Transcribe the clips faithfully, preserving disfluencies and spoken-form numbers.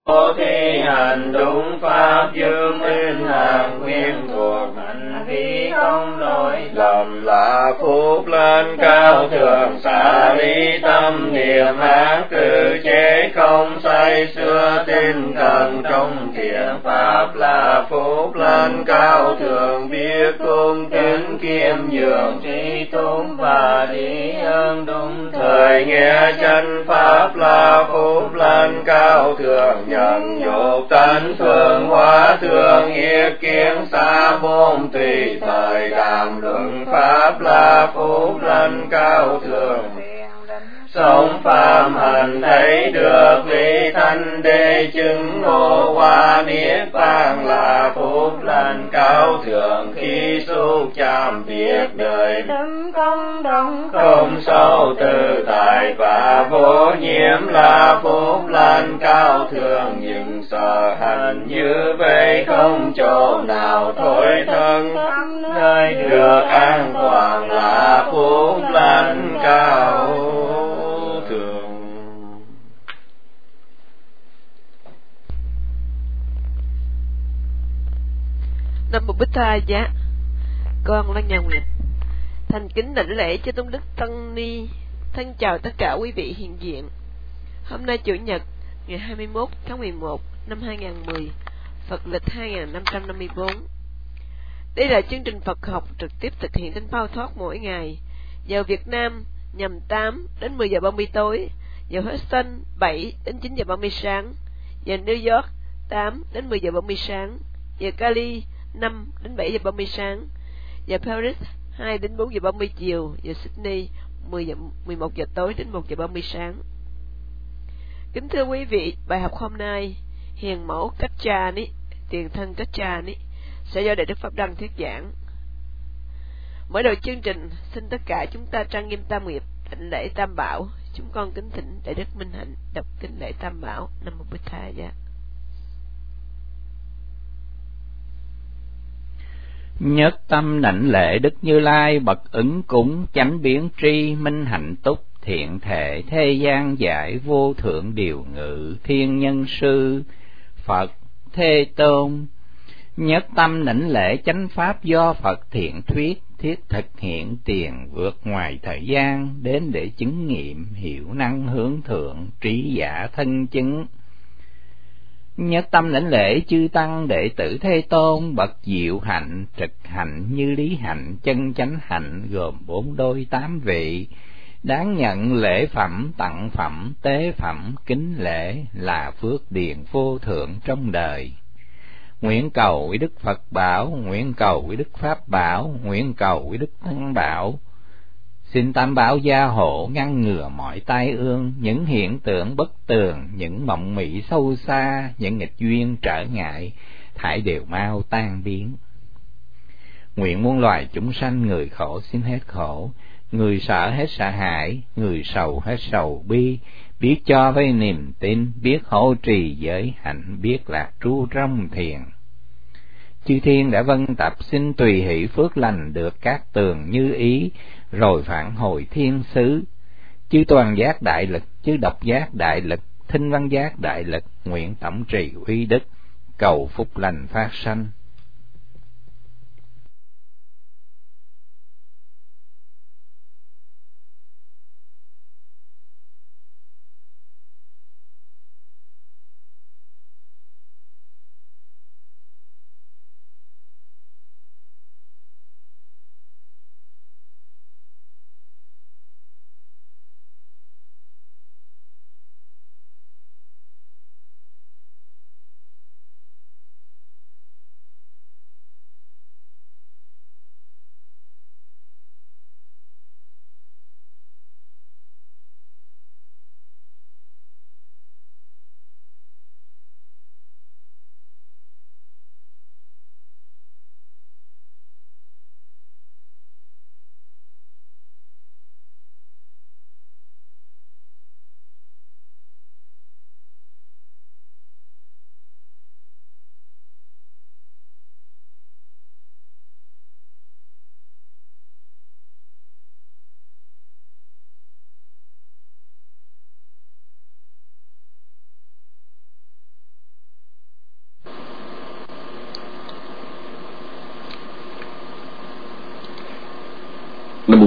thi hành đúng pháp dương minh hàng nguyên thuộc hành vi không lỗi lầm là phúc lên cao thượng xả lý tâm niệm ác từ chế không say xưa tinh thần trong thiện pháp là phúc lên cao thượng biết cung kính kiêm nhường trí tốn và trí ơn đúng thời nghe chân pháp là phúc lên cao thượng nhận dục tánh phương hóa thường yết kiến xa bốn tùy thời đàm luận pháp là phúc lên cao thượng sống phàm hành thấy được vị thanh đế chứng ngộ hoa niết bàn là phúc lên cao thượng khi xúc chạm việc đời đấng công đồng không sâu tự tại và vô nhiễm là phúc lên cao thượng những sở hành như vậy không chỗ nào thối thân nơi được an toàn là phúc lên cao thượng. Nam Mô Bích Tha Giá. Con Lan Nhà Nguyệt thành kính đảnh lễ cho Tôn Đức Tăng Ni. Thân chào tất cả quý vị hiện diện. Hôm nay Chủ nhật ngày hai mươi mốt tháng mười một năm hai nghìn không trăm mười, Phật lịch hai nghìn năm trăm năm mươi tư. Đây là chương trình Phật học trực tiếp thực hiện trên Phao Thoát mỗi ngày. Giờ Việt Nam nhằm tám đến mười giờ ba mươi tối, giờ Houston bảy đến chín giờ ba mươi sáng, giờ New York tám đến mười giờ ba mươi sáng, giờ Cali năm đến bảy giờ ba mươi sáng, giờ Paris hai đến bốn giờ ba mươi chiều, giờ Sydney mười giờ mười một giờ tối đến một giờ ba mươi sáng. Kính thưa quý vị, bài học hôm nay Hiền mẫu Cách Cha Ni, Tiền thân Cách Cha Ni sẽ do Đại Đức Pháp Đăng thuyết giảng. Mở đầu chương trình, xin tất cả chúng ta trang nghiêm tam nghiệp, đảnh lễ Tam Bảo. Chúng con kính thỉnh Đại Đức Minh Hạnh đọc kinh lễ Tam Bảo. Nam Mô Bích Tha Giá. Nhất tâm đảnh lễ Đức Như Lai bậc ứng cúng chánh biến tri minh hạnh túc thiện thể thế gian giải vô thượng điều ngự thiên nhân sư Phật Thế Tôn. Nhất tâm đảnh lễ chánh pháp do Phật thiện thuyết thiết thực hiện tiền vượt ngoài thời gian đến để chứng nghiệm hiểu năng hướng thượng trí giả thân chứng. Nhất tâm đảnh lễ chư tăng đệ tử Thế Tôn bậc diệu hạnh trực hạnh như lý hạnh chân chánh hạnh gồm bốn đôi tám vị, đáng nhận lễ phẩm tặng phẩm tế phẩm kính lễ là phước điền vô thượng trong đời. Nguyện cầu với Đức Phật bảo, nguyện cầu với Đức Pháp bảo, nguyện cầu với Đức Tăng bảo. Xin Tam Bảo gia hộ ngăn ngừa mọi tai ương, những hiện tượng bất tường, những mộng mị sâu xa, những nghịch duyên trở ngại, thảy đều mau tan biến. Nguyện muôn loài chúng sanh người khổ xin hết khổ, người sợ hết sợ hãi, người sầu hết sầu bi, biết cho với niềm tin, biết hộ trì giới hạnh, biết lạc trú trong thiền. Chư thiên đã vân tập xin tùy hỷ phước lành được các tường như ý, rồi phản hồi thiên xứ. Chư toàn giác đại lực, chư độc giác đại lực, thinh văn giác đại lực, nguyện tổng trì uy đức, cầu phúc lành phát sanh.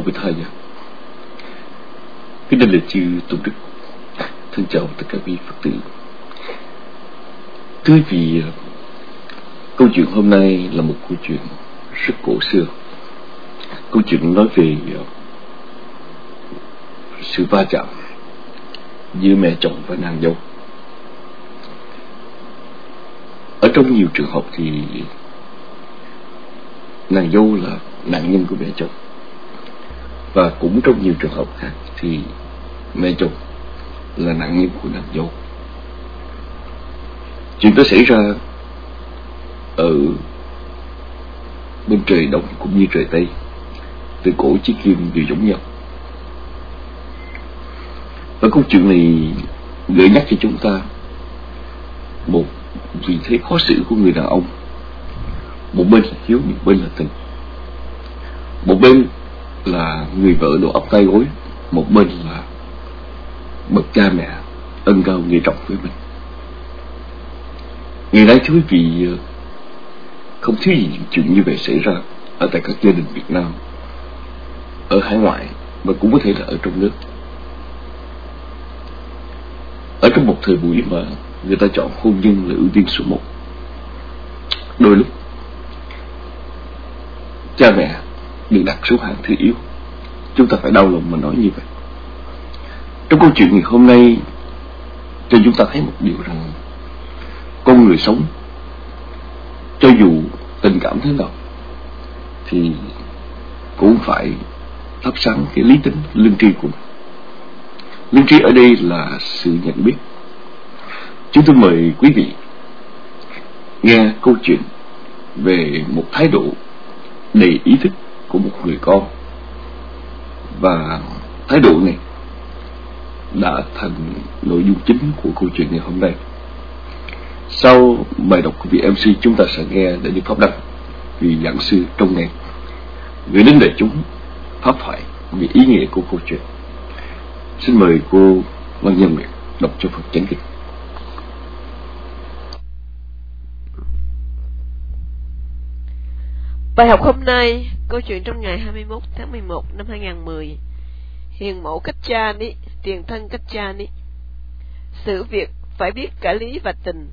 Namo Buddhaya. Kính đảnh lễ chư tôn đức, thân chào tất cả quý Phật tử. Thưa quý vị, câu chuyện hôm nay là một câu chuyện rất cổ xưa. Câu chuyện nói về sự va chạm giữa mẹ chồng và nàng dâu. Ở trong nhiều trường hợp thì nàng dâu là nạn nhân của mẹ chồng, và cũng trong nhiều trường hợp khác thì mẹ chồng là nạn nhân của nàng dâu. Chuyện đó xảy ra ở bên trời Đông cũng như trời Tây, từ cổ chí kim đều giống nhau. Và câu chuyện này gợi nhắc cho chúng ta một vị thế khó xử của người đàn ông. Một bên là hiếu, một bên là tình. Một bên là người vợ đầu óc tay gối, một bên là bậc cha mẹ ân cao nghĩa trọng với mình. Ngày nay thưa quý vị, không thiếu gì chuyện như vậy xảy ra ở tại các gia đình Việt Nam, ở hải ngoại, và cũng có thể là ở trong nước. Ở trong một thời buổi mà người ta chọn hôn nhân là ưu tiên số một, đôi lúc cha mẹ được đặt số hạng thứ yếu. Chúng ta phải đau lòng mà nói như vậy. Trong câu chuyện ngày hôm nay cho chúng ta thấy một điều rằng con người sống, cho dù tình cảm thế nào thì cũng phải thắp sáng cái lý tính lương tri của mình. Lương tri ở đây là sự nhận biết. Chúng tôi mời quý vị nghe câu chuyện về một thái độ đầy ý thức của một người con, và thái độ này đã thành nội dung chính của câu chuyện ngày hôm nay. Sau bài đọc của vị em xê, chúng ta sẽ nghe đã được pháp đăng vì giảng sư trong ngày gửi đến đại chúng pháp thoại về ý nghĩa của câu chuyện. Xin mời cô Văn Nhân Nguyệt đọc cho Phật chánh kinh. Bài học hôm nay, câu chuyện trong ngày hai mươi mốt tháng mười một năm hai nghìn không trăm mười. Hiền mẫu cách cha ní, tiền thân cách cha ní. Sự việc phải biết cả lý và tình.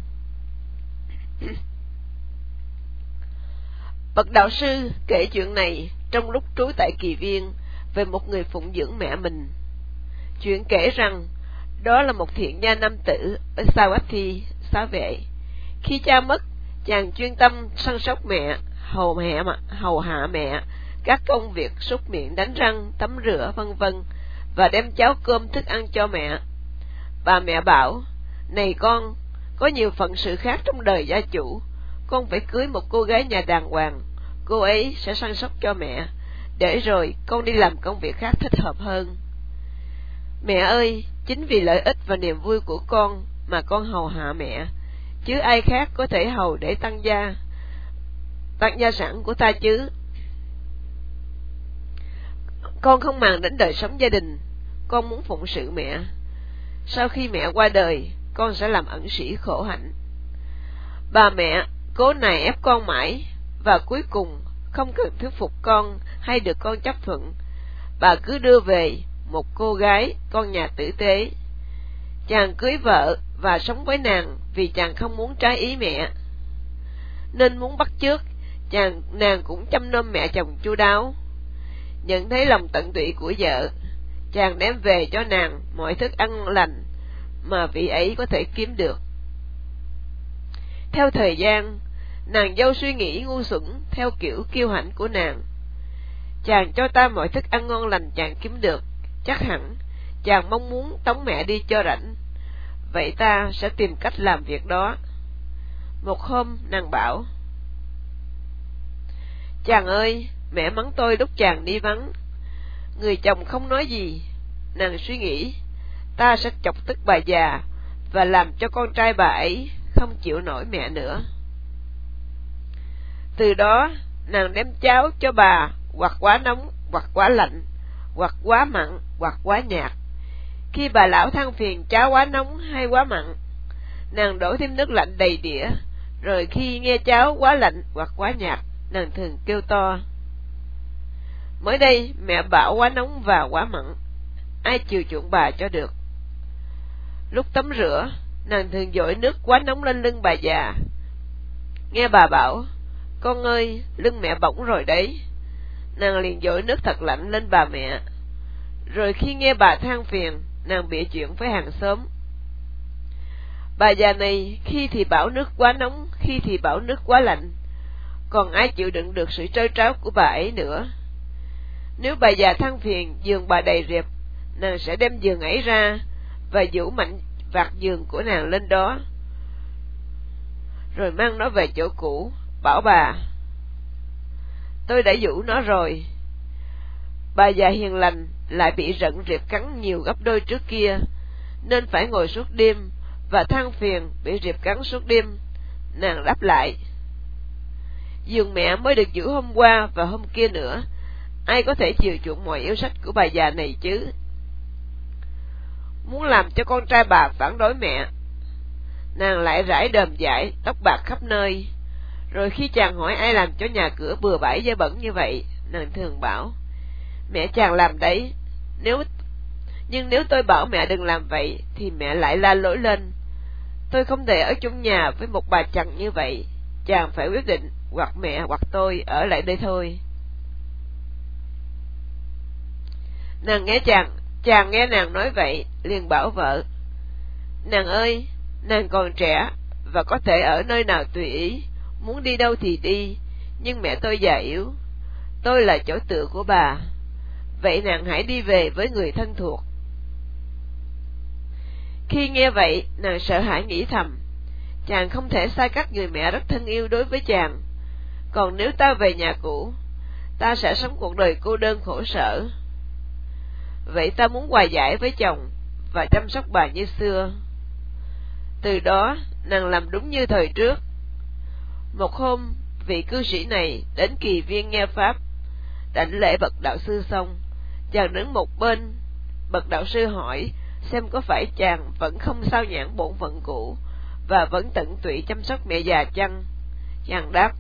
Bậc đạo sư kể chuyện này trong lúc trú tại Kỳ Viên về một người phụng dưỡng mẹ mình. Chuyện kể rằng đó là một thiện gia nam tử ở Savatthi, xá vệ. Khi cha mất, chàng chuyên tâm săn sóc mẹ, hầu mẹ hầu hạ mẹ các công việc súc miệng, đánh răng, tắm rửa vân vân, và đem cháo cơm thức ăn cho mẹ. Bà mẹ bảo: "Này con, có nhiều phận sự khác trong đời gia chủ, con phải cưới một cô gái nhà đàng hoàng, cô ấy sẽ săn sóc cho mẹ, để rồi con đi làm công việc khác thích hợp hơn." "Mẹ ơi, chính vì lợi ích và niềm vui của con mà con hầu hạ mẹ, chứ ai khác có thể hầu để tăng gia tăng gia sản của ta chứ? Con không màng đến đời sống gia đình, con muốn phụng sự mẹ. Sau khi mẹ qua đời, con sẽ làm ẩn sĩ khổ hạnh." Bà mẹ cố nài ép con mãi, và cuối cùng không cần thuyết phục con hay được con chấp thuận, bà cứ đưa về một cô gái con nhà tử tế. Chàng cưới vợ và sống với nàng vì chàng không muốn trái ý mẹ, nên muốn bắt chước chàng nàng cũng chăm nom mẹ chồng chu đáo. Nhận thấy lòng tận tụy của vợ, chàng đem về cho nàng mọi thức ăn lành mà vị ấy có thể kiếm được. Theo thời gian, nàng dâu suy nghĩ ngu xuẩn theo kiểu kiêu hãnh của nàng. Chàng cho ta mọi thức ăn ngon lành chàng kiếm được, chắc hẳn chàng mong muốn tống mẹ đi cho rảnh, vậy ta sẽ tìm cách làm việc đó. Một hôm nàng bảo: "Chàng ơi, mẹ mắng tôi lúc chàng đi vắng." Người chồng không nói gì. Nàng suy nghĩ, ta sẽ chọc tức bà già và làm cho con trai bà ấy không chịu nổi mẹ nữa. Từ đó nàng đem cháo cho bà hoặc quá nóng, hoặc quá lạnh, hoặc quá mặn, hoặc quá nhạt. Khi bà lão than phiền cháo quá nóng hay quá mặn, nàng đổ thêm nước lạnh đầy đĩa. Rồi khi nghe cháo quá lạnh hoặc quá nhạt, nàng thường kêu to: Mới đây mẹ bảo quá nóng và quá mặn, ai chiều chuộng bà cho được. Lúc tắm rửa, nàng thường dội nước quá nóng lên lưng bà già. Nghe bà bảo, con ơi, lưng mẹ bỏng rồi đấy, nàng liền dội nước thật lạnh lên bà mẹ. Rồi khi nghe bà than phiền, nàng bịa chuyện với hàng xóm. Bà già này khi thì bảo nước quá nóng, khi thì bảo nước quá lạnh, còn ai chịu đựng được sự trơ tráo của bà ấy nữa. Nếu bà già than phiền giường bà đầy rệp, nàng sẽ đem giường ấy ra và vũ mạnh vạt giường của nàng lên đó, rồi mang nó về chỗ cũ, bảo bà, tôi đã vũ nó rồi. Bà già hiền lành lại bị rận rệp cắn nhiều gấp đôi trước kia, nên phải ngồi suốt đêm và than phiền bị rệp cắn suốt đêm. Nàng đáp lại, giường mẹ mới được vũ hôm qua và hôm kia nữa, ai có thể chiều chuộng mọi yêu sách của bà già này chứ? Muốn làm cho con trai bà phản đối mẹ, nàng lại rải đờm dãi tóc bạc khắp nơi. Rồi khi chàng hỏi ai làm cho nhà cửa bừa bãi dơ bẩn như vậy, nàng thường bảo, mẹ chàng làm đấy. Nếu nhưng nếu tôi bảo mẹ đừng làm vậy thì mẹ lại la lối lên. Tôi không thể ở chung nhà với một bà chằn như vậy, chàng phải quyết định, hoặc mẹ hoặc tôi ở lại đây thôi. Nàng nghe chàng chàng nghe nàng nói vậy, liền bảo vợ, nàng ơi, nàng còn trẻ và có thể ở nơi nào tùy ý, muốn đi đâu thì đi, nhưng mẹ tôi già yếu, tôi là chỗ tựa của bà, vậy nàng hãy đi về với người thân thuộc. Khi nghe vậy, nàng sợ hãi nghĩ thầm, chàng không thể sai cắt người mẹ rất thân yêu đối với chàng, còn nếu ta về nhà cũ, ta sẽ sống cuộc đời cô đơn khổ sở. Vậy ta muốn hòa giải với chồng và chăm sóc bà như xưa. Từ đó, nàng làm đúng như thời trước. Một hôm, vị cư sĩ này đến kỳ viên nghe pháp. Đảnh lễ bậc đạo sư xong, chàng đứng một bên. Bậc đạo sư hỏi xem có phải chàng vẫn không sao nhãn bổn phận cũ và vẫn tận tụy chăm sóc mẹ già chăng? Chàng đáp,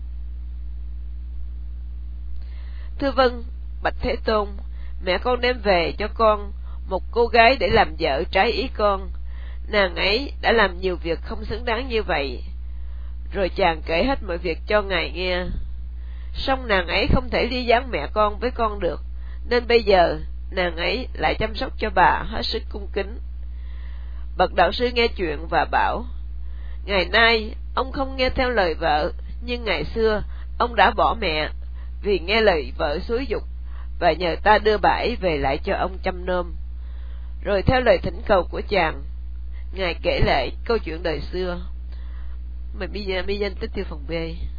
thưa vâng, bạch Thế Tôn, mẹ con đem về cho con một cô gái để làm vợ trái ý con. Nàng ấy đã làm nhiều việc không xứng đáng như vậy. Rồi chàng kể hết mọi việc cho ngài nghe. Song nàng ấy không thể ly gián mẹ con với con được, nên bây giờ nàng ấy lại chăm sóc cho bà hết sức cung kính. Bậc đạo sư nghe chuyện và bảo, ngày nay ông không nghe theo lời vợ, nhưng ngày xưa ông đã bỏ mẹ vì nghe lời vợ xúi giục và nhờ ta đưa bà ấy về lại cho ông chăm nom. Rồi theo lời thỉnh cầu của chàng, ngài kể lại câu chuyện đời xưa. Mời bây giờ mi danh tiếp theo phòng B.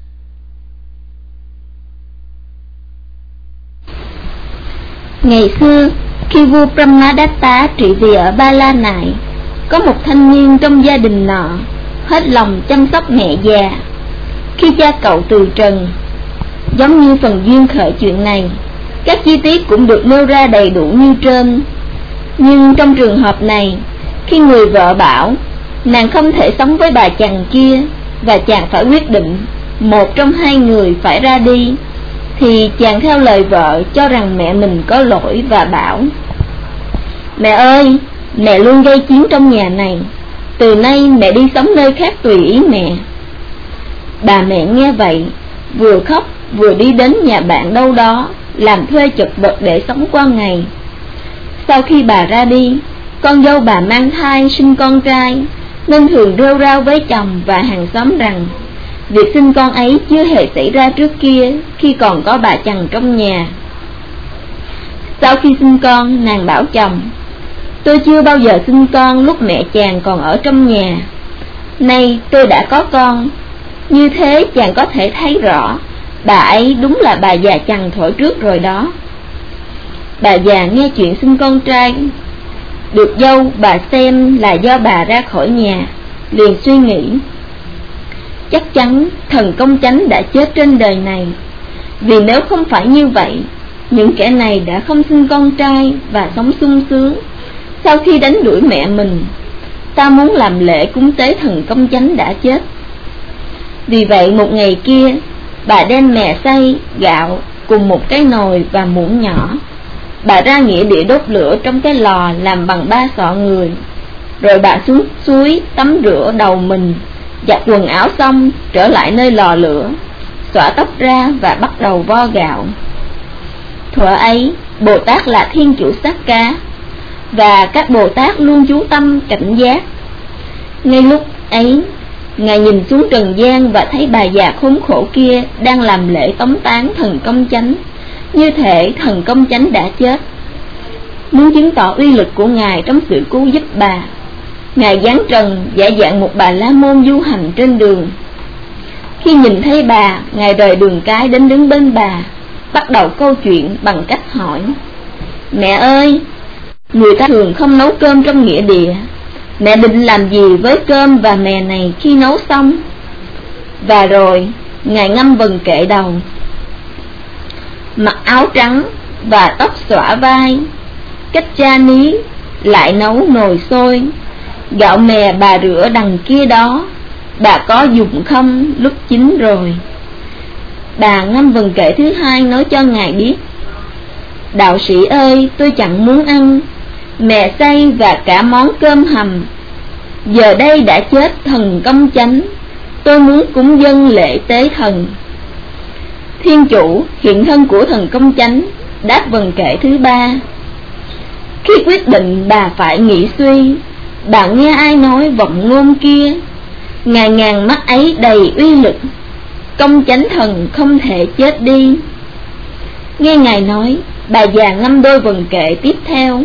Ngày xưa, khi vua Brahmadatta trị vì ở Ba La Nại, có một thanh niên trong gia đình nọ hết lòng chăm sóc mẹ già. Khi cha cậu từ trần, giống như phần duyên khởi chuyện này, các chi tiết cũng được nêu ra đầy đủ như trên. Nhưng trong trường hợp này, khi người vợ bảo nàng không thể sống với bà chàng kia và chàng phải quyết định một trong hai người phải ra đi, thì chàng theo lời vợ cho rằng mẹ mình có lỗi và bảo, mẹ ơi, mẹ luôn gây chiến trong nhà này, từ nay mẹ đi sống nơi khác tùy ý mẹ. Bà mẹ nghe vậy, vừa khóc vừa đi đến nhà bạn đâu đó làm thuê chật vật để sống qua ngày. Sau khi bà ra đi, con dâu bà mang thai sinh con trai, nên thường rêu rao với chồng và hàng xóm rằng việc sinh con ấy chưa hề xảy ra trước kia khi còn có bà chằn trong nhà. Sau khi sinh con, nàng bảo chồng, tôi chưa bao giờ sinh con lúc mẹ chàng còn ở trong nhà. Nay tôi đã có con, như thế chàng có thể thấy rõ bà ấy đúng là bà già chằn thổi trước rồi đó. Bà già nghe chuyện sinh con trai được dâu bà xem là do bà ra khỏi nhà, liền suy nghĩ, chắc chắn thần công chánh đã chết trên đời này, vì nếu không phải như vậy, những kẻ này đã không sinh con trai và sống sung sướng. Sau khi đánh đuổi mẹ mình, ta muốn làm lễ cúng tế thần công chánh đã chết. Vì vậy một ngày kia, bà đem mè xay, gạo, cùng một cái nồi và muỗng nhỏ. Bà ra nghĩa địa đốt lửa trong cái lò làm bằng ba sọ người. Rồi bà xuống suối tắm rửa đầu mình, giặt quần áo xong trở lại nơi lò lửa, xõa tóc ra và bắt đầu vo gạo. Thuở ấy Bồ Tát là Thiên Chủ Sát Cá, và các Bồ Tát luôn chú tâm cảnh giác. Ngay lúc ấy, Ngài nhìn xuống trần gian và thấy bà già khốn khổ kia đang làm lễ tống táng thần Công Chánh, như thể thần Công Chánh đã chết. Muốn chứng tỏ uy lực của Ngài trong sự cứu giúp bà, Ngài giáng trần giả dạng một bà la môn du hành trên đường. Khi nhìn thấy bà, Ngài rời đường cái đến đứng bên bà, bắt đầu câu chuyện bằng cách hỏi: Mẹ ơi, người ta thường không nấu cơm trong nghĩa địa, mẹ định làm gì với cơm và mè này khi nấu xong? Và rồi Ngài ngâm vần kệ đầu, mặc áo trắng và tóc xõa vai, cách cha ní lại nấu nồi sôi. Gạo mè bà rửa đằng kia đó, bà có dùng không lúc chín rồi? Bà ngâm vần kệ thứ hai nói cho Ngài biết: Đạo sĩ ơi, tôi chẳng muốn ăn mè xay và cả món cơm hầm. Giờ đây đã chết thần Công Chánh, tôi muốn cúng dâng lễ tế thần. Thiên Chủ, hiện thân của thần Công Chánh, đáp vần kệ thứ ba. Khi quyết định bà phải nghĩ suy, bà nghe ai nói vọng ngôn kia: Ngài ngàn mắt ấy đầy uy lực, Công Chánh thần không thể chết đi. Nghe Ngài nói, bà già ngâm đôi vần kệ tiếp theo: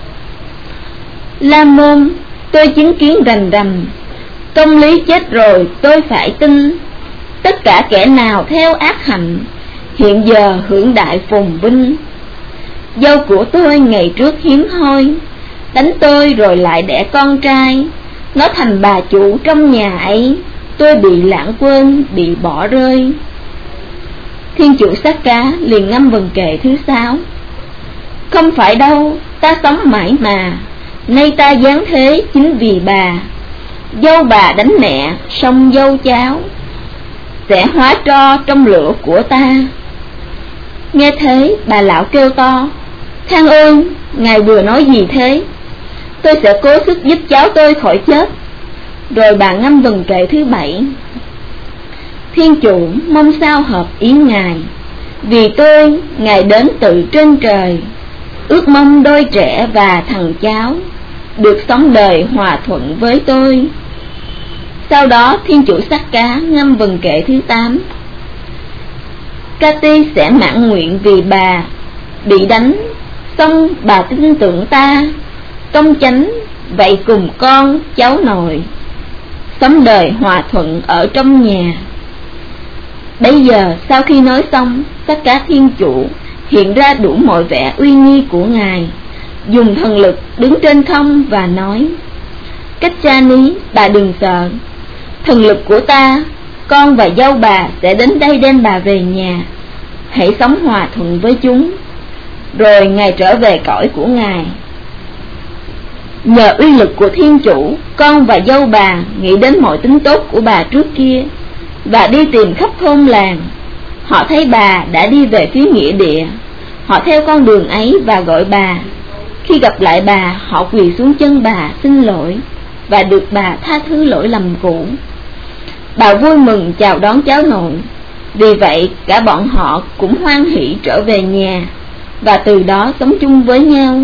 La môn, tôi chứng kiến rành rành, công lý chết rồi tôi phải tin. Tất cả kẻ nào theo ác hạnh, hiện giờ hưởng đại phồn vinh. Dâu của tôi ngày trước hiếm hoi, đánh tôi rồi lại đẻ con trai, nó thành bà chủ trong nhà ấy, tôi bị lãng quên, bị bỏ rơi. Thiên Chủ Sát Cá liền ngâm vần kệ thứ sáu: Không phải đâu, ta sống mãi mà, nay ta giáng thế chính vì bà. Dâu bà đánh mẹ, xong dâu cháu sẽ hóa tro trong lửa của ta. Nghe thế, bà lão kêu to: Thang ơi, Ngài vừa nói gì thế? Tôi sẽ cố sức giúp cháu tôi khỏi chết. Rồi bà ngâm vần kệ thứ bảy: Thiên Chủ mong sao hợp ý Ngài, vì tôi Ngài đến từ trên trời, ước mong đôi trẻ và thằng cháu được sống đời hòa thuận với tôi. Sau đó Thiên Chủ Sát Cá ngâm vần kệ thứ tám: Cati sẽ mãn nguyện vì bà bị đánh, xong bà tin tưởng ta, Công Chánh vậy cùng con cháu nội sống đời hòa thuận ở trong nhà. Bây giờ sau khi nói xong, Sát Cá Thiên Chủ hiện ra đủ mọi vẻ uy nghi của Ngài, dùng thần lực đứng trên không và nói: Cách cha ní, bà đừng sợ, thần lực của ta, con và dâu bà sẽ đến đây đem bà về nhà, hãy sống hòa thuận với chúng. Rồi Ngài trở về cõi của Ngài. Nhờ uy lực của Thiên Chủ, con và dâu bà nghĩ đến mọi tính tốt của bà trước kia và đi tìm khắp thôn làng. Họ thấy bà đã đi về phía nghĩa địa, họ theo con đường ấy và gọi bà. Khi gặp lại bà, họ quỳ xuống chân bà xin lỗi và được bà tha thứ lỗi lầm cũ. Bà vui mừng chào đón cháu nội. Vì vậy cả bọn họ cũng hoan hỷ trở về nhà và từ đó sống chung với nhau.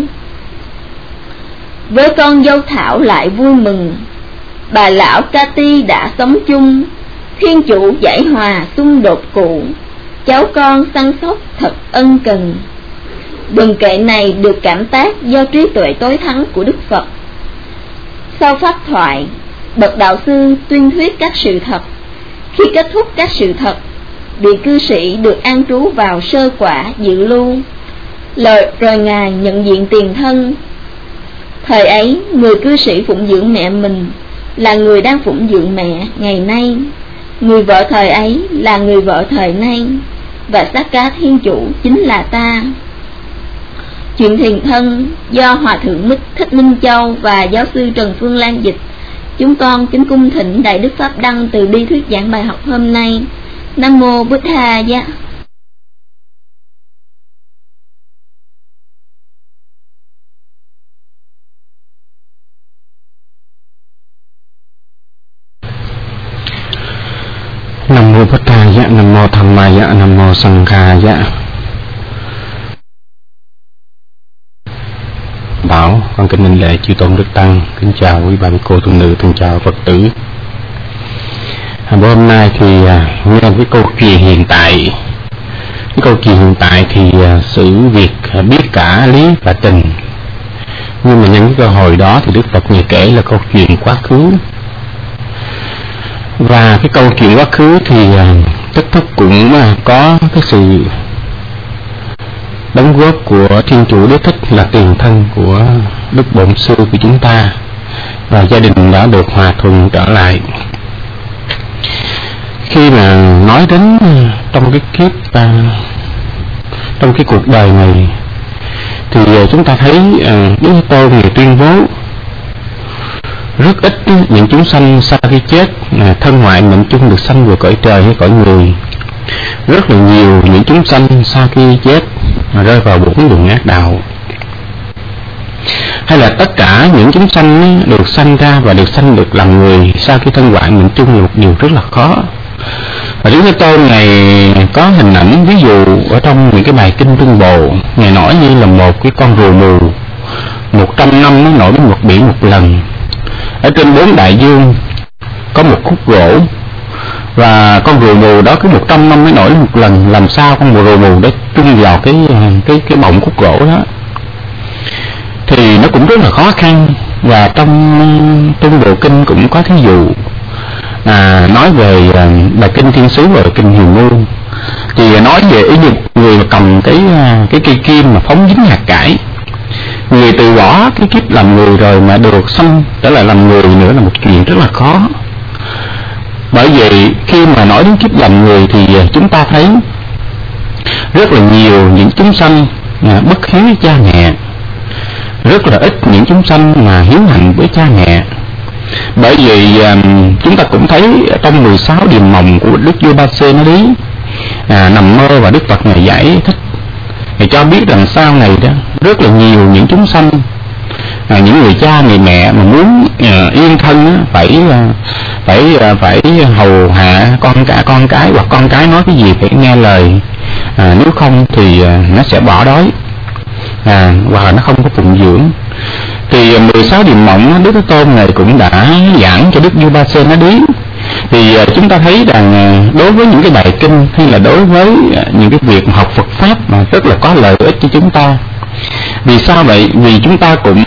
Với con dâu Thảo lại vui mừng, bà lão Cati đã sống chung. Thiên Chủ giải hòa xung đột cũ, cháu con săn sóc thật ân cần. Vần kệ này được cảm tác do trí tuệ tối thắng của Đức Phật. Sau pháp thoại, bậc đạo sư tuyên thuyết các sự thật. Khi kết thúc các sự thật, vị cư sĩ được an trú vào sơ quả dự lưu. Lời rồi Ngài nhận diện tiền thân. Thời ấy, người cư sĩ phụng dưỡng mẹ mình là người đang phụng dưỡng mẹ ngày nay. Người vợ thời ấy là người vợ thời nay, và Sát Cá Thiên Chủ chính là ta. Chuyện thiền thân do Hòa Thượng Thích Minh Châu và Giáo sư Trần Phương Lan dịch. Chúng con kính cung thỉnh Đại Đức Pháp Đăng từ bi thuyết giảng bài học hôm nay. Nam mô Bụt Tha Giá. Nam mô Bổn Thầy, Nam mô Tham Maya, Nam mô Sang Khaya. Bảo, con kính minh lễ chư tôn đức tăng, kính chào quý bà cô tu nữ, kính chào Phật tử. À, bữa hôm nay thì à, nghe cái câu chuyện hiện tại. Cái câu chuyện hiện tại thì à, sự việc à, biết cả lý và tình. Nhưng mà nhân cái cơ hội đó thì Đức Phật người kể là câu chuyện quá khứ. Và cái câu chuyện quá khứ thì à, tất thất cũng à, có cái sự đóng góp của Thiên Chủ Đế Thích là tiền thân của Đức Bổn Sư của chúng ta, và gia đình đã được hòa thuận trở lại. Khi mà nói đến trong cái kiếp à, trong cái cuộc đời này thì chúng ta thấy à, Đức Thế Tôn người tuyên bố rất ít những chúng sanh sau khi chết à, thân ngoại mệnh chung được sanh vào cõi trời hay cõi người. Rất là nhiều những chúng sanh sau khi chết mà rơi vào bốn đường ác đạo. Hay là tất cả những chúng sanh được sanh ra và được sanh được làm người sau khi thân ngoại mệnh chung là một điều rất là khó. Và Đức Thế Tôn này có hình ảnh ví dụ ở trong những cái bài kinh Trung Bộ, Ngài nói như là một cái con rùa mù, một trăm năm nó nổi đến một biển một lần. Ở trên bốn đại dương có một khúc gỗ, và con rùa mù đó cứ một trăm năm mới nổi một lần. Làm sao con rùa mù đó chung vào cái cái cái bọng khúc gỗ đó thì nó cũng rất là khó khăn. Và trong Trung Bộ Kinh cũng có thí dụ à, nói về à, bài kinh Thiên Sứ và kinh Hiền Ngôn, thì nói về ý như người mà cầm cái cái cây kim mà phóng dính hạt cải. Người từ bỏ cái kiếp làm người rồi mà được sanh trở lại làm người nữa là một chuyện rất là khó. Bởi vậy khi mà nói đến kiếp làm người thì chúng ta thấy rất là nhiều những chúng sanh à, bất hiếu với cha mẹ, rất là ít những chúng sanh mà hiếu hạnh với cha mẹ. Bởi vì à, chúng ta cũng thấy trong mười sáu điềm mộng của Đức Vua Ba Sê Na Lý à, nằm mơ và Đức Phật này giải thích để cho biết rằng sau này đó rất là nhiều những chúng sanh à, những người cha người mẹ mà muốn à, yên thân á, phải à, phải à, phải hầu hạ con cả con cái, hoặc con cái nói cái gì phải nghe lời, à, nếu không thì à, nó sẽ bỏ đói à, hoặc là nó không có phụng dưỡng. Thì mười sáu điềm mộng Đức Thế Tôn này cũng đã giảng cho Đức Vua Ba Sê Na Lý. Thì uh, chúng ta thấy rằng uh, đối với những cái bài kinh hay là đối với uh, những cái việc học Phật Pháp mà rất là có lợi ích cho chúng ta. Vì sao vậy? Vì chúng ta cũng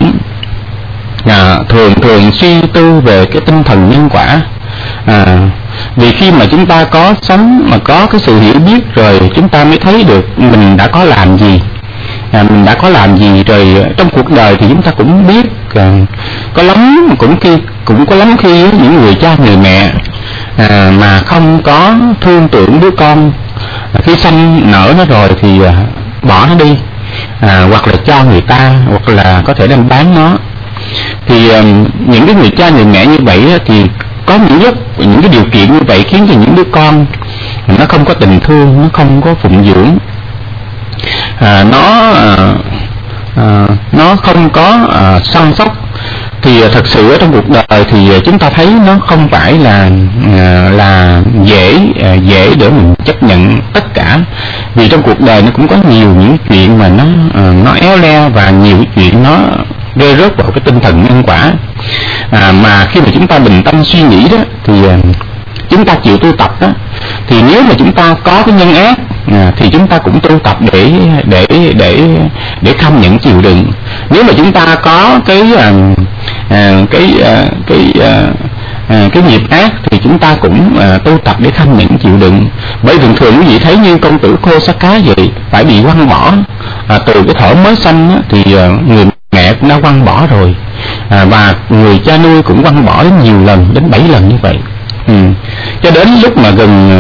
uh, thường thường suy tư về cái tinh thần nhân quả. À, vì khi mà chúng ta có sống mà có cái sự hiểu biết rồi, chúng ta mới thấy được mình đã có làm gì. À, mình đã có làm gì rồi trong cuộc đời thì chúng ta cũng biết à, có lắm cũng khi cũng có lắm khi những người cha người mẹ à, mà không có thương tưởng đứa con, à, khi sanh nở nó rồi thì à, bỏ nó đi, à, hoặc là cho người ta, hoặc là có thể đem bán nó. Thì à, những cái người cha người mẹ như vậy thì có những lúc những cái điều kiện như vậy khiến cho những đứa con nó không có tình thương, nó không có phụng dưỡng. À, nó à, à, nó không có à, săn sóc. Thì à, thật sự ở trong cuộc đời thì à, chúng ta thấy nó không phải là à, là dễ à, dễ để mình chấp nhận tất cả. Vì trong cuộc đời nó cũng có nhiều những chuyện mà nó à, nó éo le, và nhiều chuyện nó rơi rớt vào cái tinh thần nhân quả. À, mà khi mà chúng ta bình tâm suy nghĩ đó thì à, chúng ta chịu tu tập đó, thì nếu mà chúng ta có cái nhân ác à, thì chúng ta cũng tu tập để để để để kham nhẫn chịu đựng. Nếu mà chúng ta có cái à, à, cái à, cái à, à, cái nghiệp ác thì chúng ta cũng à, tu tập để kham nhẫn chịu đựng. Bởi thường thường quý vị thấy như công tử Khô-sa-cá vậy, phải bị quăng bỏ à, từ cái thở mới sanh á, thì à, người mẹ cũng đã quăng bỏ rồi, à, và người cha nuôi cũng quăng bỏ đến nhiều lần, đến bảy lần như vậy. Ừ. Cho đến lúc mà gần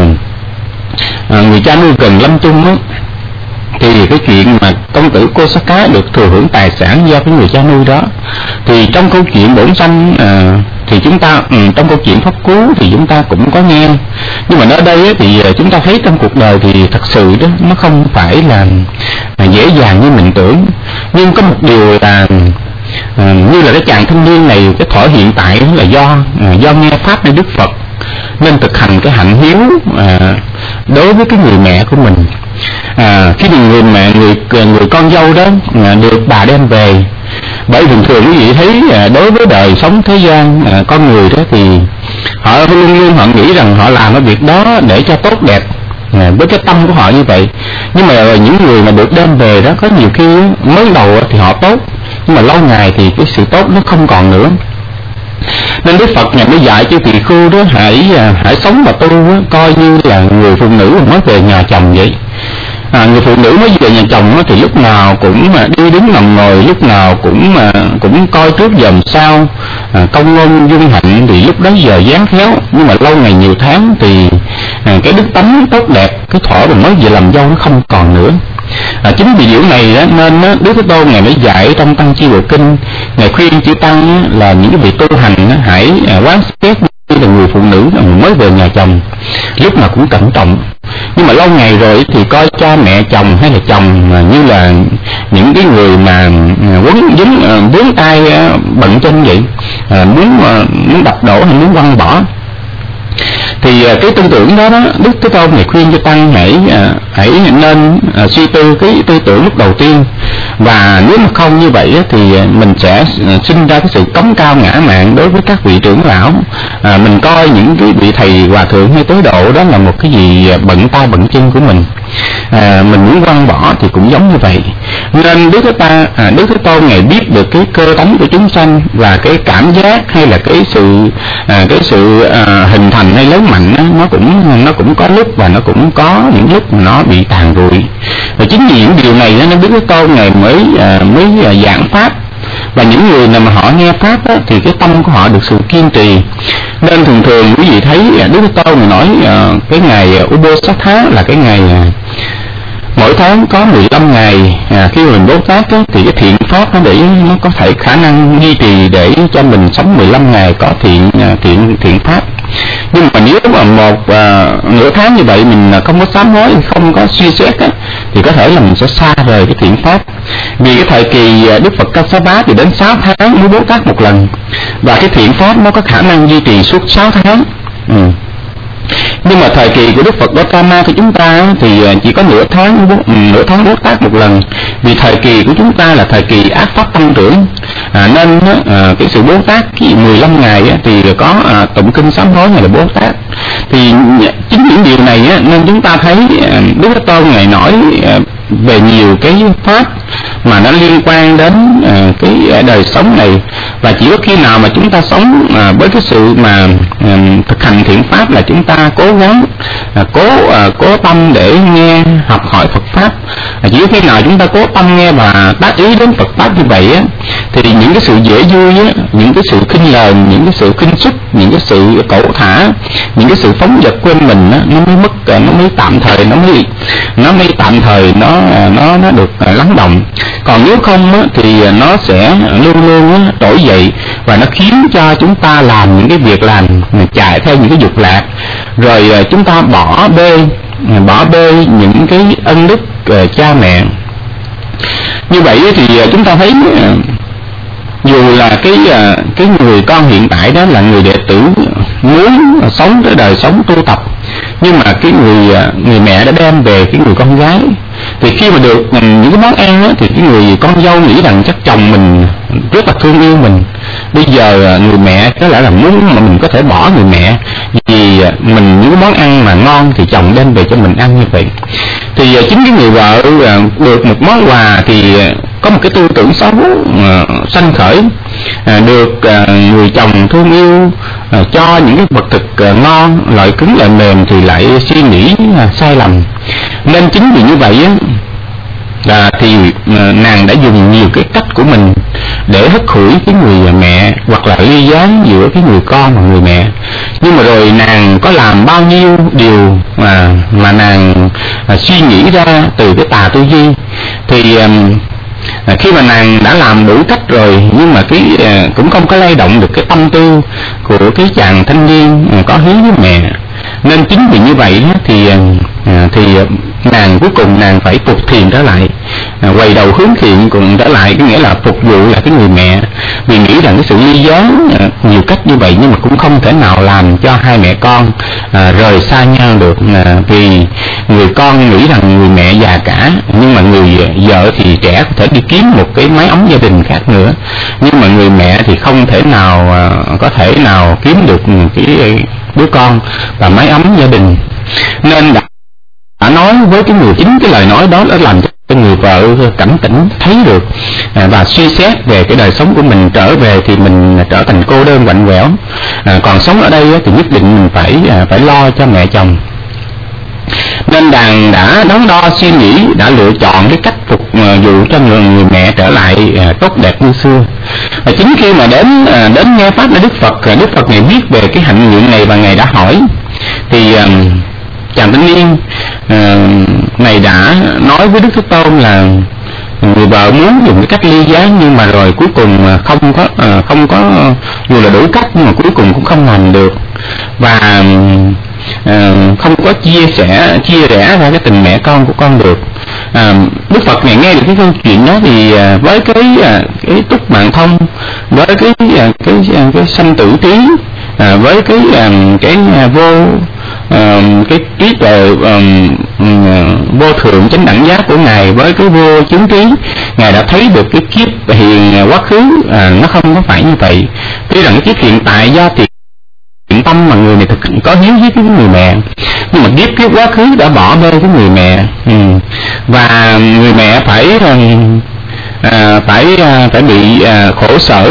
à, người cha nuôi gần lâm chung á, thì cái chuyện mà công tử Khô-sa-cá được thừa hưởng tài sản do cái người cha nuôi đó, thì trong câu chuyện bổn sanh à, thì chúng ta ừ, trong câu chuyện pháp cú thì chúng ta cũng có nghe. Nhưng mà ở đây á, thì chúng ta thấy trong cuộc đời thì thật sự đó nó không phải là, là dễ dàng như mình tưởng. Nhưng có một điều là à, như là cái chàng thanh niên này, cái thuở hiện tại là do à, do nghe pháp nơi Đức Phật, nên thực hành cái hạnh hiếu à, đối với cái người mẹ của mình. À, khi người mẹ người người con dâu đó à, được bà đem về, bởi thường thường quý vị thấy à, đối với đời sống thế gian à, con người đó thì họ luôn luôn họ nghĩ rằng họ làm cái việc đó để cho tốt đẹp à, với cái tâm của họ như vậy. Nhưng mà những người mà được đem về đó có nhiều khi mới đầu thì họ tốt, nhưng mà lâu ngày thì cái sự tốt nó không còn nữa. Nên Đức Phật ngày mới dạy cho tỳ khưu đó hãy hãy sống và tu đó, coi như là người phụ nữ mới về nhà chồng vậy. À, người phụ nữ mới về nhà chồng đó, thì lúc nào cũng đi đứng nằm ngồi, lúc nào cũng cũng coi trước dòm sau, à, công ngôn dung hạnh thì lúc đó giờ dáng khéo. Nhưng mà lâu ngày nhiều tháng thì à, cái đức tánh tốt đẹp, cái thuở mà mới về làm dâu nó không còn nữa. À, chính vì điều này đó, nên đó, Đức Thế Tôn ngài mới dạy trong Tăng Chi Bộ Kinh, ngài khuyên chư tăng đó, là những cái vị tu hành đó, hãy à, quán xét như là người phụ nữ mới về nhà chồng, lúc nào cũng cẩn trọng. Nhưng mà lâu ngày rồi thì coi cha mẹ chồng hay là chồng mà như là những cái người mà quấn dính vướng tay bận chân vậy, à, muốn muốn đập đổ hay muốn quăng bỏ. Thì cái tư tưởng đó đó, Đức Thế Tôn này khuyên cho tăng hãy hãy nên suy tư cái tư tưởng lúc đầu tiên. Và nếu mà không như vậy thì mình sẽ sinh ra cái sự cống cao ngã mạn đối với các vị trưởng lão. À, mình coi những cái vị thầy hòa thượng hay tế độ đó là một cái gì bận tay bận chân của mình, à, mình muốn quăng bỏ thì cũng giống như vậy. Nên Đức Thế Ta, à, Đức Thế Tôn ngài biết được cái cơ tánh của chúng sanh và cái cảm giác hay là cái sự à, cái sự à, hình thành hay lớn mạnh đó, nó cũng nó cũng có lúc và nó cũng có những lúc mà nó bị tàn rụi. Và chính vì những điều này nên Đức Thế Tôn ngài mới à, mới à, giảng pháp. Và những người nào mà họ nghe pháp đó, thì cái tâm của họ được sự kiên trì. Nên thường thường quý vị thấy Đức Thế Tôn người nói uh, cái ngày Ubosatha là cái ngày uh, mỗi tháng có mười lăm ngày à, khi mình Bố Tát đó, thì cái thiện pháp nó để nó có thể khả năng duy trì để cho mình sống mười lăm ngày có thiện uh, thiện thiện pháp. Nhưng mà nếu mà một à, nửa tháng như vậy mình không có sám hối, không có suy xét á, thì có thể là mình sẽ xa rời cái thiện pháp. Vì cái thời kỳ Đức Phật Kassapa thì đến sáu tháng mới Bố Tát một lần, và cái thiện pháp nó có khả năng duy trì suốt sáu tháng. Ừ. Nhưng mà thời kỳ của Đức Phật Gautama của chúng ta thì chỉ có nửa tháng nửa tháng Bố Tát một lần. Vì thời kỳ của chúng ta là thời kỳ ác pháp tăng trưởng, à, nên à, cái sự Bố Tát cái mười lăm ngày á, thì có à, tụng kinh sám hối này là Bố Tát. Thì chính những điều này á, nên chúng ta thấy à, Đức Thế Tôn ngài nói à, về nhiều cái pháp mà nó liên quan đến à, cái đời sống này. Và chỉ có khi nào mà chúng ta sống à, với cái sự mà à, thực hành thiện pháp là chúng ta cố gắng à, cố à, cố tâm để nghe học hỏi Phật pháp. À, chỉ có khi nào chúng ta cố tâm nghe và tác ý đến Phật pháp như vậy á, thì những cái sự dễ vui á, những cái sự khinh lờn, những cái sự khinh suất, những cái sự cẩu thả, những cái sự phóng dật quên mình á, nó mới mất, nó mới tạm thời, nó mới nó mới tạm thời nó nó nó được lắng động. Còn nếu không á, thì nó sẽ luôn luôn á, trỗi dậy và nó khiến cho chúng ta làm những cái việc làm chạy theo những cái dục lạc, rồi chúng ta bỏ bê bỏ bê những cái ân đức uh, cha mẹ. Như vậy thì chúng ta thấy uh, dù là cái uh, cái người con hiện tại đó là người đệ tử muốn sống cái đời sống tu tập, nhưng mà cái người người mẹ đã đem về cái người con gái, thì khi mà được những cái món ăn đó, thì cái người con dâu nghĩ rằng chắc chồng mình rất là thương yêu mình. Bây giờ người mẹ có lẽ là muốn mà mình có thể bỏ người mẹ, vì mình những cái món ăn mà ngon thì chồng đem về cho mình ăn như vậy. Thì chính cái người vợ được một món quà thì có một cái tư tưởng xấu uh, sanh khởi, uh, được uh, người chồng thương yêu uh, cho những cái vật thực uh, ngon, loại cứng loại mềm thì lại suy nghĩ uh, sai lầm. Nên chính vì như vậy á, là thì uh, nàng đã dùng nhiều cái cách của mình để hất hủi cái người mẹ, hoặc là ly gián giữa cái người con và người mẹ. Nhưng mà rồi nàng có làm bao nhiêu điều mà mà nàng uh, suy nghĩ ra từ cái tà tư duy. Thì um, À, khi mà nàng đã làm đủ cách rồi, nhưng mà cái à, cũng không có lay động được cái tâm tư của cái chàng thanh niên à, có hiếu với mẹ. Nên chính vì như vậy thì à, thì nàng cuối cùng nàng phải phục thiền trở lại, à, quay đầu hướng thiện cùng trở lại, có nghĩa là phục vụ là cái người mẹ. Vì nghĩ rằng cái sự ly gián à, nhiều cách như vậy nhưng mà cũng không thể nào làm cho hai mẹ con à, rời xa nhau được. À, vì người con nghĩ rằng người mẹ già cả, nhưng mà người vợ thì trẻ có thể đi kiếm một cái mái ấm gia đình khác nữa, nhưng mà người mẹ thì không thể nào à, có thể nào kiếm được cái đứa con và mái ấm gia đình. Nên đã, đã nói với cái người, chính cái lời nói đó đã làm cho người vợ cảnh tỉnh thấy được à, và suy xét về cái đời sống của mình. Trở về thì mình trở thành cô đơn quạnh quẽo, à, còn sống ở đây thì nhất định mình phải à, phải lo cho mẹ chồng. Nên đàn đã đắn đo suy nghĩ, đã lựa chọn cái cách phục vụ cho người, người mẹ trở lại à, tốt đẹp như xưa. Và chính khi mà đến à, đến nghe pháp của Đức Phật, Đức Phật này biết về cái hạnh nguyện này và Ngài đã hỏi, thì à, chàng thanh niên à, này đã nói với Đức Thế Tôn là người vợ muốn dùng cái cách ly gián, nhưng mà rồi cuối cùng không có à, không có dù là đủ cách nhưng mà cuối cùng cũng không làm được, và à, không có chia sẻ chia rẽ ra cái tình mẹ con của con được. À, Đức Phật này nghe được cái câu chuyện đó thì à, với cái à, cái túc mạng thông, với cái à, cái cái, cái sanh tử trí, à, với cái à, cái à, vô à, cái trí tuệ à, vô thượng chánh đẳng giác của Ngài, với cái vô chứng trí, Ngài đã thấy được cái kiếp hiền quá khứ à, nó không có phải như vậy. Tuy rằng cái kiếp hiện tại do tiền thiện tâm mà người này thực có hiếu với cái người mẹ, nhưng mà kiếp kiếp quá khứ đã bỏ bê cái người mẹ, ừ. và người mẹ phải à, phải à, phải bị à, khổ sở,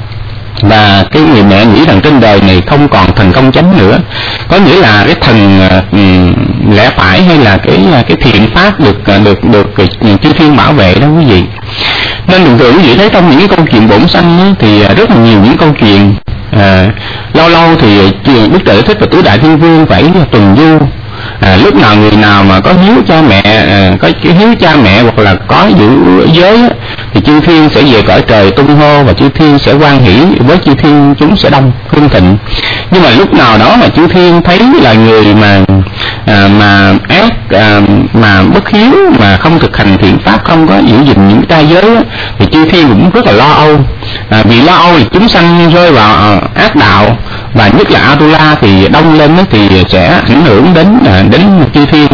và cái người mẹ nghĩ rằng trên đời này không còn thần công chánh nữa, có nghĩa là cái thần uh, lẽ phải hay là cái cái thiện pháp được được được chư thiên bảo vệ đó quý vị. Nên thường thường quý vị thấy trong những cái câu chuyện bổn sanh ấy, thì rất là nhiều những câu chuyện à, lâu lâu thì Đức Trời Thích và Tứ Đại Thiên Vương phải tuần du. À, lúc nào người nào mà có hiếu cha mẹ, à, có hiếu cha mẹ hoặc là có giữ giới á, thì chư thiên sẽ về cõi trời tung hô và chư thiên sẽ hoan hỷ với chư thiên, chúng sẽ đông hưng thịnh. Nhưng mà lúc nào đó mà chư thiên thấy là người mà à, mà ác à, mà bất hiếu, mà không thực hành thiện pháp, không có giữ gìn những trai giới á, thì chư thiên cũng rất là lo âu. À, vì lo âu thì chúng sanh rơi vào à, ác đạo, và nhất là Atula thì đông lên đó, thì sẽ ảnh hưởng đến à, đến chư thiên.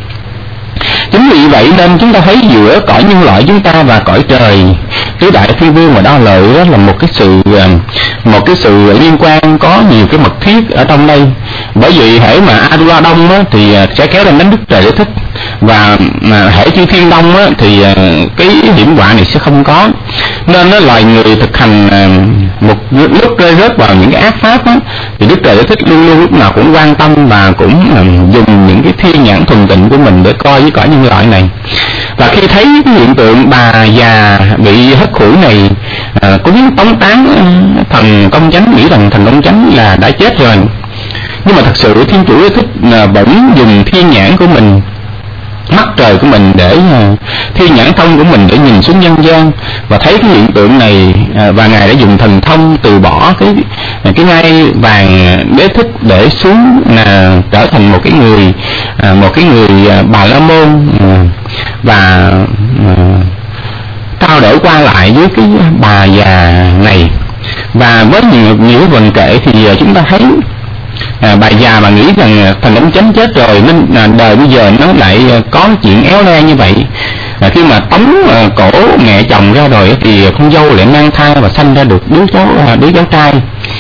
Chính vì vậy nên chúng ta thấy giữa cõi nhân loại chúng ta và cõi trời Tứ Đại Thiên Vương và Đo Lợi đó là một cái sự một cái sự liên quan có nhiều cái mật thiết ở trong đây. Bởi vì hễ mà Atula đông á, thì sẽ kéo đến Đức Trời Đế Thích, và mà hễ chư thiên đông á, thì cái hiểm họa này sẽ không có. Nên đó, loài người thực hành một lúc rơi rớt vào những cái ác pháp á, thì Đức Trời Đế Thích luôn luôn lúc nào cũng quan tâm và cũng dùng những cái thiên nhãn thuần tịnh của mình để coi với cõi nhân loại này. Và khi thấy cái hiện tượng bà già bị hất hủi này, à, cũng tống tán thần công chánh, nghĩ rằng thần công chánh là đã chết rồi. Nhưng mà thật sự Thiên Chủ Thích là vẫn dùng thiên nhãn của mình, mắt trời của mình, để uh, thiên nhãn thông của mình để nhìn xuống nhân gian và thấy cái hiện tượng này, uh, và Ngài đã dùng thần thông từ bỏ cái cái ngai vàng Đế Thích để xuống là uh, trở thành một cái người uh, một cái người uh, Bà La Môn, uh, và uh, trao đổi qua lại với cái bà già này. Và với nhiều nhiều vần kệ thì uh, chúng ta thấy À, bà già mà nghĩ rằng thần ống chánh chết rồi nên à, đời bây giờ nó lại à, có chuyện éo le như vậy. À, khi mà tống à, cổ mẹ chồng ra rồi thì con dâu lại mang thai và sanh ra được đứa cháu à, đứa cháu trai.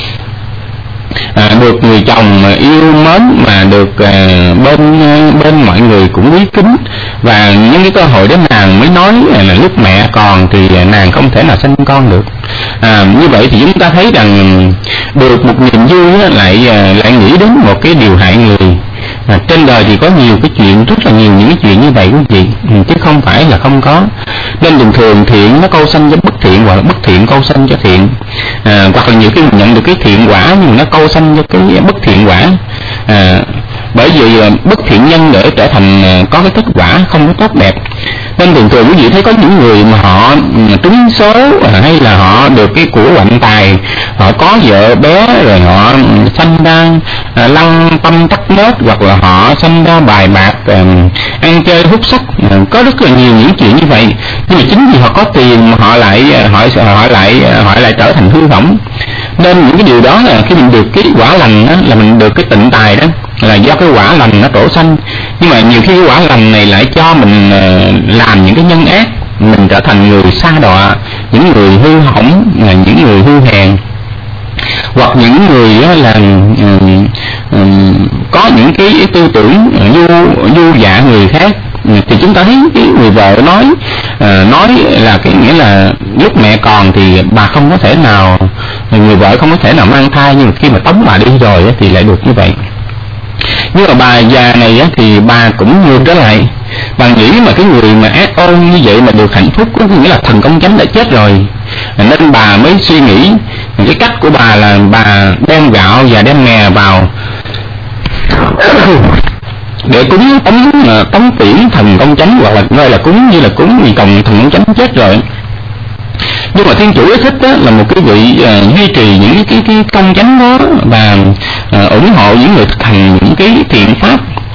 À, được người chồng mà yêu mến, mà được à, bên bên mọi người cũng quý kính, và những cái cơ hội đó nàng mới nói là lúc mẹ còn thì nàng không thể nào sanh con được. À, như vậy thì chúng ta thấy rằng được một niềm vui lại lại nghĩ đến một cái điều hại người. À, trên đời thì có nhiều cái chuyện, rất là nhiều những cái chuyện như vậy quý vị, chứ không phải là không có. Nên thường thường thiện nó câu sanh cho bất thiện, hoặc là bất thiện câu sanh cho thiện. À, hoặc là nhiều khi mình nhận được cái thiện quả nhưng nó câu sanh cho cái bất thiện quả. À, bởi vì bất thiện nhân để trở thành có cái kết quả không có tốt đẹp. Nên thường thường quý vị thấy có những người mà họ trúng số hay là họ được cái của hoạnh tài, họ có vợ bé rồi họ sanh ra lăng tâm tắc nết, hoặc là họ sanh ra bài bạc, ăn chơi hút sách, có rất là nhiều những chuyện như vậy. Nhưng mà chính vì họ có tiền mà họ lại họ họ lại họ lại trở thành hư hỏng. Nên những cái điều đó là khi mình được cái quả lành đó, là mình được cái tịnh tài đó, là do cái quả lành nó trổ sanh. Nhưng mà nhiều khi cái quả lành này lại cho mình làm những cái nhân ác, mình trở thành người sa đọa, những người hư hỏng, những người hư hèn, hoặc những người là um, um, có những cái tư tưởng nhu nhu dạ người khác. Thì chúng ta thấy cái người vợ nói uh, nói là cái nghĩa là lúc mẹ còn thì bà không có thể nào, người vợ không có thể nào mang thai, nhưng mà khi mà tống bà đi rồi thì lại được như vậy. Nhưng mà bà già này thì bà cũng ngược trở lại, bà nghĩ mà cái người mà ác ôn như vậy mà được hạnh phúc, có nghĩa là thần công chánh đã chết rồi, nên bà mới suy nghĩ cái cách của bà là bà đem gạo và đem mè vào để cúng tống tống tiễn thần công chánh, hoặc là gọi là cúng như là cúng vì cộng thần công chánh chết rồi. Nhưng mà Thiên Chủ thích đó là một cái vị uh, duy trì những cái cái công chánh đó và uh, ủng hộ những người thực hành những cái thiện pháp.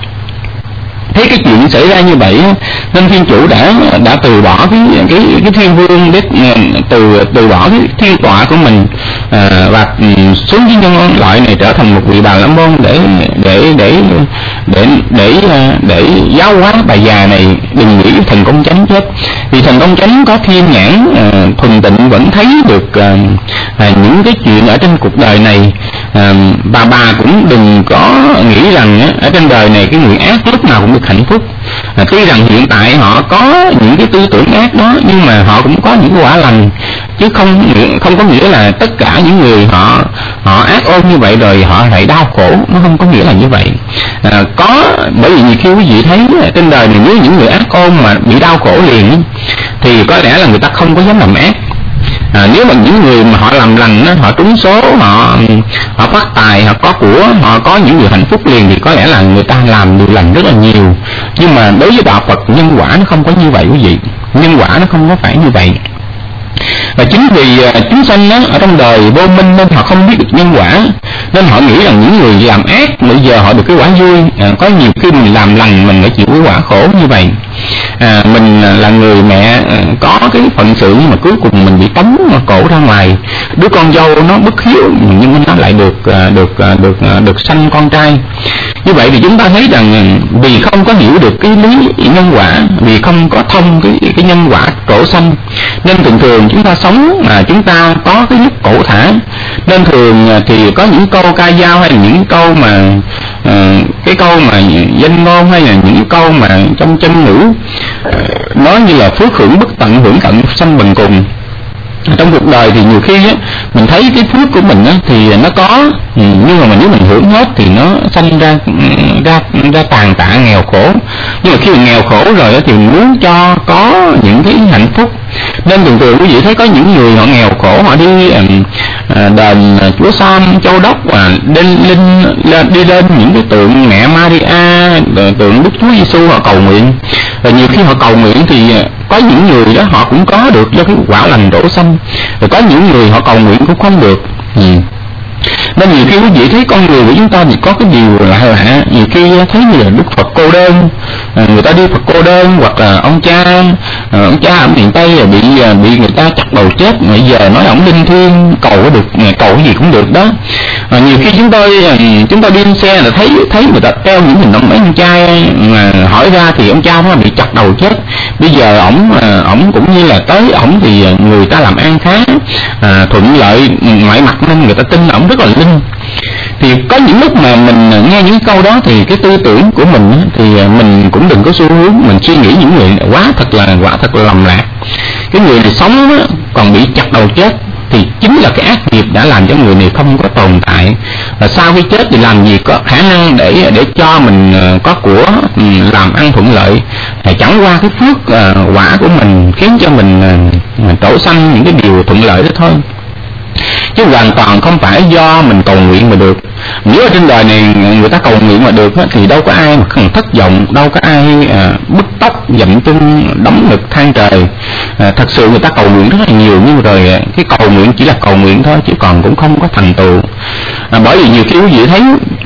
Thấy cái chuyện xảy ra như vậy nên Thiên Chủ đã đã từ bỏ cái cái cái Thiên Vương để từ từ bỏ cái thiên tọa của mình à, và xuống với nhân loại này trở thành một vị Bà La Môn để để để để để để, để giáo hóa bà già này đừng nghĩ thần công chánh chết. Vì thần công chánh có thiên nhãn à, thuần tịnh vẫn thấy được à, à, những cái chuyện ở trên cuộc đời này. À, bà bà cũng đừng có nghĩ rằng á, ở trên đời này cái người ác lúc nào cũng được hạnh phúc. À, tuy rằng hiện tại họ có những cái tư tưởng ác đó, nhưng mà họ cũng có những quả lành, chứ không không có nghĩa là tất cả những người họ họ ác ôn như vậy rồi họ lại đau khổ, nó không có nghĩa là như vậy. À, có bởi vì nhiều khi quý vị thấy trên đời này nếu những người ác ôn mà bị đau khổ liền thì có lẽ là người ta không có dám làm ác. À, nếu mà những người mà họ làm lành đó, họ trúng số, họ họ phát tài, họ có của, họ có những điều hạnh phúc liền, thì có lẽ là người ta làm điều lành rất là nhiều. Nhưng mà đối với đạo Phật, nhân quả nó không có như vậy quý vị, nhân quả nó không có phải như vậy. Và chính vì uh, chúng sanh đó, ở trong đời vô minh nên họ không biết được nhân quả, nên họ nghĩ rằng những người làm ác bây giờ họ được cái quả vui. À, có nhiều khi mình làm lành mình phải chịu cái quả khổ như vậy. À, mình là người mẹ có cái phận sự nhưng mà cuối cùng mình bị tống cổ ra ngoài, đứa con dâu nó bất hiếu nhưng mà nó lại được được được được sanh con trai. Như vậy thì chúng ta thấy rằng vì không có hiểu được cái lý nhân quả, vì không có thông cái cái nhân quả trổ sanh, nên thường thường chúng ta sống mà chúng ta có cái lúc cổ thả. Nên thường thì có những câu ca dao hay là những câu mà uh, cái câu mà danh ngôn hay là những câu mà trong chân ngữ uh, nói như là phước hưởng bất tận, hưởng tận sanh bần cùng. Trong cuộc đời thì nhiều khi á, mình thấy cái phước của mình á, thì nó có, nhưng mà nếu mình hưởng hết thì nó sanh ra ra ra tàn tạ nghèo khổ. Nhưng mà khi mình nghèo khổ rồi á, thì mình muốn cho có những cái hạnh phúc. Nên thường thường quý vị thấy có những người họ nghèo khổ, họ đi à, đền Chúa Sam, Châu Đốc và lên linh lên, đi lên những cái tượng mẹ Maria, tượng Đức Chúa Giêsu họ cầu nguyện. Và nhiều khi họ cầu nguyện thì có những người đó họ cũng có được do cái quả lành trổ sanh, rồi có những người họ cầu nguyện cũng không được. Ừ. Nên nhiều khi quý vị thấy con người của chúng ta thì có cái điều lạ lạ, nhiều khi thấy như là Đức Phật cô đơn, người ta đi Phật cô đơn, hoặc là ông cha ông cha ở miền Tây bị bị người ta chặt đầu chết, bây giờ nói ông linh thiêng cầu có được, cầu cái gì cũng được đó. À, nhiều khi chúng tôi chúng tôi đi xe là thấy thấy người ta treo những hình ảnh mấy ông cha, mà hỏi ra thì ông cha nó bị chặt đầu chết. Bây giờ ổng ổng cũng như là tới ổng thì người ta làm ăn khá à, thuận lợi mọi mặt nên người ta tin ổng rất là linh. Thì có những lúc mà mình nghe những câu đó thì cái tư tưởng của mình thì mình cũng đừng có xu hướng mình suy nghĩ những người quá thật là quả thật là lầm lạc. Cái người này sống còn bị chặt đầu chết thì chính là cái ác nghiệp đã làm cho người này không có tồn tại. Và sau khi chết thì làm gì có khả năng để để cho mình có của làm ăn thuận lợi. Thì chẳng qua cái phước uh, quả của mình khiến cho mình uh, trổ sanh những cái điều thuận lợi đó thôi. chứ hoàn toàn không phải do mình cầu nguyện mà được. Nếu ở trên đời này người ta cầu nguyện mà được thì đâu có ai mà không thất vọng, đâu có ai à, bứt tóc dậm chân đấm ngực than trời. À, thật sự người ta cầu nguyện rất là nhiều, nhưng rồi cái cầu nguyện chỉ là cầu nguyện thôi, chứ còn cũng không có thành tựu. À, bởi vì nhiều khi quý vị thấy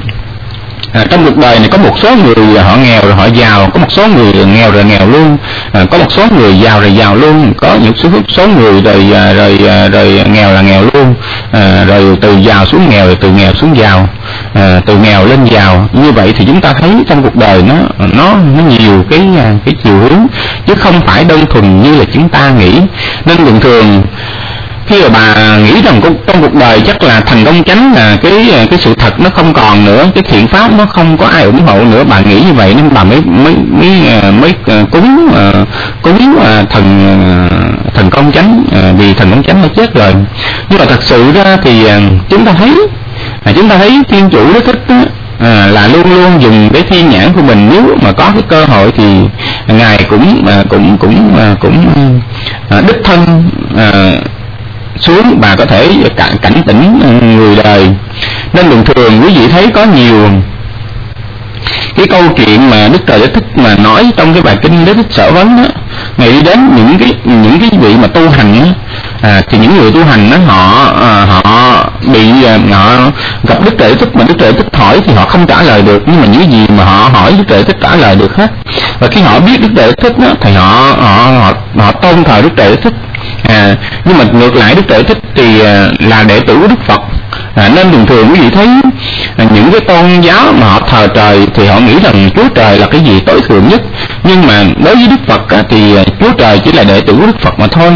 À, trong cuộc đời này có một số người họ nghèo rồi họ giàu, có một số người nghèo rồi nghèo luôn, à, có một số người giàu rồi giàu luôn, có những số, số người rồi rồi rồi, rồi nghèo là nghèo luôn, à, rồi từ giàu xuống nghèo, rồi từ nghèo xuống giàu, à, từ nghèo lên giàu. Như vậy thì chúng ta thấy trong cuộc đời nó nó nó nhiều cái cái chiều hướng, chứ không phải đơn thuần như là chúng ta nghĩ. Nên thường thường khi mà bà nghĩ rằng trong cuộc đời chắc là thành công chánh là cái cái sự thật nó không còn nữa, cái thiện pháp nó không có ai ủng hộ nữa, bà nghĩ như vậy nên bà mới mới mới mới cúng cúng thần thần công chánh, vì thần công chánh nó chết rồi. Nhưng mà thật sự ra thì chúng ta thấy chúng ta thấy Thiên Chủ Đế Thích À, là luôn luôn dùng cái thiên nhãn của mình. Nếu mà có cái cơ hội thì ngài cũng à, cũng cũng à, cũng à, đích thân à, xuống và có thể cảnh tỉnh người đời. Nên thường thường quý vị thấy có nhiều cái câu chuyện mà Đức Trời Đế Thích mà nói trong cái bài kinh Đế Thích Sở Vấn á, ngày đi đến những cái những cái vị mà tu hành á, à, thì những người tu hành á họ à, họ bị họ gặp Đức Trời Đế Thích mà Đức Trời Đế Thích hỏi thì họ không trả lời được, nhưng mà những gì mà họ hỏi Đức Trời Đế Thích trả lời được hết. Và khi họ biết Đức Trời Đế Thích á, thì họ họ họ, họ tôn thờ Đức Trời Đế Thích. À, nhưng mà ngược lại Đức Trời Đế Thích thì à, là đệ tử của Đức Phật. À, nên thường thường quý vị thấy à, những cái tôn giáo mà họ thờ trời thì họ nghĩ rằng Chúa Trời là cái gì tối thượng nhất, nhưng mà đối với Đức Phật á, thì Chúa Trời chỉ là đệ tử của Đức Phật mà thôi.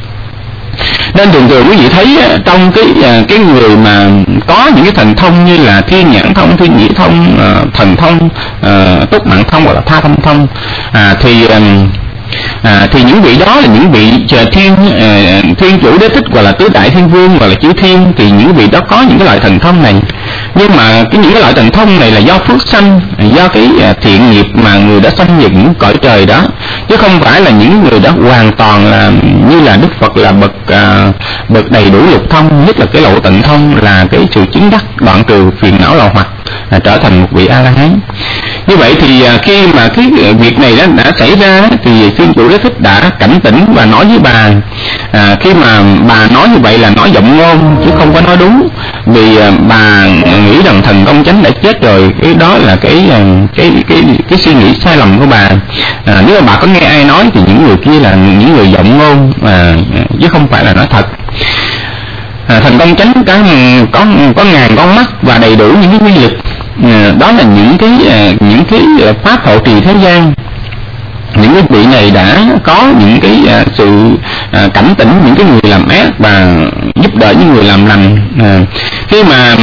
Nên thường thường quý vị thấy á, trong cái cái người mà có những cái thần thông như là thiên nhãn thông, thiên nhĩ thông, à, thần thông, à, túc mạng thông hoặc là tha thông thông, à, thì à, À, thì những vị đó là những vị thiên à, thiên chủ Đế Thích hoặc là tứ đại thiên vương hoặc là chư thiên, thì những vị đó có những cái loại thần thông này. Nhưng mà cái những cái loại thần thông này là do phước sanh, do cái à, thiện nghiệp mà người đã sanh về những cõi trời đó, chứ không phải là những người đó hoàn toàn là như là Đức Phật là bậc à, bậc đầy đủ lục thông, nhất là cái lộ tịnh thông là cái sự chứng đắc đoạn trừ phiền não lậu hoặc, à, trở thành một vị A La Hán. Như vậy thì à, khi mà cái việc này đã, đã xảy ra thì Thiên Chủ Đế Thích đã cảnh tỉnh và nói với bà, à, khi mà bà nói như vậy là nói giọng ngôn chứ không có nói đúng, vì à, bà nghĩ rằng thần công chánh đã chết rồi. Cái đó là cái cái cái cái, cái suy nghĩ sai lầm của bà. À, nếu mà bà có nghe ai nói thì những người kia là những người giọng ngôn, à, chứ không phải là nói thật. À, thần công chánh có có có ngàn con mắt và đầy đủ những cái quy lực. À, đó là những cái à, những cái pháp hộ trì thế gian. Những cái vị này đã có những cái à, sự à, cảnh tỉnh những cái người làm ác và giúp đỡ những người làm lành. À, khi mà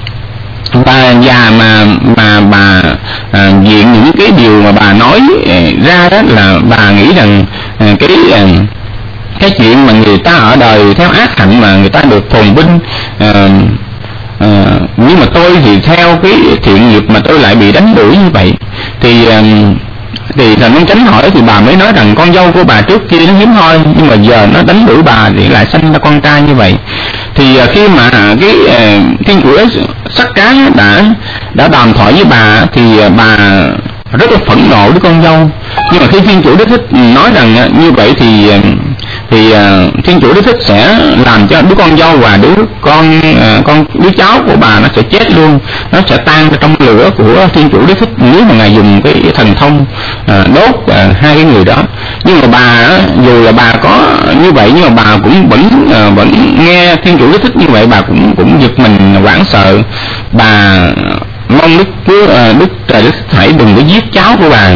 bà già mà mà bà à, diện những cái điều mà bà nói à, ra đó là bà nghĩ rằng à, cái à, cái chuyện mà người ta ở đời theo ác hạnh mà người ta được phồn vinh, à, à, nhưng mà tôi thì theo cái thiện nghiệp mà tôi lại bị đánh đuổi như vậy. Thì à, thì thần công chánh hỏi thì bà mới nói rằng con dâu của bà trước kia nó hiếm hoi, nhưng mà giờ nó đánh đuổi bà thì lại sanh ra con trai như vậy. Thì à, khi mà cái à, Thiên Chủ Sắc Cá đã đã đàm thoại với bà thì à, bà rất là phẫn nộ với con dâu. Nhưng mà khi Thiên Chủ Đế Thích nói rằng à, như vậy thì thì uh, Thiên Chủ Đế Thích sẽ làm cho đứa con dâu và đứa con uh, con đứa cháu của bà nó sẽ chết luôn, nó sẽ tan trong lửa của Thiên Chủ Đế Thích nếu mà ngài dùng cái thần thông uh, đốt uh, hai cái người đó. Nhưng mà bà uh, dù là bà có như vậy nhưng mà bà cũng vẫn uh, vẫn nghe Thiên Chủ Đế Thích như vậy, bà cũng cũng giật mình hoảng sợ. Bà mong Đức Chúa uh, Đức Trời Đế Thích hãy đừng có giết cháu của bà,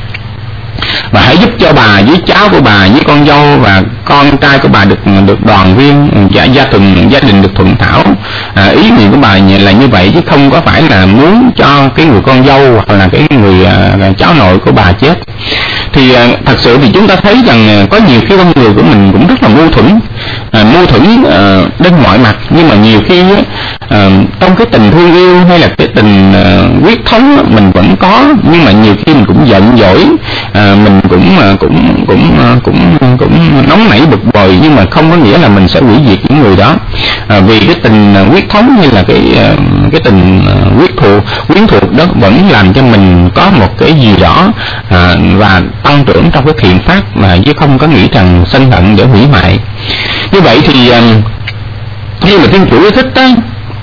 và hãy giúp cho bà với cháu của bà với con dâu và con trai của bà được được đoàn viên, gia, gia đình gia đình được thuận thảo. À, ý niệm của bà là như vậy chứ không có phải là muốn cho cái người con dâu hoặc là cái người à, cháu nội của bà chết. Thì à, thật sự thì chúng ta thấy rằng có nhiều khi con người của mình cũng rất là mâu thuẫn, à, mâu thuẫn à, đến mọi mặt. Nhưng mà nhiều khi à, trong cái tình thương yêu hay là cái tình à, quyết thống mình vẫn có, nhưng mà nhiều khi mình cũng giận dỗi à, mình cũng cũng cũng cũng cũng nóng nảy bực bội, nhưng mà không có nghĩa là mình sẽ hủy diệt những người đó. À, vì cái tình quyết thống hay là cái cái tình quyết thuộc quyến thuộc đó vẫn làm cho mình có một cái gì đó à, và tăng trưởng trong cái thiện pháp, mà chứ không có nghĩ rằng sân hận để hủy hoại. Như vậy thì à, khi mà Thiên Chủ thích đó,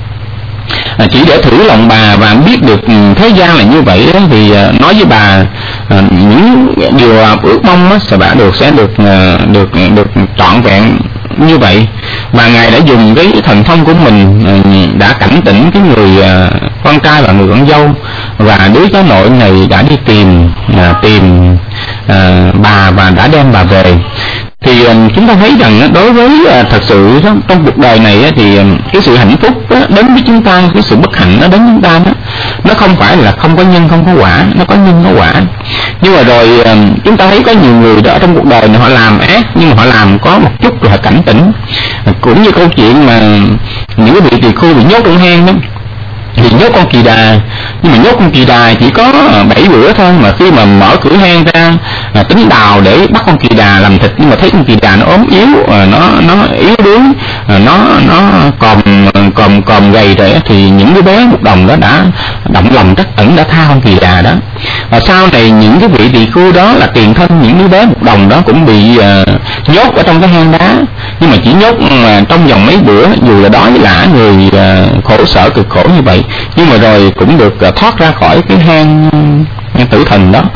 À, chỉ để thử lòng bà và biết được thế gian là như vậy đó, thì à, nói với bà à, những điều à, ước mong đó, sẽ bà được sẽ được à, được được trọn vẹn như vậy. Và Ngài đã dùng cái thần thông của mình à, đã cảnh tỉnh cái người à, con trai và người con dâu, và đứa cháu nội này đã đi tìm à, tìm à, bà và đã đem bà về. Thì um, chúng ta thấy rằng đối với uh, thật sự đó, trong cuộc đời này uh, thì um, cái sự hạnh phúc đó, đến với chúng ta, cái sự bất hạnh nó đến với chúng ta đó, nó không phải là không có nhân không có quả, nó có nhân có quả. Nhưng mà rồi um, chúng ta thấy có nhiều người đó trong cuộc đời này họ làm ác, nhưng mà họ làm có một chút rồi họ cảnh tỉnh. uh, cũng như câu chuyện mà những cái vị tỳ khưu bị nhốt trong hang đó, thì nhốt con kỳ đà, nhưng mà nhốt con kỳ đà chỉ có bảy bữa thôi, mà khi mà mở cửa hang ra à, tính đào để bắt con kỳ đà làm thịt, nhưng mà thấy con kỳ đà nó ốm yếu, à, nó nó yếu đuối, à, nó nó còm còm còm gầy rồi, thì những đứa bé một đồng đó đã động lòng trắc ẩn, đã tha con kỳ đà đó. Và sau này những cái vị tỳ khưu đó là tiền thân những đứa bé một đồng đó cũng bị à, nhốt ở trong cái hang đá, nhưng mà chỉ nhốt à, trong vòng mấy bữa, dù là đói lả người à, khổ sở cực khổ như vậy, nhưng mà rồi cũng được uh, thoát ra khỏi cái hang uh, tử thần đó.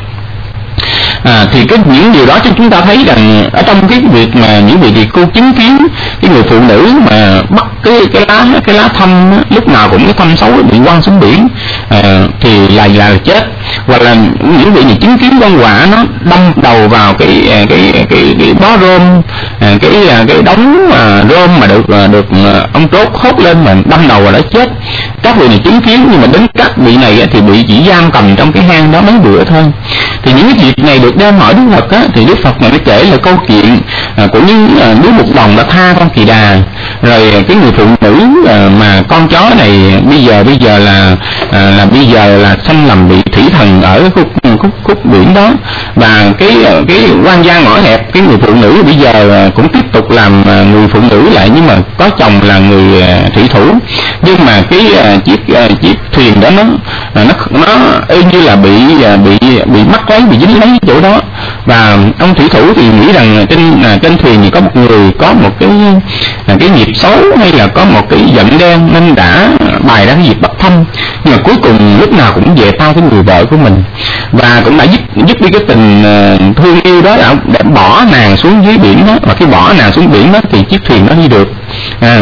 À, thì cái những điều đó cho chúng ta thấy rằng ở trong cái việc mà những vị tỳ khưu chứng kiến cái người phụ nữ mà bắt cái cái lá cái lá thăm lúc nào cũng cái thăm xấu bị quăng xuống biển, à, thì là là chết. Hoặc là những vị này chứng kiến con quạ nó đâm đầu vào cái cái cái cái, cái bó rơm, à, cái cái đống à, rơm mà được được ông trốt hốt lên mà đâm đầu vào đó chết. Các vị này chứng kiến, nhưng mà đến các vị này thì bị chỉ giam cầm trong cái hang đó mấy bữa thôi. Thì những cái việc này được đem hỏi Đức Phật á, thì Đức Phật này mới kể là câu chuyện à, của những à, đứa mục đồng đã tha con kỳ đà, rồi cái người phụ nữ à, mà con chó này bây giờ bây giờ là à, là bây giờ là sanh làm bị thủy thần ở khúc khúc khúc biển đó, và cái cái quan gia ngõ hẹp, cái người phụ nữ bây giờ cũng tiếp tục làm người phụ nữ lại, nhưng mà có chồng là người thủy thủ. Nhưng mà cái chiếc chiếc thuyền đó nó nó nó y như là bị bị bị mắc lấy, bị dính lấy chỗ đó. Và ông thủy thủ thì nghĩ rằng trên trên thuyền thì có một người có một cái cái nghiệp xấu hay là có một cái giận đen, nên đã bày ra cái việc bắt thăm, nhưng mà cuối cùng lúc nào cũng về tay cái người vợ của mình, và cũng đã dứt dứt đi cái tình thương yêu đó, đã, đã bỏ nàng xuống dưới biển đó. Và khi bỏ nàng xuống biển đó thì chiếc thuyền nó đi được. À,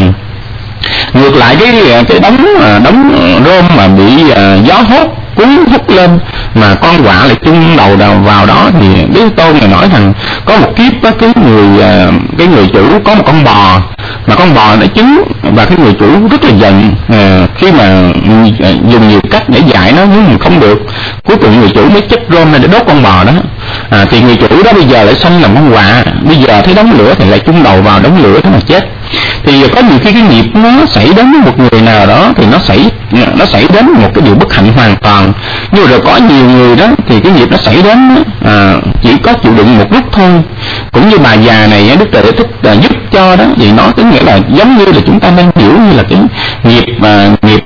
ngược lại cái cái đống đống rơm mà bị uh, gió hốt cuốn hút lên, mà con quạ lại chung đầu đầu vào đó, thì Đức Tôn này nói rằng có một kiếp đó, cái người uh, cái người chủ có một con bò, mà con bò nó trứng, và cái người chủ rất là giận uh, khi mà uh, dùng nhiều cách để dạy nó, nhưng mà không được. Cuối cùng người chủ mới chất rơm này để đốt con bò đó. À, thì người chủ đó bây giờ lại sanh làm con quạ, bây giờ thấy đống lửa thì lại chung đầu vào đống lửa thế mà chết. Thì có nhiều khi cái nghiệp nó xảy đến với một người nào đó thì nó xảy nó xảy đến một cái điều bất hạnh hoàn toàn. Nhưng rồi có nhiều người đó thì cái nghiệp nó xảy đến à, chỉ có chịu đựng một lúc thôi. Cũng như bà già này Đức Trời thích à, giúp cho đó, vì nó có nghĩa là giống như là chúng ta đang hiểu như là cái nghiệp mà nghiệp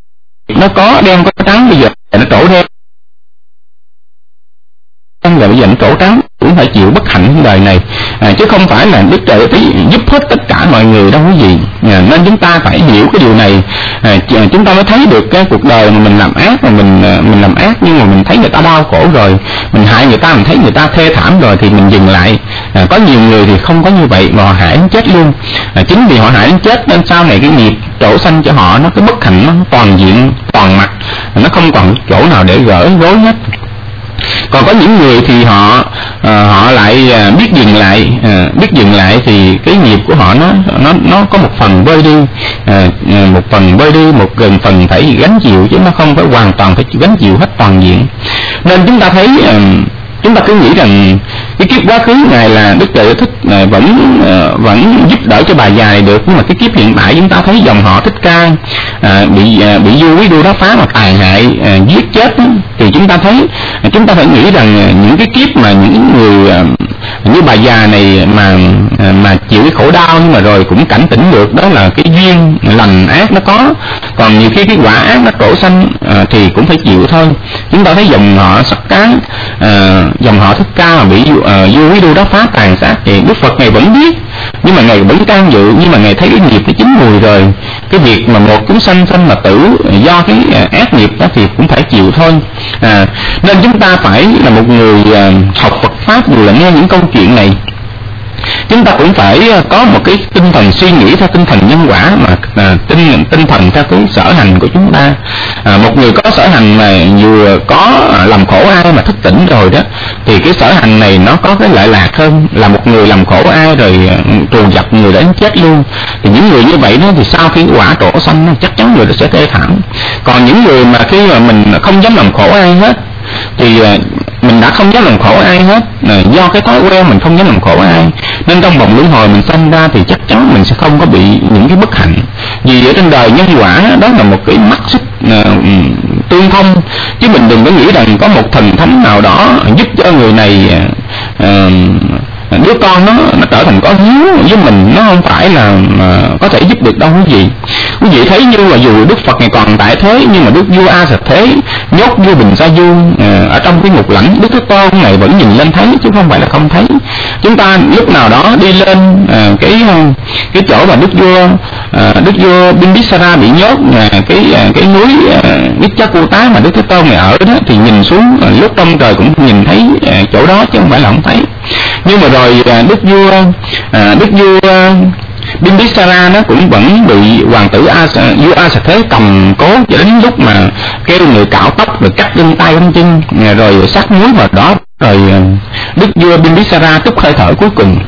nó có đen có trắng, bây giờ nó trổ đen, là bây giờ nó trổ trắng, cũng phải chịu bất hạnh trong đời này, à, chứ không phải là Đức Trời tí giúp hết tất cả mọi người đâu quý vị. À, nên chúng ta phải hiểu cái điều này, à, chúng ta mới thấy được cái cuộc đời mà mình làm ác, mà mình mình làm ác nhưng mà mình thấy người ta đau khổ rồi, mình hại người ta, mình thấy người ta thê thảm rồi thì mình dừng lại. À, có nhiều người thì không có như vậy mà họ hại đến chết luôn. À, chính vì họ hại đến chết nên sau này cái nghiệp trổ sanh cho họ nó cái bất hạnh nó toàn diện toàn mặt, nó không còn chỗ nào để gỡ rối hết. Còn có những người thì họ à, họ lại à, biết dừng lại, à, biết dừng lại thì cái nghiệp của họ nó nó nó có một phần vơi đi, à, một phần vơi đi, một gần phần phải gánh chịu, chứ nó không phải hoàn toàn phải gánh chịu hết toàn diện. Nên chúng ta thấy à, chúng ta cứ nghĩ rằng cái kiếp quá khứ Ngài là Đức Trời Giải Thích Ngài vẫn uh, vẫn giúp đỡ cho bà già này được, nhưng mà cái kiếp hiện tại chúng ta thấy dòng họ Thích Ca uh, bị uh, bị vua Quý Đô Đá Phá mà tàn hại, uh, giết chết đó, thì chúng ta thấy uh, chúng ta phải nghĩ rằng uh, những cái kiếp mà những người uh, như bà già này mà uh, mà chịu cái khổ đau nhưng mà rồi cũng cảnh tỉnh được, đó là cái duyên lành ác nó có. Còn nhiều khi cái quả ác nó trổ sanh uh, thì cũng phải chịu thôi. Chúng ta thấy dòng họ Sắc Cá, uh, dòng họ Thích Ca mà bị uh, vua Quý Đô Đá Phá tàn sát thì Đức Phật Ngài vẫn biết, nhưng mà Ngài vẫn can dự, nhưng mà Ngài thấy cái nghiệp nó chín mùi rồi, cái việc mà một chúng sanh sanh mà tử do cái uh, ác nghiệp đó thì cũng phải chịu thôi. À, nên chúng ta phải là một người uh, học Phật pháp, dù là nghe những câu chuyện này, chúng ta cũng phải có một cái tinh thần suy nghĩ theo tinh thần nhân quả, mà à, tinh tinh thần theo cái sở hành của chúng ta. À, một người có sở hành mà vừa có à, làm khổ ai mà thức tỉnh rồi đó, thì cái sở hành này nó có cái lợi lạc hơn là một người làm khổ ai rồi trù dập người đến chết luôn. Thì những người như vậy đó thì sau khi quả trổ sanh chắc chắn người đó sẽ thê thảm. Còn những người mà khi mà mình không dám làm khổ ai hết thì mình đã không dám làm khổ ai hết, do cái thói quen mình không dám làm khổ ai, nên trong vòng luân hồi mình sanh ra thì chắc chắn mình sẽ không có bị những cái bất hạnh. Vì ở trên đời nhân quả đó là một cái mắt xích uh, tương thông, chứ mình đừng có nghĩ rằng có một thần thánh nào đó giúp cho người này uh, đứa con nó nó trở thành có hiếu với mình, nó không phải là mà có thể giúp được đâu quý vị. Quý vị thấy như là dù Đức Phật này còn tại thế, nhưng mà Đức vua A Sập Thế nhốt vua Bình Sa Du ở trong cái ngục lãnh, Đức Thế Tôn này vẫn nhìn lên thấy chứ không phải là không thấy. Chúng ta lúc nào đó đi lên à, cái cái chỗ mà Đức vua à, Đức vua Bimbisara bị nhốt, à, cái à, cái núi Vichakota mà Đức Thế Tôn này ở đó, thì nhìn xuống à, lúc trong trời cũng nhìn thấy à, chỗ đó chứ không phải là không thấy. Nhưng mà rồi à, Đức vua à, Đức vua à, Bimbisara nó cũng vẫn bị hoàng tử A, vua A Sập Thế cầm cố cho đến lúc mà kêu người cạo tóc rồi cắt gân tay gân chân rồi sát muối vào đó, rồi Đức vua Bimbisara trút hơi thở cuối cùng.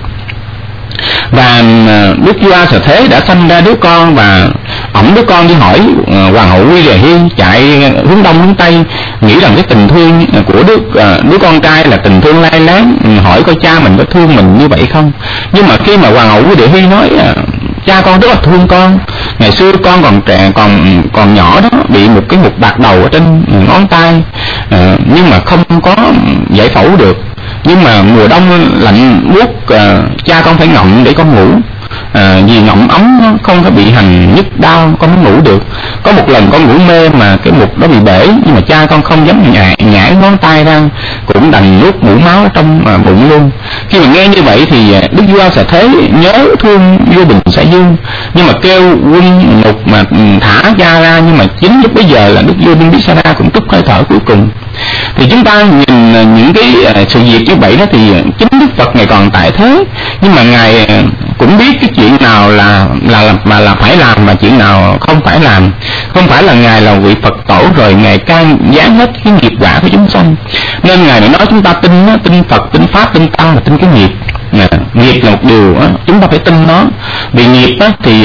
Và Đức vua A Sập Thế đã sanh ra đứa con, và ổng đứa con đi hỏi hoàng hậu Quy Đề Hy chạy hướng đông hướng tây, nghĩ rằng cái tình thương của đứa đứa con trai là tình thương lai láng, hỏi coi cha mình có thương mình như vậy không. Nhưng mà khi mà hoàng hậu Quy Đề Hy nói cha con rất là thương con, ngày xưa con còn trẻ còn còn nhỏ đó, bị một cái mục bạc đầu ở trên ngón tay, nhưng mà không có giải phẫu được. Nhưng mà mùa đông lạnh buốt, à, cha con phải ngậm để con ngủ, à, vì ngậm ấm không có bị hành nhức đau, con mới ngủ được. Có một lần con ngủ mê mà cái mục đó bị bể, nhưng mà cha con không dám nhảy, nhảy ngón tay ra, cũng đành nuốt mũi máu trong à, bụng luôn. Khi mà nghe như vậy thì Đức vua A Sập Thế nhớ thương vua Bình Sa Du, nhưng mà kêu quân ngục mà thả cha ra, nhưng mà chính lúc bấy giờ là Đức vua Bimbisara cũng trút hơi thở cuối cùng. Thì chúng ta nhìn những cái sự việc như vậy đó, thì chính Đức Phật Ngài còn tại thế, nhưng mà Ngài cũng biết cái chuyện nào là là mà là phải làm và chuyện nào không phải làm. Không phải là Ngài là vị Phật tổ rồi Ngài can gián hết cái nghiệp quả của chúng sanh, nên Ngài nói chúng ta tin tin Phật, tin Pháp, tin Tăng là tin cái nghiệp. À, nghiệp là một điều đó, chúng ta phải tin nó. Vì nghiệp đó thì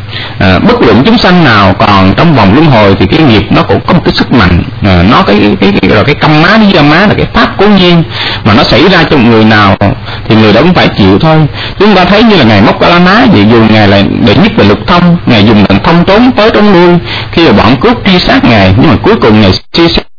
À, bất luận chúng sanh nào còn trong vòng luân hồi thì cái nghiệp nó cũng có một cái sức mạnh, à, nó cái cái cái rồi cái căm má lý do má là cái pháp cố nhiên mà nó xảy ra cho người nào thì người đó cũng phải chịu thôi. Chúng ta thấy như là ngài Mokkallana vậy, dù ngài là đệ nhất về lục thông, ngài dùng thần thông trốn tới trốn lui khi mà bọn cướp truy sát ngài, nhưng mà cuối cùng ngài suy xét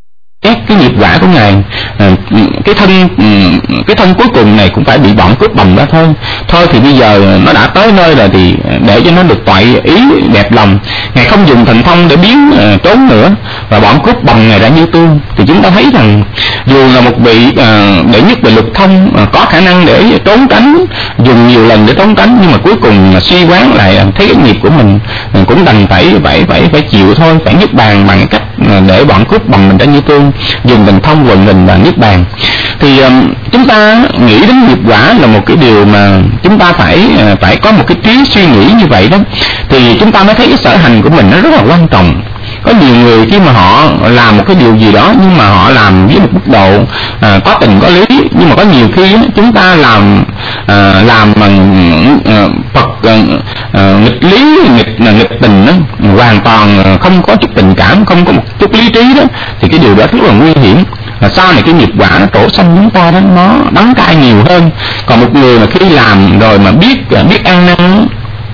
cái nghiệp quả của ngài, à, cái thân cái thân cuối cùng này cũng phải bị bọn cướp bầm ra thôi. Thôi thì bây giờ nó đã tới nơi rồi thì để cho nó được toại ý đẹp lòng, ngài không dùng thần thông để biến uh, trốn nữa, và bọn cướp bầm ngài ra như tương. Thì chúng ta thấy rằng dù là một vị uh, đệ nhất về lục thông uh, có khả năng để trốn tránh, dùng nhiều lần để trốn tránh, nhưng mà cuối cùng uh, suy quán lại uh, thấy cái nghiệp của mình uh, cũng đành phải phải phải phải chịu thôi, phải niết bàn bằng cách uh, để bọn cướp bầm mình ra như tương, dùng thần thông quần mình và niết bàn. Thì um, chúng ta nghĩ đến nghiệp quả là một cái điều mà chúng ta phải uh, phải có một cái trí suy nghĩ như vậy đó, thì chúng ta mới thấy cái sở hành của mình nó rất là quan trọng. Có nhiều người khi mà họ làm một cái điều gì đó, nhưng mà họ làm với một mức độ à, có tình có lý, nhưng mà có nhiều khi á, chúng ta làm à, làm bằng à, Phật à, à, nghịch lý, nghịch nghịch tình đó, hoàn toàn không có chút tình cảm, không có một chút lý trí đó, thì cái điều đó rất là nguy hiểm. là sau này cái nghiệp quả nó trổ sanh chúng ta đó, nó đắng cay nhiều hơn. Còn một người mà khi làm rồi mà biết biết ăn năn,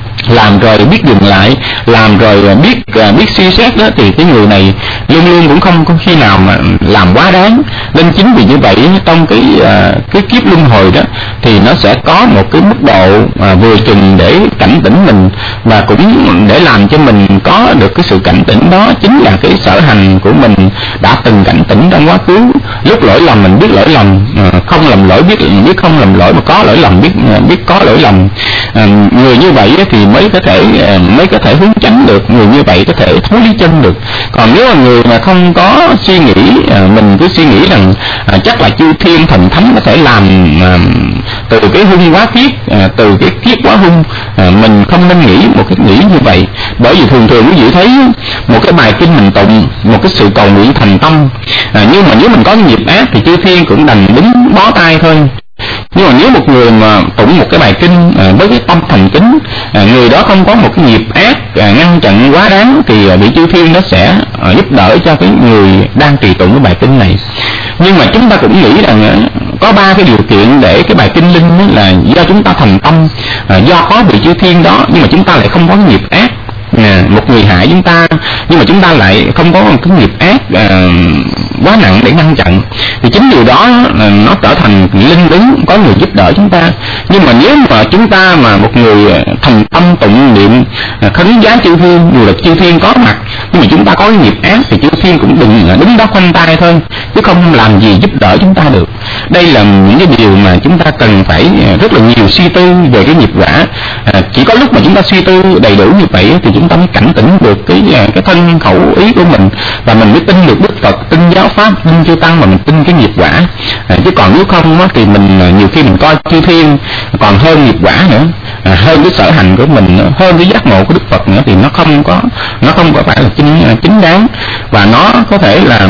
làm rồi biết dừng lại, làm rồi biết biết suy xét đó, thì cái người này luôn luôn cũng không có khi nào mà làm quá đáng. Nên chính vì như vậy trong cái cái kiếp luân hồi đó thì nó sẽ có một cái mức độ vừa chừng để cảnh tỉnh mình, và cũng để làm cho mình có được cái sự cảnh tỉnh đó chính là cái sở hành của mình đã từng cảnh tỉnh trong quá khứ. Lúc lỗi lầm mình biết lỗi lầm, không làm lỗi biết biết không làm lỗi, mà có lỗi lầm biết biết có lỗi lầm. Người như vậy thì mới có thể mới có thể hướng chánh được, người như vậy có thể thối lý chân được. Còn nếu mà người mà không có suy nghĩ, mình cứ suy nghĩ rằng à, chắc là chư thiên thần thánh có thể làm à, từ cái hung quá kiếp, à, từ cái kiếp quá hung, à, mình không nên nghĩ một cái nghĩ như vậy. Bởi vì thường thường quý vị thấy một cái bài kinh mình tụng, một cái sự cầu nguyện thành tâm, à, nhưng mà nếu mình có nghiệp ác thì chư thiên cũng đành đứng bó tay thôi. Nhưng mà nếu một người mà tụng một cái bài kinh à, với cái tâm thành kính, à, người đó không có một cái nghiệp ác à, ngăn chặn quá đáng, thì à, vị chư thiên nó sẽ à, giúp đỡ cho cái người đang trì tụng cái bài kinh này. Nhưng mà chúng ta cũng nghĩ rằng à, có ba cái điều kiện để cái bài kinh linh đó là do chúng ta thành tâm, à, do có vị chư thiên đó, nhưng mà chúng ta lại không có nghiệp ác. À, một người hại chúng ta nhưng mà chúng ta lại không có một cái nghiệp ác à, quá nặng để ngăn chặn, thì chính điều đó là nó trở thành linh ứng, có người giúp đỡ chúng ta. Nhưng mà nếu mà chúng ta mà một người thành tâm tụng niệm à, khấn vái chư thiên, dù là chư thiên có mặt nhưng mà chúng ta có cái nghiệp ác thì chư thiên cũng đừng đứng đó khoanh tay thôi, chứ không làm gì giúp đỡ chúng ta được. Đây là những cái điều mà chúng ta cần phải rất là nhiều suy tư về cái nghiệp quả. À, chỉ có lúc mà chúng ta suy tư đầy đủ như vậy thì chúng ta mới cảnh tỉnh được cái cái thân khẩu ý của mình, và mình mới tin được Đức Phật, tin giáo pháp, tin chư tăng, mà mình tin cái nghiệp quả. À, chứ còn nếu không á, thì mình nhiều khi mình coi chư thiên còn hơn nghiệp quả nữa, à, hơn cái sở hành của mình nữa, hơn cái giác ngộ của Đức Phật nữa, thì nó không có nó không có phải là chính chính đáng, và nó có thể là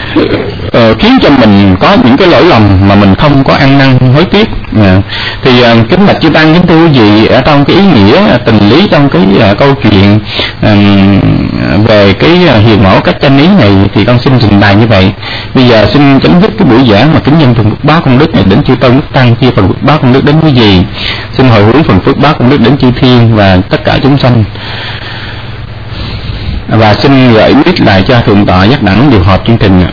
uh, khiến cho mình có những cái lỗi lầm mà mình không có ăn năn hối tiếc. À, thì uh, kính bạch chư tăng, kính thưa quý vị, ở trong cái ý nghĩa tình lý trong cái uh, câu chuyện uh, về cái uh, hiền mẫu cách chánh ý này thì con xin trình bày như vậy. Bây giờ xin chấm dứt cái buổi giảng mà kính nhân phần phước báo công đức này đến chư tôn đức tăng, chia phần phước báo công đức đến quý vị. Xin hồi hướng phần phước báo công đức đến chư thiên và tất cả chúng sanh. Và xin gửi mic lại cho thượng tọa giác đẳng điều họp chương trình.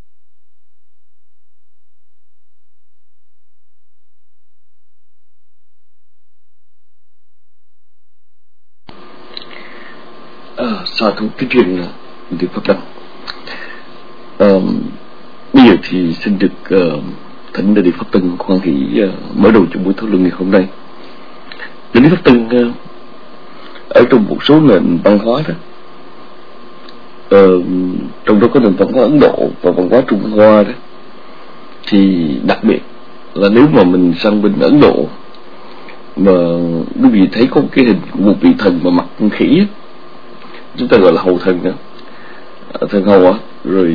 Sa thú kính truyền được pháp đăng. À, bây giờ thì xin được uh, thỉnh đại đức Pháp Tân khoan hỷ uh, mở đầu cho buổi thảo luận ngày hôm nay. Đại đức Pháp Tân uh, ở trong một số nền văn hóa đó, uh, trong đó có nền văn hóa Ấn Độ và văn hóa Trung Hoa đó, thì đặc biệt là nếu mà mình sang bên Ấn Độ mà quý vị thấy có cái hình của một vị thần mà mặc con khỉ á, chúng ta gọi là hầu thần đó, thần hầu á. Rồi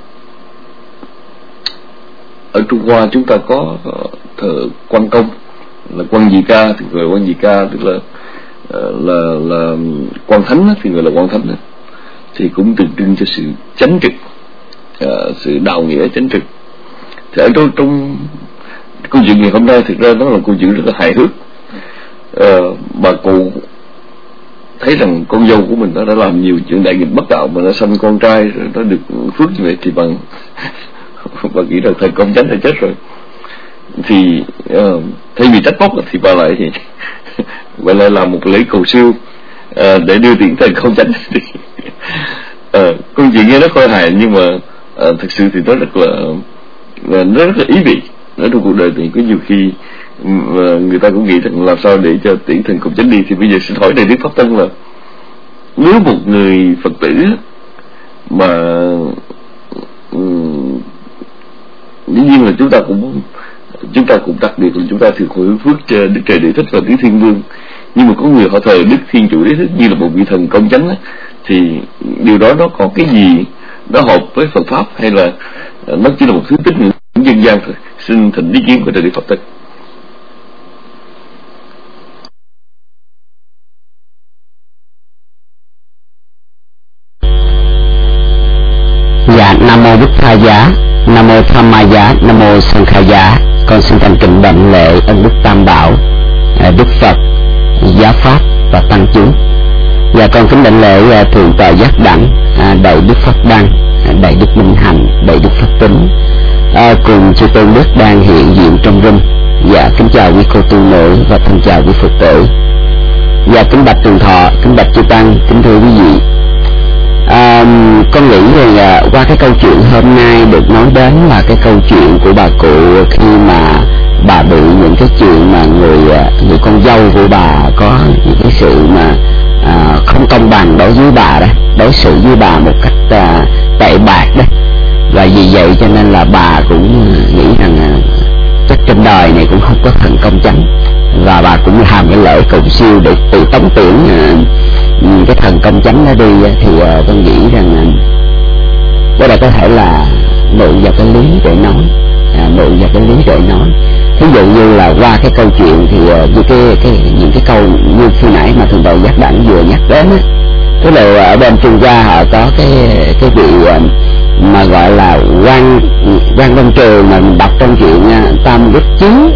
ở Trung Hoa chúng ta có thờ Quan Công là Quan Nhị Ca, thì gọi là Quan Nhị Ca, tức là là là Quan Thánh thì gọi là Quan Thánh đó. Thì cũng tượng trưng cho sự chánh trực, sự đạo nghĩa chánh trực. Thì ở trong, trong câu chuyện ngày hôm nay thực ra nó là câu chuyện rất là hài hước. Uh, bà cụ thấy rằng con dâu của mình nó đã làm nhiều chuyện đại nghịch bất đạo mà nó sanh con trai rồi nó được phước như vậy, thì bằng bà nghĩ rằng thần công chánh đã chết rồi, thì uh, thay vì trách móc thì bà lại thì bà lại làm một lễ cầu siêu uh, để đưa tiền thần công chánh. Thì uh, câu chuyện nghe nó khôi hài nhưng mà uh, thực sự thì nó rất là uh, nó rất là ý vị. Ở trong cuộc đời thì có nhiều khi người ta cũng nghĩ rằng làm sao để cho tiễn thần cùng chánh đi. Thì bây giờ xin hỏi đại đức Pháp Tân là nếu một người Phật tử mà dĩ nhiên là chúng ta cũng chúng ta cũng đặc biệt là chúng ta thường hồi hướng phước cho Đức Trời Địa Thích và Tứ Thiên Vương, nhưng mà có người họ thờ Đức Thiên Chủ Đế Thích như là một vị thần công chánh á, thì điều đó nó có cái gì nó hợp với Phật pháp hay là nó chỉ là một thứ tín ngưỡng dân gian thôi? Xin thỉnh ý kiến của đại đức Pháp Tân. Dạ, Nam Mô Bích Tha Giá. Nam mô Tham Ma Giá, Nam mô Sanh Kha Giá. Con xin thành kính đảnh lễ ân đức Tam Bảo, Đức Phật, Giáo Pháp và Tăng chúng. Và con kính đảnh lễ Thượng tọa Giác Đẳng, Đại Đức Pháp Đăng, Đại Đức Minh Hạnh, Đại Đức Pháp Tính, cùng chư tôn đức đang hiện diện trong room. Dạ kính chào quý cô tu nữ và thân chào quý Phật tử. Dạ kính bạch Trường Thọ, kính bạch chư tăng, kính thưa quý vị. À, con nghĩ rằng à, qua cái câu chuyện hôm nay được nói đến là cái câu chuyện của bà cụ khi mà bà bị những cái chuyện mà người người con dâu của bà có những cái sự mà à, không công bằng đối với bà đó, đối xử với bà một cách à, tệ bạc đó. Và vì vậy cho nên là bà cũng nghĩ rằng à, chắc trên đời này cũng không có thần công chánh, và bà cũng làm cái lễ cầu siêu để tự tống tiễn uh, cái thần công chánh đó đi. Thì uh, tôi nghĩ rằng uh, đó là có thể là nội vào cái lý để nói, à, nội vào cái lý để nói. Ví dụ như là qua cái câu chuyện thì uh, như cái, cái những cái câu như khi nãy mà Thượng tọa Giác Đẳng vừa nhắc đến á, tức là ở bên Trung Hoa họ có cái cái vị uh, mà gọi là quan quan văn trường mà đọc trong chuyện uh, Tam Quốc Chiến,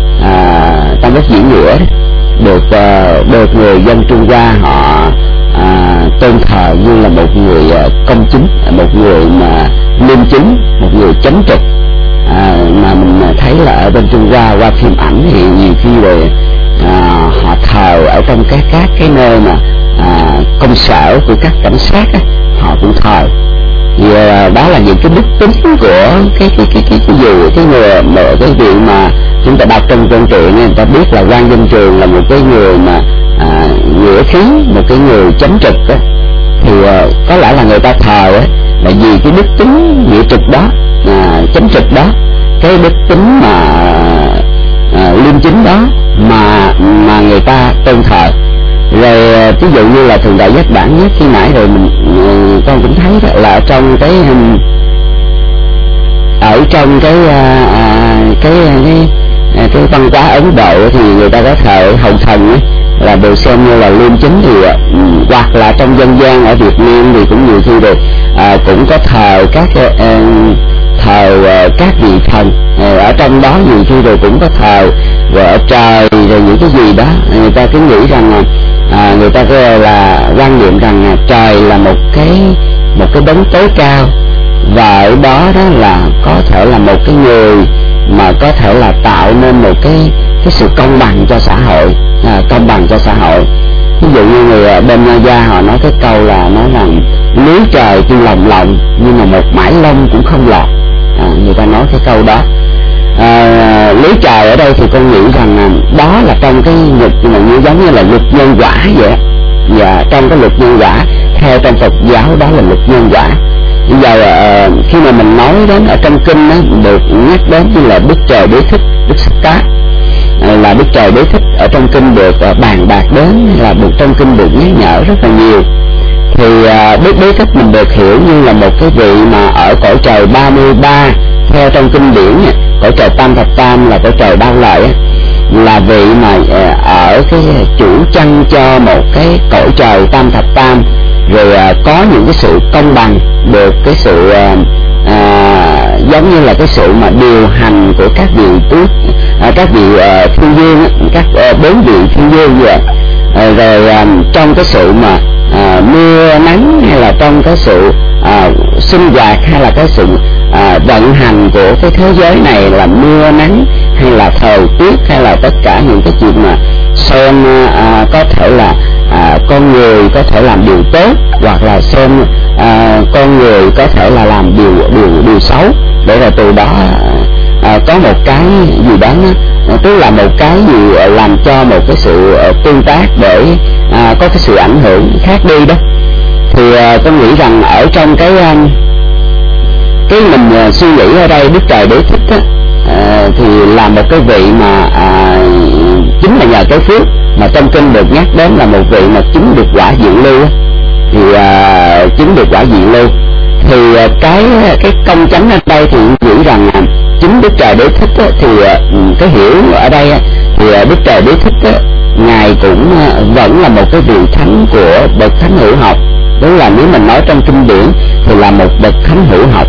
à, Tam Quốc Diễn Nghĩa được uh, được người dân Trung Hoa họ à, tôn thờ như là một người uh, công chính, một người mà liêm chính, một người chánh trực, à, mà mình thấy là ở bên Trung Hoa qua phim ảnh thì nhiều khi rồi à, họ thờ ở trong các các cái nơi mà à, công sở của các cảnh sát á, họ cũng thờ. Thì uh, đó là những cái đức tính của cái cái cái cái cái gì cái người mà cái việc mà chúng ta đọc trong câu chuyện người ta biết là Quan Văn Trường là một cái người mà à, nghĩa khí, một cái người chánh trực đó. Thì à, có lẽ là người ta thờ ấy, là vì cái đức tính nghĩa trực đó, à, chánh trực đó, cái đức tính mà à, liêm chính đó mà mà người ta tôn thờ. Rồi ví dụ như là Thượng tọa Giác Đẳng nhất khi nãy rồi mình con cũng thấy là ở trong cái ở trong cái à, cái cái cái văn hóa Ấn Độ thì người ta có thờ hầu thần ấy, là được xem như là liêm chính. Thì uh, hoặc là trong dân gian ở Việt Nam thì cũng nhiều khi rồi uh, cũng có thờ các uh, thờ uh, các vị thần, uh, ở trong đó nhiều khi rồi cũng có thờ rồi ở trời rồi những cái gì đó. Người ta cứ nghĩ rằng uh, người ta cứ là quan niệm rằng uh, trời là một cái một cái đấng tối cao, và ở đó đó là có thể là một cái người mà có thể là tạo nên một cái cái sự công bằng cho xã hội, à, công bằng cho xã hội. Ví dụ như người bên gia họ nói cái câu là nói rằng lưới trời tuy lồng lộng nhưng mà một mải lông cũng không lọt, à, người ta nói cái câu đó. À, lưới trời ở đây thì con nghĩ rằng đó là trong cái luật mà như giống như là luật nhân quả vậy. Và trong cái luật nhân quả theo trong Phật giáo đó là luật nhân quả. Bây giờ uh, khi mà mình nói đến ở trong kinh đó, được nhắc đến như là Đức Trời Đế Thích, Đức Sắc Cá, uh, là Đức Trời Đế Thích ở trong kinh được uh, bàn bạc đến, là được trong kinh được nhắc nhở rất là nhiều. Thì uh, Đức Đế Thích mình được hiểu như là một cái vị mà ở cõi trời ba mươi ba theo trong kinh điển, cõi trời Tam Thập Tam là cõi trời Đau Lợi, là vị mà uh, ở cái chủ trăng cho một cái cõi trời Tam Thập Tam, rồi à, có những cái sự công bằng, được cái sự à, à, giống như là cái sự mà điều hành của các vị tước, à, các vị à, thiên vương, các à, bốn vị thiên vương vậy. À, rồi à, trong cái sự mà à, mưa nắng, hay là trong cái sự à, sinh hoạt, hay là cái sự à, vận hành của cái thế giới này là mưa nắng, hay là thời tiết, hay là tất cả những cái chuyện mà xem à, có thể là à, con người có thể làm điều tốt, hoặc là xem à, con người có thể là làm điều điều điều xấu, để rồi từ đó à, có một cái gì đó, tức là một cái gì làm cho một cái sự tương tác để à, có cái sự ảnh hưởng khác đi đó. Thì à, tôi nghĩ rằng ở trong cái cái mình à, suy nghĩ ở đây Đức Trời Đế Thích á, à, thì là một cái vị mà à, chính là nhờ cái phước mà trong kinh được nhắc đến là một vị mà chứng được quả diện lưu, thì à, chứng được quả diện lưu. Thì à, cái cái công chánh ở đây thì nghĩ rằng à, chính Đức Trời Đế Thích á, thì à, cái hiểu ở đây á, thì à, Đức Trời Đế Thích á, ngài cũng à, vẫn là một cái vị thánh của bậc thánh hữu học. Tức là nếu mình nói trong kinh điển thì là một bậc thánh hữu học.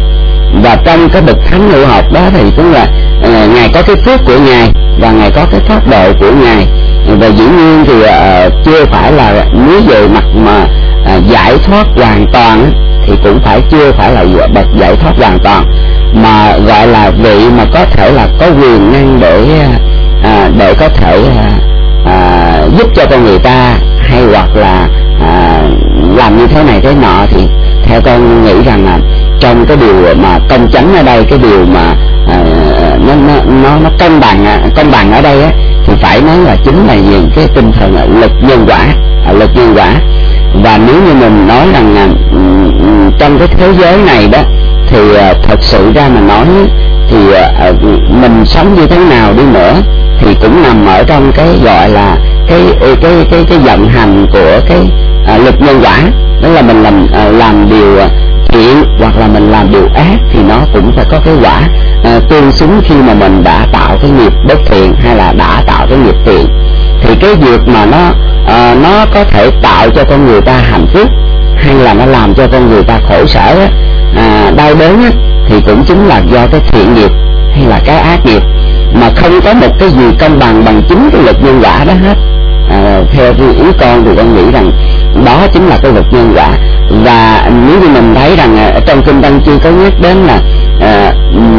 và trong cái bậc thánh hữu học đó thì cũng là à, ngài có cái phước của ngài và ngài có cái pháp độ của ngài, và dĩ nhiên thì à, chưa phải là nếu về mặt mà à, giải thoát hoàn toàn thì cũng phải chưa phải là bậc giải thoát hoàn toàn, mà gọi là vị mà có thể là có quyền năng để à, để có thể à, à, giúp cho con người ta, hay hoặc là à, làm như thế này thế nọ, thì theo con nghĩ rằng là trong cái điều mà công chánh ở đây, cái điều mà à, nó, nó nó nó công bằng công bằng ở đây á, thì phải nói là chính là những cái tinh thần là lực nhân quả, à, lực nhân quả. Và nếu như mình nói rằng là trong cái thế giới này đó thì à, thật sự ra mà nói thì à, mình sống như thế nào đi nữa thì cũng nằm ở trong cái gọi là cái cái cái cái, cái vận hành của cái à, lực nhân quả. Đó là mình làm à, làm điều thiện hoặc là mình làm điều ác thì nó cũng phải có cái quả à, tương xứng khi mà mình đã tạo cái nghiệp bất thiện hay là đã tạo cái nghiệp thiện. Thì cái việc mà nó à, nó có thể tạo cho con người ta hạnh phúc hay là nó làm cho con người ta khổ sở á, à, đau đớn á, thì cũng chính là do cái thiện nghiệp hay là cái ác nghiệp, mà không có một cái gì công bằng bằng chính cái lực nhân quả đó hết. À, theo ý con thì con nghĩ rằng đó chính là cái lực nhân quả. Và nếu như mình thấy rằng ở trong kinh Tăng Chi có nhắc đến là à,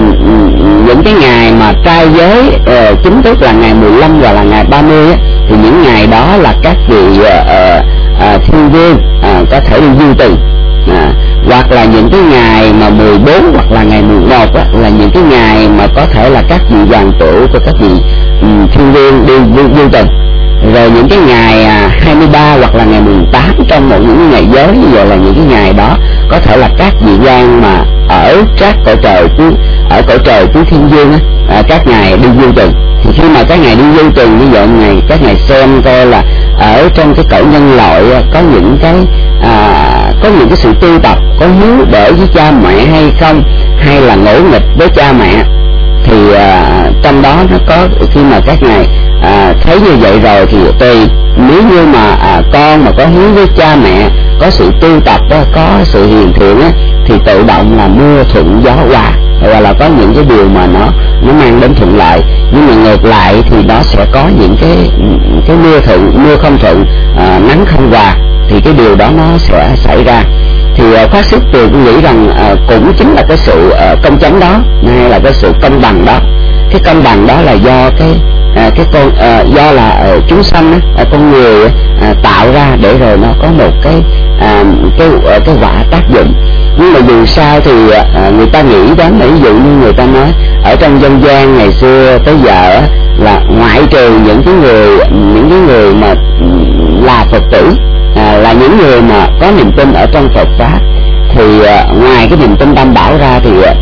những cái ngày mà trai giới à, chính thức là ngày mười lăm và là ngày ba mươi á, thì những ngày đó là các vị à, à, thiên vương à, có thể đi du tình, à, hoặc là những cái ngày mà mười bốn hoặc là ngày mười một á, là những cái ngày mà có thể là các vị hoàng tử của các vị um, thiên vương đi du, du tình. Rồi những cái ngày à, hai mươi ba hoặc là ngày mười tám trong một những ngày giới như vậy là những cái ngày đó có thể là các vị quan mà ở các cõi trời của ở cõi trời của thiên vương á, à, các ngài đi du tình. Thì khi mà các ngài đi du tình như vậy, ngày các ngài xem coi là ở trong cái cõi nhân loại có những cái à, có những cái sự tu tập, có hiếu để với cha mẹ hay không, hay là ngỗ nghịch với cha mẹ. Thì à, trong đó nó có khi mà các ngài à, thấy như vậy rồi thì tùy, nếu như mà à, con mà có hiếu với cha mẹ, có sự tu tập đó, có sự hiền thiện á, thì tự động là mưa thuận gió hòa, hoặc là có những cái điều mà nó nó mang đến thuận lợi. Nhưng mà ngược lại thì nó sẽ có những cái cái mưa thuận mưa không thuận, à, nắng không hòa, thì cái điều đó nó sẽ xảy ra. Thì à, phát xuất từ tôi nghĩ rằng à, cũng chính là cái sự à, công chánh đó, hay là cái sự công bằng đó. Cái công bằng đó là do cái à, cái con à, do là à, chúng sanh á, à, con người à, tạo ra để rồi nó có một cái à, cái à, cái quả tác dụng. Nhưng mà dù sao thì à, người ta nghĩ đến, ví dụ như người ta nói ở trong dân gian ngày xưa tới giờ á, là ngoại trừ những cái người những cái người mà là Phật tử, à, là những người mà có niềm tin ở trong Phật pháp, thì à, ngoài cái niềm tin Tam Bảo ra thì à,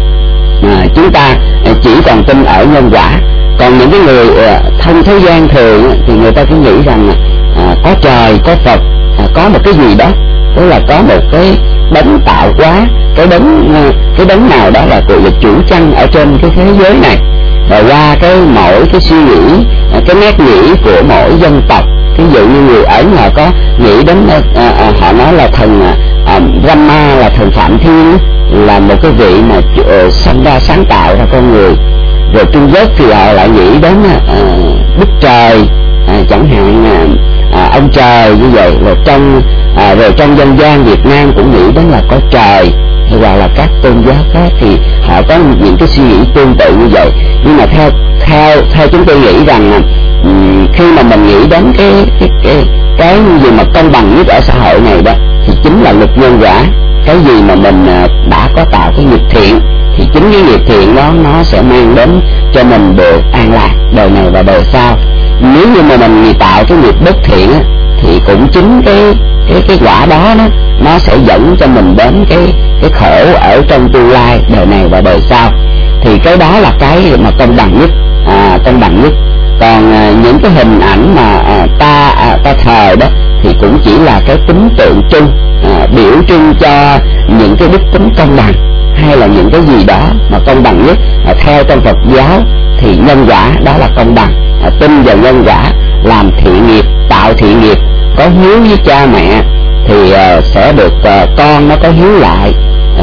à, chúng ta chỉ còn tin ở nhân quả. Còn những cái người à, thông thế gian thường thì người ta cứ nghĩ rằng à, có trời, có Phật, à, có một cái gì đó, tức là có một cái đấng tạo hóa, cái đấng cái đấng nào đó là của chủ chân ở trên cái thế giới này. Rồi qua cái mỗi cái suy nghĩ, cái nét nghĩ của mỗi dân tộc, ví dụ như người Ấn họ có nghĩ đến à, à, họ nói là thần à, Brahma là thần Phạm Thiên, là một cái vị mà uh, sanh ra sáng tạo ra con người. Rồi Trung Quốc thì họ lại nghĩ đến uh, Đức Trời, uh, chẳng hạn uh, ông trời như vậy. Rồi trong uh, rồi trong dân gian Việt Nam cũng nghĩ đến là có trời, hoặc là các tôn giáo khác thì họ có những cái suy nghĩ tương tự như vậy. Nhưng mà theo theo theo chúng tôi nghĩ rằng um, khi mà mình nghĩ đến cái cái cái cái gì mà công bằng nhất ở xã hội này đó thì chính là luật nhân quả. Cái gì mà mình đã có tạo cái nghiệp thiện thì chính cái nghiệp thiện đó nó sẽ mang đến cho mình được an lạc đời này và đời sau. Nếu như mà mình tạo cái nghiệp bất thiện á, thì cũng chính cái cái cái quả đó nó nó sẽ dẫn cho mình đến cái cái khổ ở trong tương lai đời này và đời sau. Thì cái đó là cái mà công bằng nhất, à, công bằng nhất. Còn à, những cái hình ảnh mà à, ta à, ta thờ đó thì cũng chỉ là cái tính tượng trưng, à, biểu trưng cho những cái đức tính công bằng, hay là những cái gì đó mà công bằng nhất. À, theo trong Phật giáo thì nhân quả đó là công bằng, à, tin vào nhân quả, làm thiện nghiệp, tạo thiện nghiệp, có hiếu với cha mẹ thì uh, sẽ được uh, con nó có hiếu lại,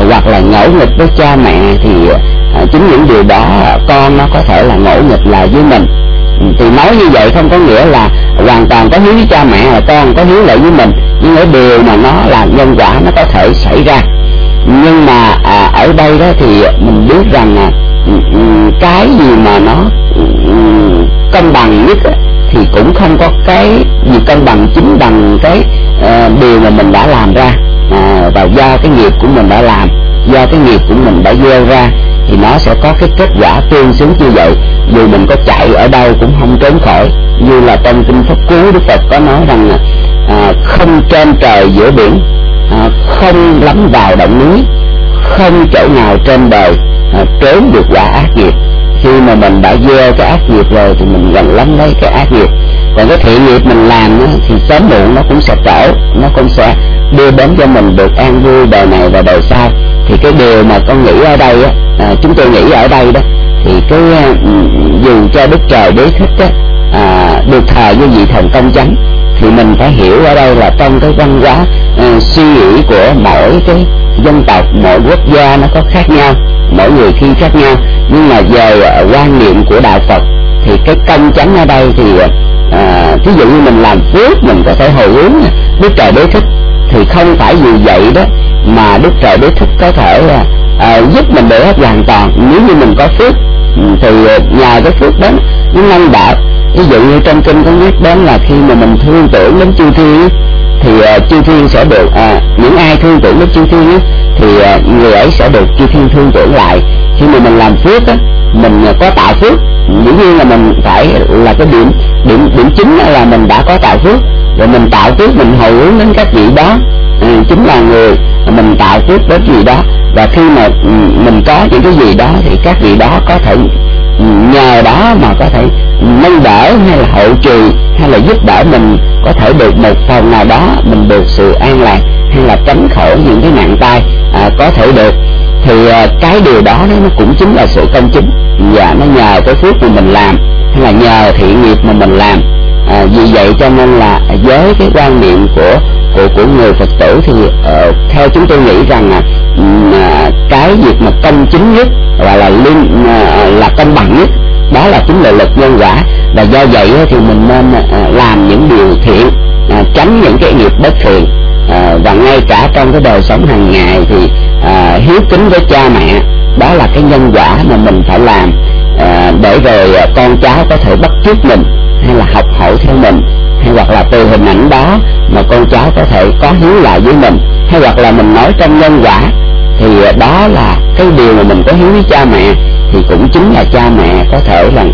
hoặc là ngỗ nghịch với cha mẹ, thì à, chính những điều đó con nó có thể là ngỗ nghịch lại với mình. Thì nói như vậy không có nghĩa là hoàn toàn có hiếu với cha mẹ là con có hiếu lại với mình, nhưng ở điều mà nó là nhân quả nó có thể xảy ra. Nhưng mà à, ở đây đó thì mình biết rằng là cái gì mà nó công bằng nhất thì cũng không có cái gì công bằng chính bằng cái uh, điều mà mình đã làm ra, à, và do cái nghiệp của mình đã làm, do cái nghiệp của mình đã gieo ra thì nó sẽ có cái kết quả tương xứng như vậy. Dù mình có chạy ở đâu cũng không trốn khỏi. Như là trong kinh Pháp Cú, Đức Phật có nói rằng là à, không trên trời giữa biển, à, không lắm vào động núi, không chỗ nào trên đời à, trốn được quả ác nghiệp. Khi mà mình đã gieo cái ác nghiệp rồi thì mình gần lắm lấy cái ác nghiệp. Còn cái thiện nghiệp mình làm đó, thì sớm muộn nó cũng sẽ trổ, nó cũng sẽ đưa đến cho mình được an vui đời này và đời sau. Thì cái điều mà con nghĩ ở đây á, à, chúng tôi nghĩ ở đây đó, thì cái dù cho Đức Trời Đế Thích á, à, được thờ như vị thần công chánh, thì mình phải hiểu ở đây là trong cái văn hóa à, suy nghĩ của mỗi cái dân tộc, mỗi quốc gia nó có khác nhau, mỗi người khi khác nhau. Nhưng mà về uh, quan niệm của đạo Phật thì cái công chánh ở đây thì à, ví dụ như mình làm phước mình có thể hồi hướng Đức Trời Đế Thích, thì không phải vì vậy đó mà Đức Trời Đế Thích có thể à, giúp mình được hết hoàn toàn. Nếu như mình có phước thì nhờ cái phước đó nó nâng đạo. Ví dụ như trong kinh có nhắc đến là khi mà mình thương tưởng đến chư thiên thì uh, chư thiên sẽ được uh, những ai thương tưởng đến chư thiên thì uh, người ấy sẽ được chư thiên thương tưởng lại. Khi mà mình làm phước á, mình uh, có tạo phước, dĩ nhiên là mình phải là cái điểm điểm điểm chính là mình đã có tạo phước, rồi mình tạo phước mình hồi hướng đến các vị đó, uh, chính là người mình tạo phước đến vị đó. Và khi mà uh, mình có những cái gì đó thì các vị đó có thể nhờ đó mà có thể nâng đỡ hay là hậu trì hay là giúp đỡ mình, có thể được một phần nào đó mình được sự an lạc hay là tránh khỏi những cái nạn tai à, có thể được. Thì à, cái điều đó nó cũng chính là sự công chính, và nó nhờ cái phước mà mình làm hay là nhờ thiện nghiệp mà mình làm. À, vì vậy cho nên là với cái quan niệm của của của người Phật tử thì uh, theo chúng tôi nghĩ rằng là uh, cái việc mà công chính nhất và là liên uh, là công bằng nhất đó là chính là luật nhân quả. Và do vậy thì mình nên uh, làm những điều thiện, uh, tránh những cái nghiệp bất thiện. Uh, và ngay cả trong cái đời sống hàng ngày thì uh, hiếu kính với cha mẹ, đó là cái nhân quả mà mình phải làm, uh, để rồi uh, con cháu có thể bắt chước mình hay là học hỏi theo mình, hay hoặc là từ hình ảnh đó mà con cháu có thể có hiếu lại với mình. Hay hoặc là mình nói trong nhân quả thì đó là cái điều mà mình có hiếu với cha mẹ thì cũng chính là cha mẹ có thể là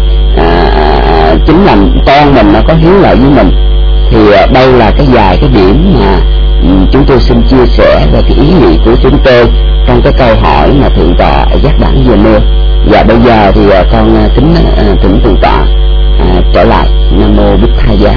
à, chính là con mình nó có hiếu lại với mình. Thì đây là cái vài cái điểm mà chúng tôi xin chia sẻ về cái ý nghĩa của chúng tôi trong cái câu hỏi mà thượng tọa giác đẳng vừa nêu. Và bây giờ thì con kính thỉnh thượng tọa à, trở lại. Nam mô Bích Tha Giá.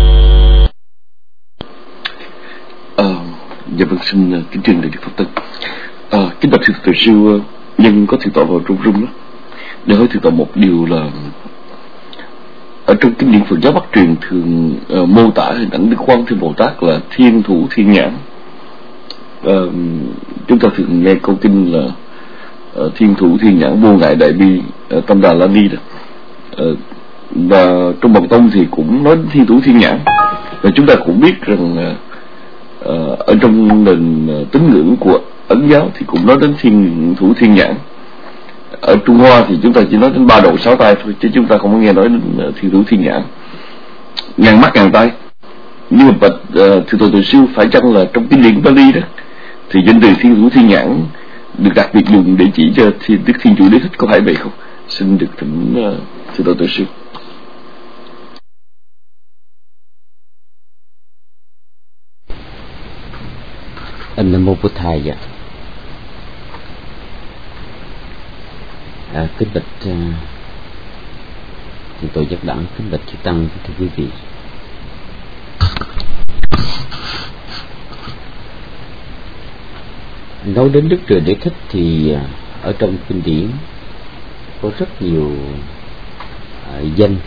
À, dạ vâng, xin kính trình đại đức Phật tử. À, kính bạch thượng tọa sư, nhân có thượng tọa vào trong rung đó để hỏi thượng tọa một điều là ở trong kinh điển Phật giáo Bắc truyền thường uh, mô tả hình ảnh Đức Quan Thế Bồ Tát là thiên thủ thiên nhãn. Uh, chúng ta thường nghe câu kinh là uh, thiên thủ thiên nhãn vô ngại đại bi uh, tâm đà la ni đó. Uh, và trong Bằng Tông thì cũng nói đến thiên thủ thiên nhãn. Và chúng ta cũng biết rằng uh, ở trong nền uh, tín ngưỡng của Ấn giáo thì cũng nói đến thiên thủ thiên nhãn. Ở Trung Hoa thì chúng ta chỉ nói đến ba đầu sáu tay thôi, chứ chúng ta không có nghe nói đến uh, thiên thủ thiên nhãn, ngàn mắt ngàn tay. Nhưng mà bạch uh, thượng tọa Từ Siêu, phải chăng là trong kinh điển Bali đó thì danh từ thiên thủ thiên nhãn được đặc biệt dùng để chỉ cho thiên, Đức Thiên Chủ Đế Thích, có phải vậy không? Xin được thỉnh uh, thượng tọa Từ Siêu. Nam mô Bụt Thầy. Dạ. À, kính bạch uh, thượng tọa giác đẳng, kính bạch chư tăng, thưa quý vị. Nói đến Đức Trời Đế Thích thì uh, ở trong kinh điển có rất nhiều uh, danh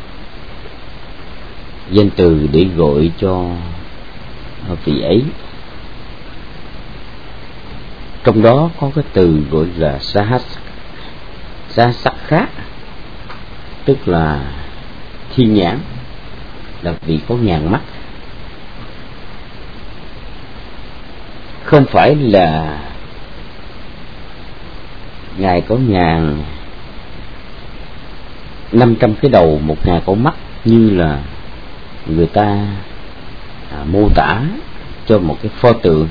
danh từ để gọi cho uh, vị ấy. trong đó có cái từ gọi là sahas sahasakha, tức là thiên nhãn, là vị có ngàn mắt. Không phải là Ngài có ngàn năm trăm cái đầu, một ngàn con mắt như là người ta à, mô tả cho một cái pho tượng.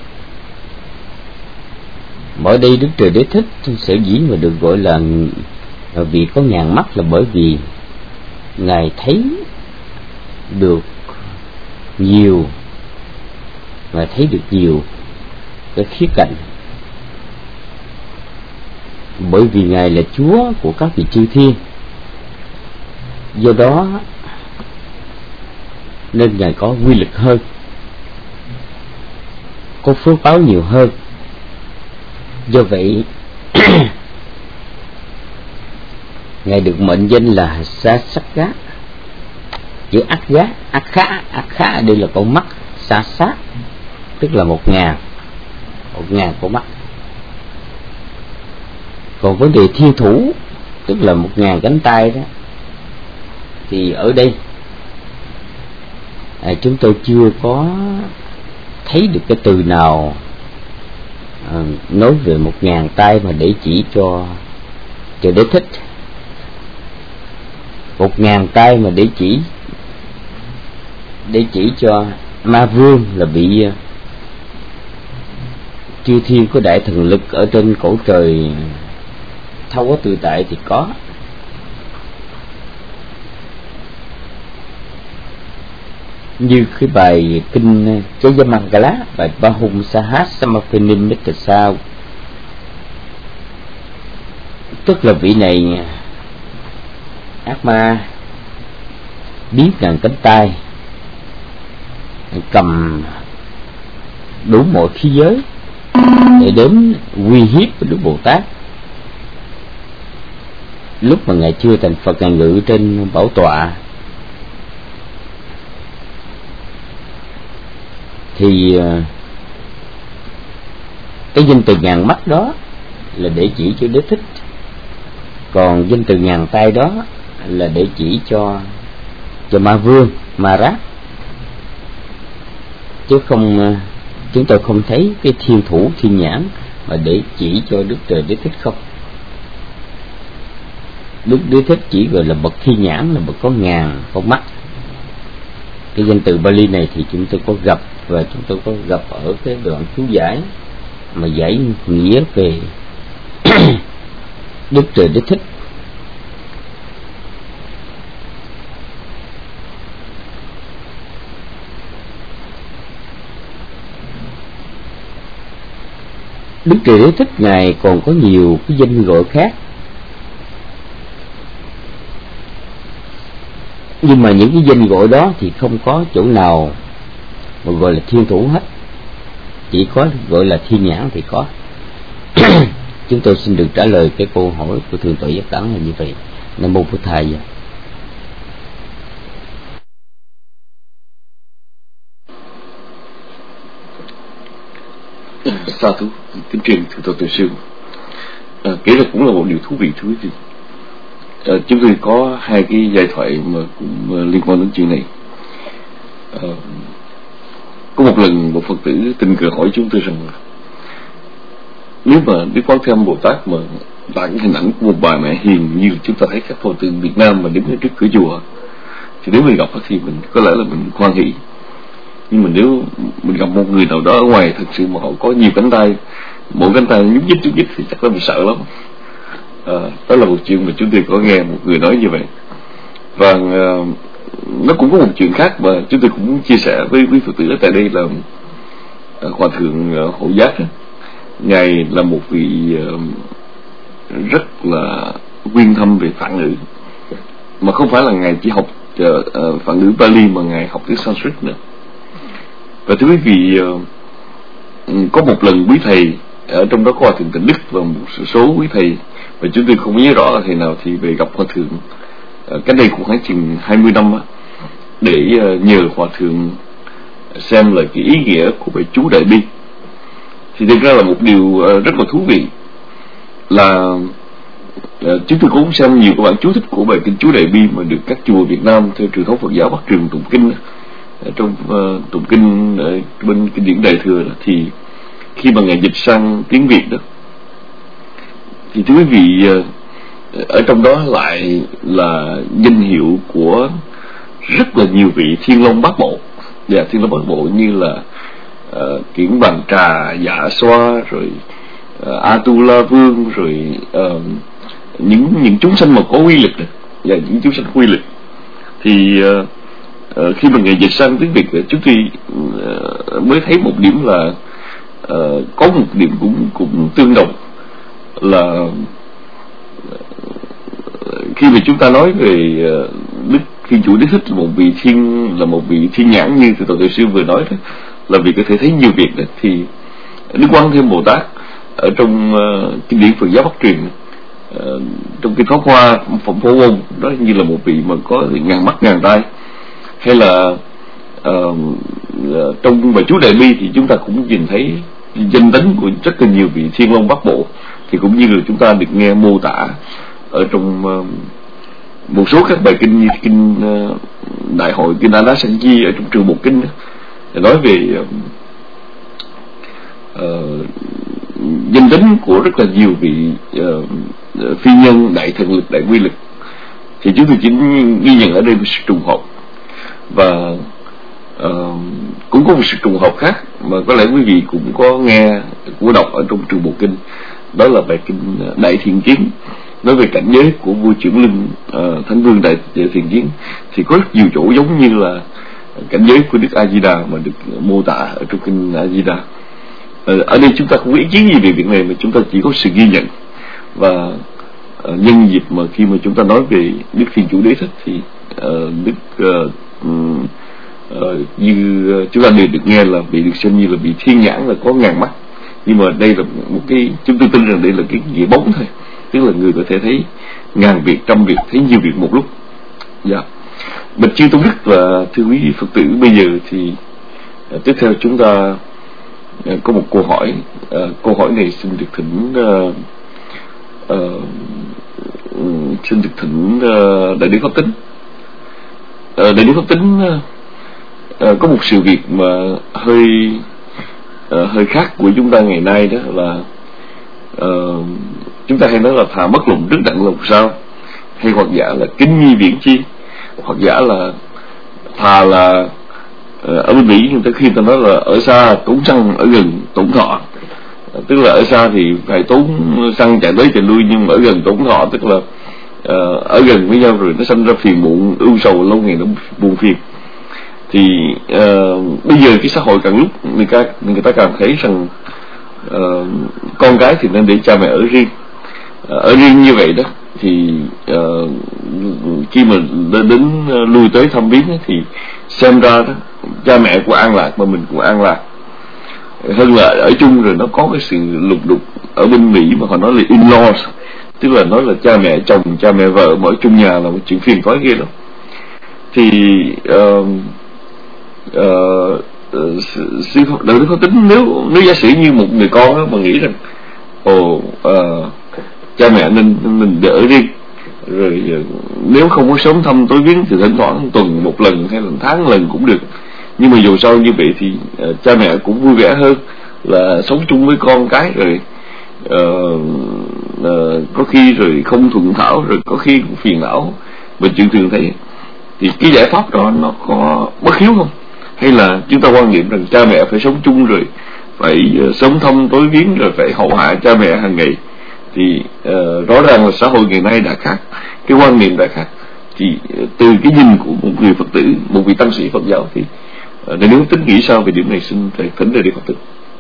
Ở đây Đức Trời Đế Thích sở dĩ mà được gọi là vị có ngàn mắt là bởi vì Ngài thấy được nhiều, Ngài thấy được nhiều cái khía cạnh. Bởi vì Ngài là Chúa của các vị chư thiên, do đó nên Ngài có quy lực hơn, có phước báo nhiều hơn. Do vậy Ngài được mệnh danh là Sasakha. Chữ ác giá, ác khá, ác khá đây là con mắt. Sa sát tức là một ngàn, một ngàn con mắt. Còn vấn đề thiên thủ tức là một ngàn cánh tay đó, thì ở đây à, chúng tôi chưa có thấy được cái từ nào à, nói về một ngàn tay mà để chỉ cho cho Đế Thích. Một ngàn tay mà để chỉ để chỉ cho Ma Vương là bị chư thiên có đại thần lực ở trên cõi trời thâu có tự tại thì có. Như cái bài kinh Jayamangala, bài Bahum Sahas Samaphenim Mittasa, tức là vị này ác ma biết ngàn cánh tay, cầm đủ mọi khí giới để đến uy hiếp Đức Bồ Tát. Lúc mà Ngài chưa thành Phật, Ngài ngự trên bảo tọa thì cái danh từ ngàn mắt đó là để chỉ cho Đế Thích, còn danh từ ngàn tay đó là để chỉ cho cho Ma Vương, Ma Rát, chứ không chúng tôi không thấy cái thiên thủ thiên nhãn mà để chỉ cho Đức Trời Đế Thích không. Đức Đế Thích chỉ gọi là bậc thiên nhãn, là bậc có ngàn con mắt. Cái danh từ Bali này thì chúng tôi có gặp, và chúng tôi có gặp ở cái đoạn chú giải mà giải nghĩa về Đức Trời Đế Thích. Đức Trời Đế Thích Ngài còn có nhiều cái danh gọi khác, nhưng mà những cái danh gọi đó thì không có chỗ nào mà gọi là thiên thủ hết, chỉ có gọi là thiên nhãn thì có. Chúng tôi xin được trả lời cái câu hỏi của Thượng tọa Giác Đẳng là như vậy. Nam mô Bổn Thầy. Sa thú kính truyền Thượng tọa Tuệ Sư. À, kể ra cũng là một điều thú vị thú vị. À, chúng tôi có hai cái giai thoại mà cũng liên quan đến chuyện này. À, có một lần một Phật tử tình cờ hỏi chúng tôi rằng nếu mà Đức Quán Thế Âm Bồ Tát mà tặng hình ảnh của một bà mẹ hiền như chúng ta thấy các pho tượng Việt Nam mà đứng ở trước cửa chùa, thì nếu mình gặp thì mình có lẽ là mình hoan hỷ. Nhưng mà nếu mình gặp một người nào đó ở ngoài thực sự mà họ có nhiều cánh tay, mỗi cánh tay nhúc nhích nhúc nhích thì chắc là mình sợ lắm. À, đó là một chuyện mà chúng tôi có nghe một người nói như vậy. Và uh, nó cũng có một chuyện khác mà chúng tôi cũng chia sẻ với quý Phật tử ở tại đây là uh, Hòa thượng uh, Hộ Giác. Ngài là một vị uh, rất là uyên thâm về phạn ngữ, mà không phải là Ngài chỉ học uh, uh, phạn ngữ Pali mà Ngài học tiếng Sanskrit nữa. Và thưa quý vị, uh, có một lần quý thầy ở trong đó có Hòa thượng Tịnh Đức và một số quý thầy, và chúng tôi không nhớ rõ là thầy nào, thì về gặp Hòa thượng uh, cách đây cũng khoảng chừng hai mươi năm đó, để uh, nhờ Hòa thượng xem là cái ý nghĩa của bài chú Đại Bi. Thì thực ra là một điều rất là thú vị là chúng tôi cũng xem nhiều các bản chú thích của bài kinh chú Đại Bi mà được các chùa Việt Nam theo truyền thống Phật giáo Bắc Truyền tụng kinh. Trong uh, tụng kinh ở bên kinh điển Đại Thừa đó, thì khi mà ngài dịch sang tiếng Việt đó, thì thưa quý vị, uh, ở trong đó lại là danh hiệu của rất là nhiều vị Thiên Long Bát Bộ. Và Thiên Long Bát Bộ như là uh, Kiển Bàn Trà, Dạ Xoa, rồi uh, Atula Vương, rồi uh, những những chúng sanh mà có uy lực đó, và những chúng sanh có uy lực. Thì uh, uh, khi mà ngài dịch sang tiếng Việt, chúng tôi uh, mới thấy một điểm là uh, có một điểm cũng cũng tương đồng là khi mà chúng ta nói về uh, Đức Thiên Chủ Đế Thích là một vị thiên là một vị thiên nhãn như từ tổ Tuệ Sư vừa nói đó, là vì có thể thấy nhiều việc đó, thì Đức Quan Thế Âm Bồ Tát ở trong uh, kinh điển Phật giáo Bắc Truyền, uh, trong kinh Pháp Hoa Phẩm Phổ Môn đó, như là một vị mà có ngàn mắt ngàn tai. Hay là uh, trong bài chú Đại Bi thì chúng ta cũng nhìn thấy danh tính của rất là nhiều vị Thiên Long Bát Bộ, thì cũng như là chúng ta được nghe mô tả ở trong uh, một số các bài kinh như kinh uh, Đại hội kinh A Lá Sanh Di ở trong trường Bộ Kinh đó, nói về uh, uh, danh tính của rất là nhiều vị uh, phi nhân đại thần lực, đại quy lực. Thì chúng tôi chỉ ghi nhận ở đây một sự trùng hợp, và uh, cũng có một sự trùng hợp khác mà có lẽ quý vị cũng có nghe của đọc ở trong trường Bộ Kinh, đó là bài kinh Đại Thiện Kiến, nói về cảnh giới của vua Chuyển Linh uh, Thánh Vương Đại Thiện Kiến. Thì có rất nhiều chỗ giống như là cảnh giới của Đức A Di Đà mà được mô tả ở trong kinh A Di Đà. Uh, ở đây chúng ta không có ý kiến gì về việc này, mà chúng ta chỉ có sự ghi nhận. Và uh, nhân dịp mà khi mà chúng ta nói về Đức Thiên Chủ Đế Thích thì uh, Đức uh, uh, như chúng ta đều được nghe là vị được xem như là vị thiên nhãn, là có ngàn mắt. Nhưng mà đây là một cái, chúng tôi tin rằng đây là cái nghĩa bóng thôi, tức là người có thể thấy ngàn việc, trăm việc, thấy nhiều việc một lúc. Dạ. Bạch chư Tôn Đức và thưa quý Phật tử, bây giờ thì uh, tiếp theo chúng ta uh, có một câu hỏi. Uh, câu hỏi này xin được thỉnh uh, uh, xin được thỉnh uh, Đại Đức Pháp Tính. Uh, Đại Đức Pháp Tính uh, uh, có một sự việc mà hơi uh, hơi khác của chúng ta ngày nay, đó là uh, chúng ta hay nói là thà mất lòng trước đặng lòng sau, hay hoặc giả là kính nhi viễn chi, hoặc giả là thà là uh, ở bên Mỹ người ta khi ta nói là ở xa tốn xăng, ở gần tốn thọ. uh, tức là ở xa thì phải tốn xăng chạy tới chạy lui, nhưng mà ở gần tốn thọ, tức là uh, ở gần với nhau rồi nó sinh ra phiền muộn, ưu sầu, lâu ngày nó buồn phiền. Thì uh, bây giờ cái xã hội càng lúc người ta người ta càng thấy rằng uh, con cái thì nên để cha mẹ ở riêng. uh, ở riêng như vậy đó, thì uh, khi mà đến uh, lui tới thăm viếng thì xem ra đó, cha mẹ của an lạc mà mình cũng an lạc hơn là ở chung. Rồi nó có cái sự lục đục ở bên Mỹ mà họ nói là in-laws, tức là nói là cha mẹ chồng, cha mẹ vợ mà ở chung nhà là một chuyện phiền toái ghê lắm. Thì uh, uh, sư Đại Đức Pháp Tính, nếu nếu giả sử như một người con đó mà nghĩ rằng ồ uh, cha mẹ nên mình để ở riêng, rồi uh, nếu không có sớm thăm tối viếng thì thỉnh thoảng tuần một lần hay là tháng lần cũng được, nhưng mà dù sao như vậy thì uh, cha mẹ cũng vui vẻ hơn là sống chung với con cái. Rồi uh, uh, có khi rồi không thuận thảo, rồi có khi cũng phiền não, mình chuyện thường thấy. Thì cái giải pháp đó nó có bất hiếu không? Hay là chúng ta quan niệm rằng cha mẹ phải sống chung, rồi phải uh, sớm thăm tối viếng, rồi phải hậu hạ cha mẹ hàng ngày? Thì uh, rõ ràng là xã hội ngày nay đã khác, cái quan niệm đã khác. Thì uh, từ cái nhìn của một người Phật tử, một vị tăng sĩ Phật giáo, thì uh, nếu tính nghĩ sao về điểm này, xin thầy thỉnh Đại Đức Pháp Tính.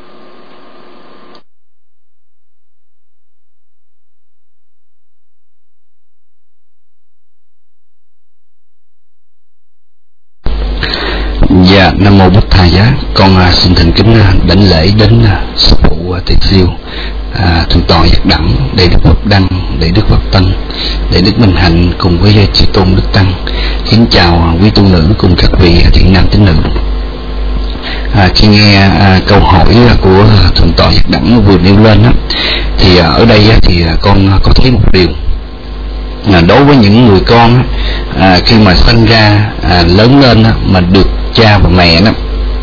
Dạ, Nam Mô Bụt Thầy Giá. Con à, xin thành kính à, đảnh lễ đến à, sư phụ à, Tỳ Siêu, à, thượng tọa Giác Đẳng, Đại Đức Pháp Đăng, Đại Đức Pháp Tân, Đại Đức Minh Hạnh cùng với chư tôn Đức Tăng. Kính chào à, quý tu nữ cùng các vị thiện nam tín nữ. à, khi nghe à, câu hỏi của thượng tọa Giác Đẳng vừa nêu lên đó, thì à, ở đây á, thì con có thấy một điều là đối với những người con à, khi mà sinh ra à, lớn lên á, mà được cha và mẹ đó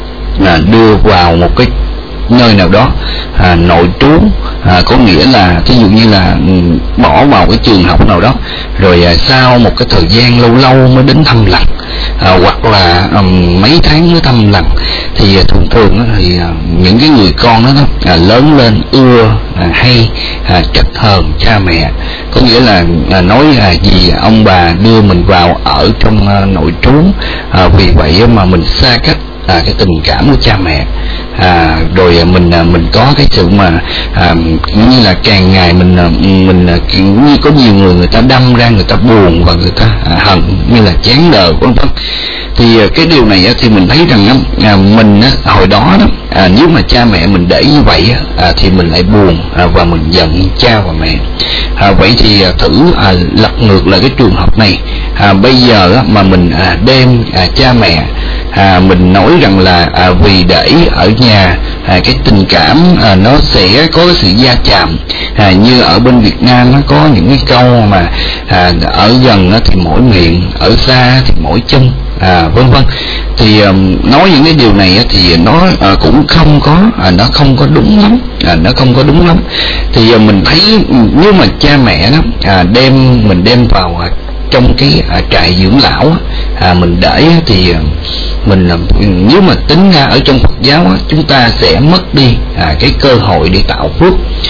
à, đưa vào một cái nơi nào đó à, nội trú, à, có nghĩa là ví dụ như là bỏ vào cái trường học nào đó, rồi à, sau một cái thời gian lâu lâu mới đến thăm lần, à, hoặc là um, mấy tháng mới thăm lần, thì à, thường thường á, thì à, những cái người con đó, đó à, lớn lên ưa à, hay à, trách hờn cha mẹ, có nghĩa là à, nói là gì ông bà đưa mình vào ở trong à, nội trú, à, vì vậy mà mình xa cách à, cái tình cảm của cha mẹ, à, rồi mình mình có cái sự mà à, như là càng ngày mình mình như có nhiều người người ta đâm ra, người ta buồn và người ta à, hận, như là chán đời vân vân. Thì cái điều này thì mình thấy rằng à, mình hồi đó đó à, nếu mà cha mẹ mình để như vậy à, thì mình lại buồn à, và mình giận cha và mẹ. À, vậy thì à, thử à, lật ngược lại cái trường hợp này, à, bây giờ á, mà mình à, đem à, cha mẹ à, mình nói rằng là à, vì để ở nhà à, cái tình cảm à, nó sẽ có cái sự va chạm, à, như ở bên Việt Nam nó có những cái câu mà à, ở gần á, thì mỗi miệng, ở xa thì mỗi chân, à, vân vân. Thì um, nói những cái điều này á, thì nó à, cũng không có à, nó không có đúng lắm, à, nó không có đúng lắm. Thì à, mình thấy nếu mà cha mẹ đó à, đem mình đem vào à, trong cái à, trại dưỡng lão à, mình để thì mình nếu mà tính ra ở trong Phật giáo á, chúng ta sẽ mất đi à, cái cơ hội để tạo phước.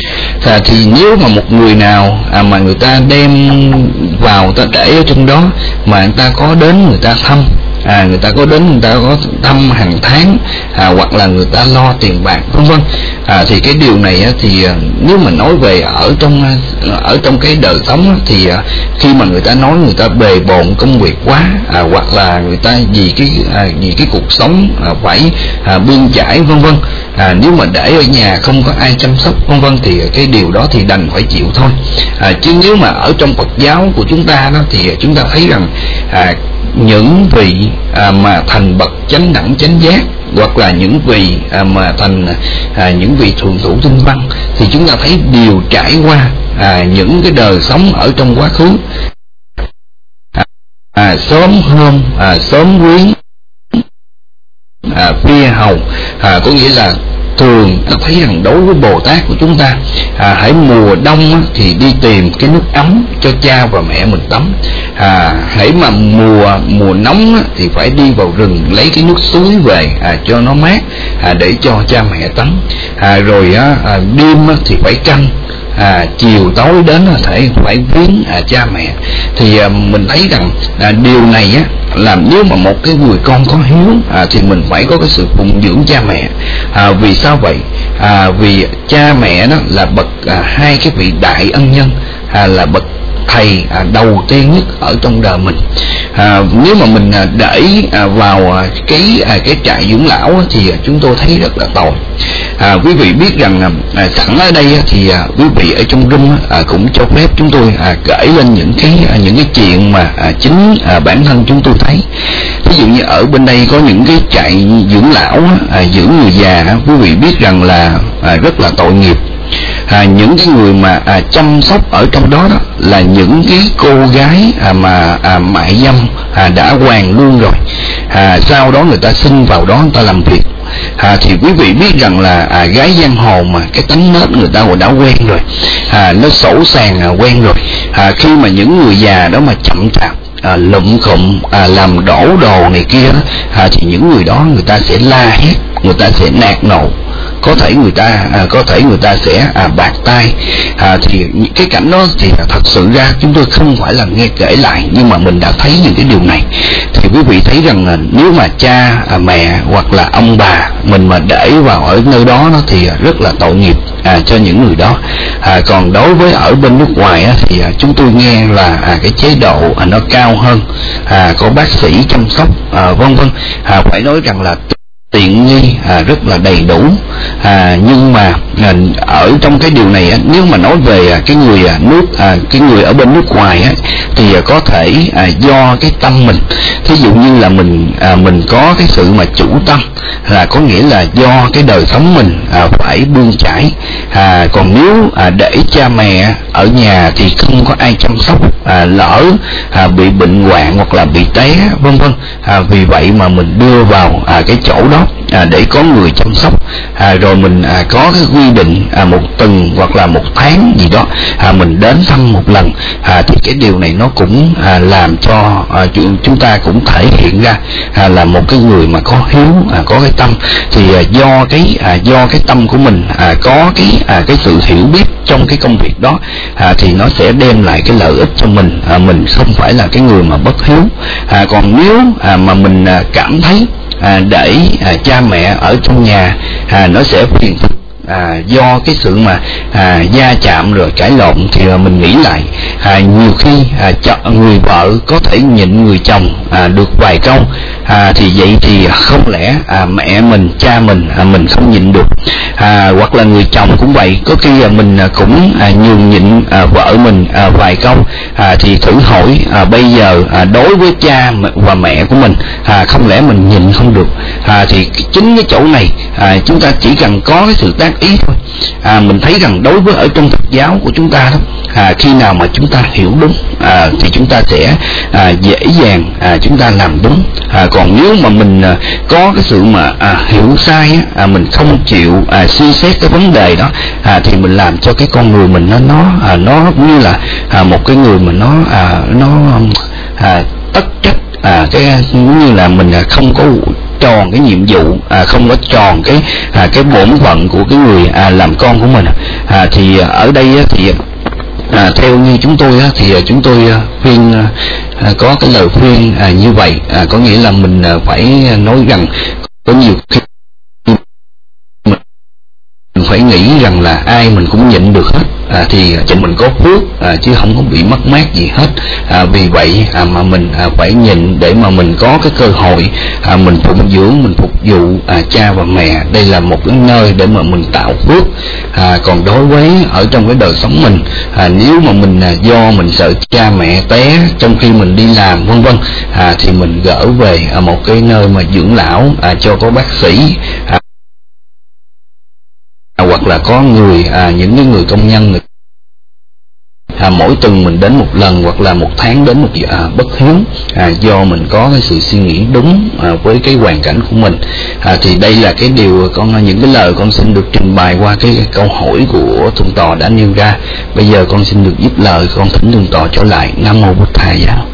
À, thì nếu mà một người nào à, mà người ta đem vào ta để ở trong đó mà người ta có đến người ta thăm, à, người ta có đến người ta có thăm hàng tháng, à, hoặc là người ta lo tiền bạc vân vân, à, thì cái điều này á, thì à, nếu mà nói về ở trong ở trong cái đời sống á, thì à, khi mà người ta nói người ta bề bộn công việc quá, à, hoặc là người ta vì cái à, vì cái cuộc sống à, phải à, bươn chải vân vân, à, nếu mà để ở nhà không có ai chăm sóc vân vân thì cái điều đó thì đành phải chịu thôi. À, chứ nếu mà ở trong Phật giáo của chúng ta đó thì chúng ta thấy rằng à, những vị à, mà thành bậc chánh đẳng chánh giác, hoặc là những vị à, mà thành à, những vị thượng thủ tinh văn, thì chúng ta thấy đều trải qua à, những cái đời sống ở trong quá khứ, à, à, sớm hôm à, sớm quý à, phi hầu, à, có nghĩa là thường ta thấy rằng đối với Bồ Tát của chúng ta, à, hãy mùa đông á, thì đi tìm cái nước ấm cho cha và mẹ mình tắm, à, hãy mà mùa mùa nóng á, thì phải đi vào rừng lấy cái nước suối về à, cho nó mát, à, để cho cha mẹ tắm, à, rồi á, à, đêm á, thì phải canh, à, chiều tối đến là thể phải viếng à, cha mẹ. Thì à, mình thấy rằng à, điều này á, làm nếu mà một cái người con có hiếu à, thì mình phải có cái sự phụng dưỡng cha mẹ. À, vì sao vậy? À, vì cha mẹ đó là bậc à, hai cái vị đại ân nhân, à, là bậc thầy à, đầu tiên nhất ở trong đời mình. À, nếu mà mình à, để à, vào à, cái à, cái trại dưỡng lão á, thì à, chúng tôi thấy rất là tội. À, quý vị biết rằng à, sẵn ở đây á, thì à, quý vị ở trong room à, cũng cho phép chúng tôi à, gửi lên những cái à, những cái chuyện mà à, chính à, bản thân chúng tôi thấy. Ví dụ như ở bên đây có những cái trại dưỡng lão à, dưỡng người già, quý vị biết rằng là à, rất là tội nghiệp. À, những cái người mà à, chăm sóc ở trong đó đó là những cái cô gái à, mà à, mại dâm à, đã hoàn lương rồi, à, sau đó người ta xin vào đó người ta làm việc. À, thì quý vị biết rằng là à, gái giang hồ mà cái tánh nết người ta đã quen rồi, à, nó sổ sàng à, quen rồi. À, khi mà những người già đó mà chậm chạp à, lụm khụm à, làm đổ đồ này kia đó, à, thì những người đó người ta sẽ la hét, người ta sẽ nạt nộ, có thể người ta à, có thể người ta sẽ à, bạc tay. À, thì cái cảnh đó thì thật sự ra chúng tôi không phải là nghe kể lại, nhưng mà mình đã thấy những cái điều này. Thì quý vị thấy rằng là nếu mà cha à, mẹ hoặc là ông bà mình mà để vào ở nơi đó, đó thì rất là tội nghiệp à, cho những người đó. À, còn đối với ở bên nước ngoài á, thì à, chúng tôi nghe là à, cái chế độ à, nó cao hơn, à, có bác sĩ chăm sóc à, vân vân. À, phải nói rằng là tiện nghi à, rất là đầy đủ, à, nhưng mà à, ở trong cái điều này á, nếu mà nói về à, cái người à, nước à, cái người ở bên nước ngoài á, thì à, có thể à, do cái tâm mình, thí dụ như là mình à, mình có cái sự mà chủ tâm, là có nghĩa là do cái đời sống mình à, phải bươn chải, à, còn nếu à, để cha mẹ ở nhà thì không có ai chăm sóc, à, lỡ à, bị bệnh hoạn hoặc là bị té vân vân, à, vì vậy mà mình đưa vào à, cái chỗ đó à, để có người chăm sóc, à, rồi mình à, có cái quy định à, một tuần hoặc là một tháng gì đó à, mình đến thăm một lần, à, thì cái điều này nó cũng à, làm cho à, chúng ta cũng thể hiện ra à, là một cái người mà có hiếu, à, có cái tâm, thì à, do cái à, do cái tâm của mình à, có cái à, cái sự hiểu biết trong cái công việc đó, à, thì nó sẽ đem lại cái lợi ích cho mình, à, mình không phải là cái người mà bất hiếu. À, còn nếu à, mà mình à, cảm thấy à, để à, cha mẹ ở trong nhà à, nó sẽ phiền phức, À, do cái sự mà à, gia chạm rồi cãi lộn, thì à, mình nghĩ lại à, nhiều khi à, người vợ có thể nhịn người chồng à, được vài câu, à, thì vậy thì không lẽ à, mẹ mình, cha mình à, mình không nhịn được, à, hoặc là người chồng cũng vậy, có khi à, mình à, cũng à, nhường nhịn à, vợ mình à, vài câu, à, thì thử hỏi à, bây giờ à, đối với cha và mẹ của mình à, không lẽ mình nhịn không được, à, thì chính cái chỗ này à, chúng ta chỉ cần có cái sự tác ý thôi. À, mình thấy rằng đối với ở trong Phật giáo của chúng ta đó, à, khi nào mà chúng ta hiểu đúng à, thì chúng ta sẽ à, dễ dàng à, chúng ta làm đúng, à, còn nếu mà mình à, có cái sự mà à, hiểu sai á, à, mình không chịu à, suy xét cái vấn đề đó, à, thì mình làm cho cái con người mình nó nó à, nó như là à, một cái người mà nó à, nó à, tất trách, à, cái cũng như là mình à, không có tròn cái nhiệm vụ, à, không có tròn cái à, cái bổn phận của cái người à, làm con của mình, à, thì ở đây á, thì à, theo như chúng tôi á, thì chúng tôi à, khuyên à, có cái lời khuyên à, như vậy, à, có nghĩa là mình à, phải nói rằng có nhiều khi mình phải nghĩ rằng là ai mình cũng nhịn được hết, à, thì cho mình có phước, à, chứ không có bị mất mát gì hết, à, vì vậy à, mà mình à, phải nhịn để mà mình có cái cơ hội à, mình phụng dưỡng, mình phục vụ à, cha và mẹ. Đây là một cái nơi để mà mình tạo phước, à, còn đối với ở trong cái đời sống mình, à, nếu mà mình à, do mình sợ cha mẹ té trong khi mình đi làm vân vân, à, thì mình gỡ về à, một cái nơi mà dưỡng lão, à, cho có bác sĩ, à, À, hoặc là có người à, những cái người công nhân người, à, mỗi tuần mình đến một lần, hoặc là một tháng đến một à, bất hiếu, à, do mình có cái sự suy nghĩ đúng à, với cái hoàn cảnh của mình, à, thì đây là cái điều con, những cái lời con xin được trình bày qua cái, cái câu hỏi của Thượng Tọa đã nêu ra. Bây giờ con xin được dứt lời, con thỉnh Thượng Tọa trở lại. Nam mô Bụt Thầy giáo.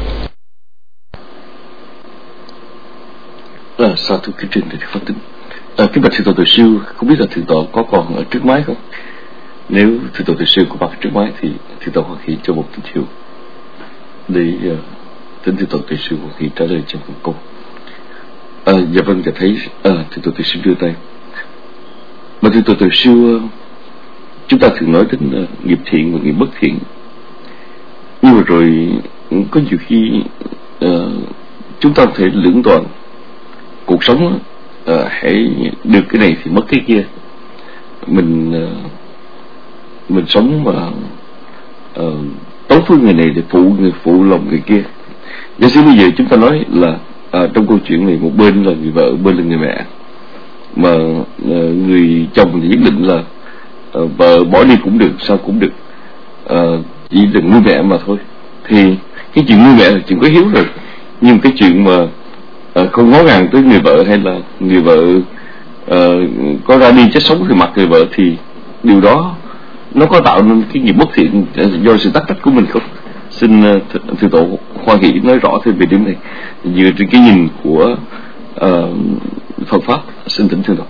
À, sao thưa kính trình Pháp Tính. À, kính bạch Thượng Tọa Từ Siêu, không biết là Thượng Tọa có còn ở trước máy không? Nếu Thượng Tọa Từ Siêu có mặt trước máy thì Thượng Tọa Hoa Kỳ cho một tín hiệu để uh, tính Thượng Tọa Từ Siêu Hoa Kỳ trả lời trong phần câu. À, dạ vâng, dạ thấy uh, Thượng Tọa Từ Siêu đưa tay. Mà Thượng Tọa Từ Siêu, uh, chúng ta thường nói đến uh, nghiệp thiện và nghiệp bất thiện, nhưng mà rồi có nhiều khi uh, chúng ta có thể lưỡng toàn cuộc sống. Uh, hãy được cái này thì mất cái kia, mình uh, mình sống mà uh, tốt với người này để phụ người phụ lòng người kia. Giả sử bây giờ chúng ta nói là uh, trong câu chuyện này một bên là người vợ, bên là người mẹ, mà uh, người chồng thì nhất định là uh, vợ bỏ đi cũng được, sao cũng được, uh, chỉ đừng nuôi mẹ mà thôi, thì cái chuyện nuôi mẹ là chuyện có hiếu rồi. Nhưng cái chuyện mà À, không ngó ngàng tới người vợ, hay là người vợ à, có ra đi chết sống thì mặt người vợ, thì điều đó nó có tạo nên cái nghiệp bất thiện do sự tắc trách của mình không? Xin uh, Thượng Tọa Hoa Hỷ nói rõ thêm về điểm này dựa trên cái nhìn của uh, Phật pháp. Xin thỉnh Thượng Tọa.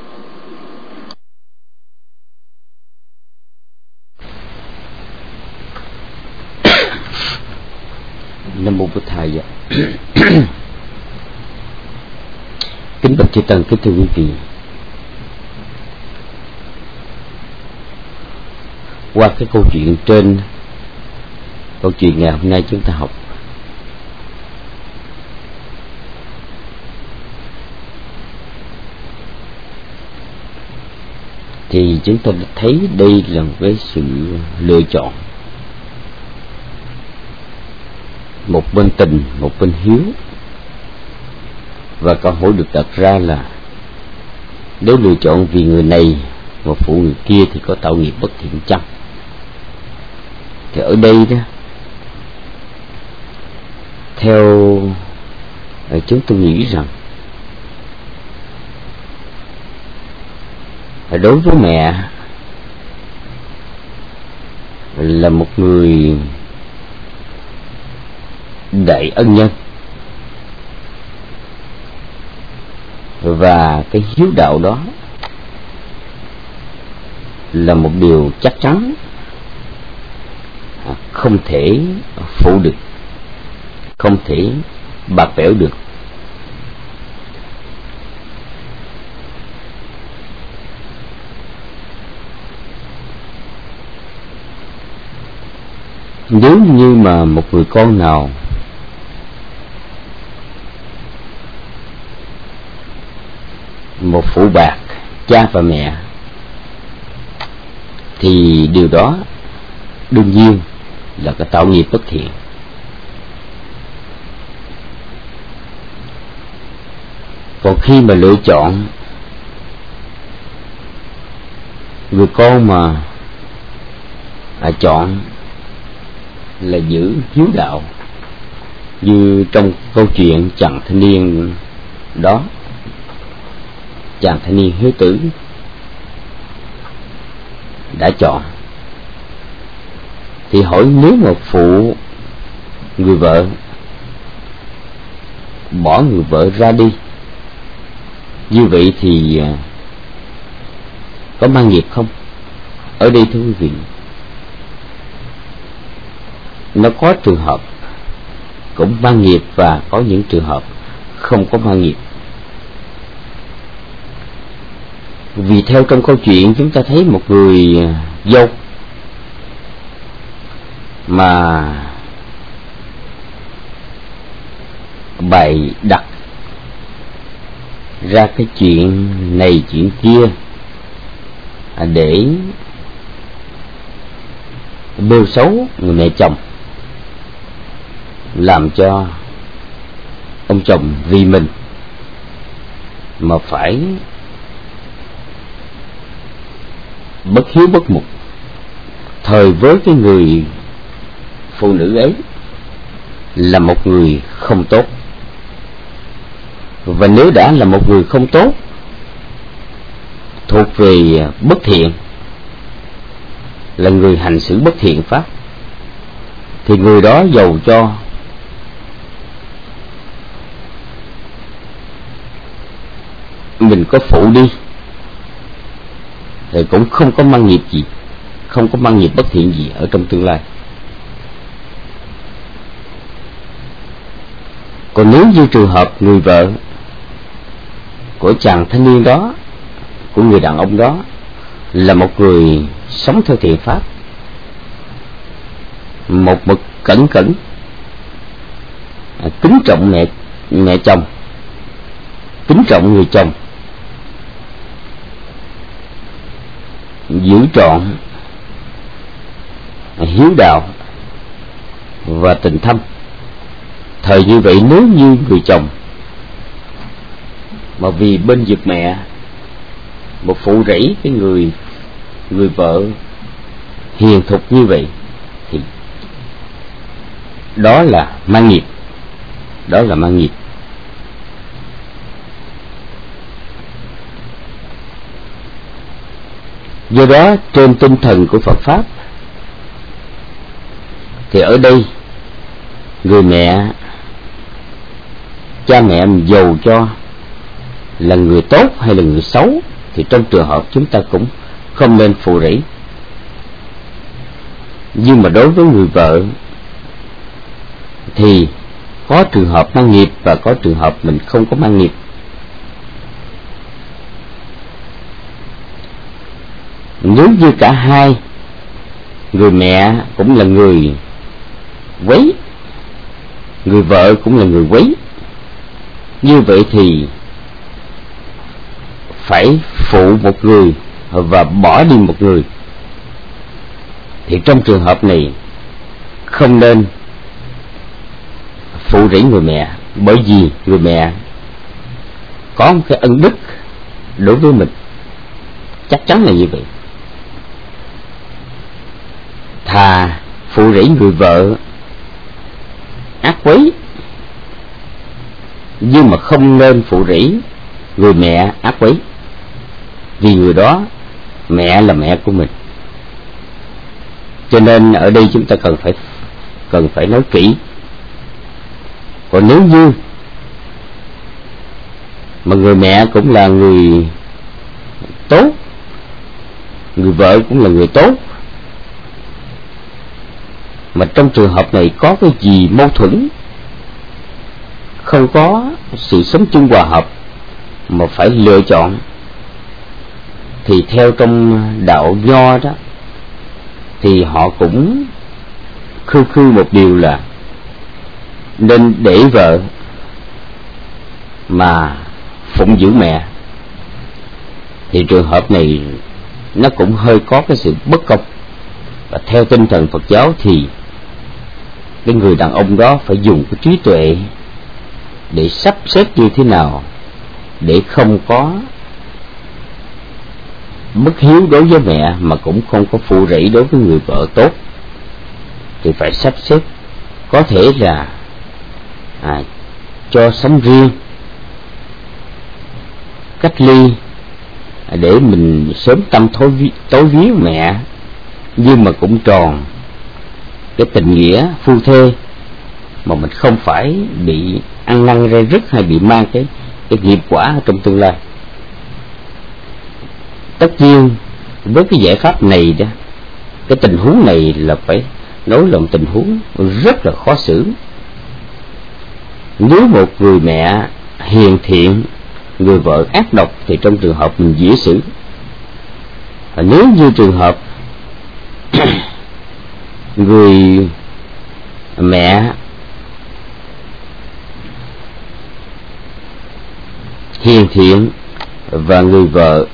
Nam mô Bụt Thầy. Kính bạch chư tăng, kính thưa quý vị, qua cái câu chuyện trên, câu chuyện ngày hôm nay chúng ta học, chúng ta thấy đây là một cái sự lựa chọn, một bên tình, một bên hiếu. Và câu hỏi được đặt ra là nếu lựa chọn vì người này mà phụ người kia thì có tạo nghiệp bất thiện chăng? Thì ở đây đó, theo chúng tôi nghĩ rằng đối với mẹ là một người đại ân nhân, và cái hiếu đạo đó là một điều chắc chắn, không thể phủ được, không thể bạc bẽo được. Nếu như mà một người con nào một phụ bạc cha và mẹ thì điều đó đương nhiên là cái tạo nghiệp bất thiện. Còn khi mà lựa chọn người con mà à, chọn là giữ hiếu đạo, như trong câu chuyện chàng thanh niên đó, chàng thanh niên hiếu tử đã chọn, thì hỏi nếu mà phụ người vợ bỏ người vợ ra đi, như vậy thì có mang nghiệp không? Ở đây thưa quý vị, nó có trường hợp cũng mang nghiệp và có những trường hợp không có mang nghiệp. Vì theo trong câu chuyện chúng ta thấy một người dâu mà bày đặt ra cái chuyện này chuyện kia để bêu xấu người mẹ chồng, làm cho ông chồng vì mình mà phải bất hiếu bất mục. Thời với cái người phụ nữ ấy là một người không tốt, và nếu đã là một người không tốt, thuộc về bất thiện, là người hành xử bất thiện pháp, thì người đó dầu cho mình có phụ đi thì cũng không có mang nghiệp gì, không có mang nghiệp bất thiện gì ở trong tương lai. Còn nếu như trường hợp người vợ của chàng thanh niên đó, của người đàn ông đó, là một người sống theo thiện pháp, một mực cẩn cẩn, kính trọng mẹ mẹ chồng, kính trọng người chồng, giữ trọn hiếu đạo và tình thâm. Thời như vậy, nếu như người chồng mà vì bên vực mẹ một phụ rẫy cái người người vợ hiền thục như vậy, thì đó là mang nghiệp, đó là mang nghiệp. Do đó trên tinh thần của Phật pháp thì ở đây người mẹ, cha mẹ mình dầu cho là người tốt hay là người xấu, thì trong trường hợp chúng ta cũng không nên phụ rẫy. Nhưng mà đối với người vợ thì có trường hợp mang nghiệp và có trường hợp mình không có mang nghiệp. Nếu như cả hai, người mẹ cũng là người quấy, người vợ cũng là người quấy, như vậy thì phải phụ một người và bỏ đi một người, thì trong trường hợp này không nên phụ rỉ người mẹ, bởi vì người mẹ có một cái ân đức đối với mình, chắc chắn là như vậy. Thà phụ rỉ người vợ ác quấy, nhưng mà không nên phụ rỉ người mẹ ác quấy, vì người đó mẹ là mẹ của mình. Cho nên ở đây chúng ta cần phải cần phải nói kỹ. Còn nếu như mà người mẹ cũng là người tốt, người vợ cũng là người tốt, mà trong trường hợp này có cái gì mâu thuẫn, không có sự sống chung hòa hợp, mà phải lựa chọn, thì theo trong đạo Nho đó, thì họ cũng khư khư một điều là nên để vợ mà phụng dưỡng mẹ. Thì trường hợp này nó cũng hơi có cái sự bất công. Và theo tinh thần Phật giáo thì cái người đàn ông đó phải dùng cái trí tuệ để sắp xếp như thế nào để không có bất hiếu đối với mẹ, mà cũng không có phụ rỉ đối với người vợ tốt. Thì phải sắp xếp, có thể là à, cho sống riêng, cách ly, để mình sớm tâm thối ví, tối ví mẹ, nhưng mà cũng tròn cái tình nghĩa phu thê, mà mình không phải bị ăn năn rây rứt hay bị mang cái cái nghiệp quả trong tương lai. Tất nhiên với cái giải pháp này đó, cái tình huống này là phải nói là một tình huống rất là khó xử. Nếu một người mẹ hiền thiện, người vợ ác độc, thì trong trường hợp mình dễ xử. Và nếu như trường hợp người mẹ hiền thiện và người vợ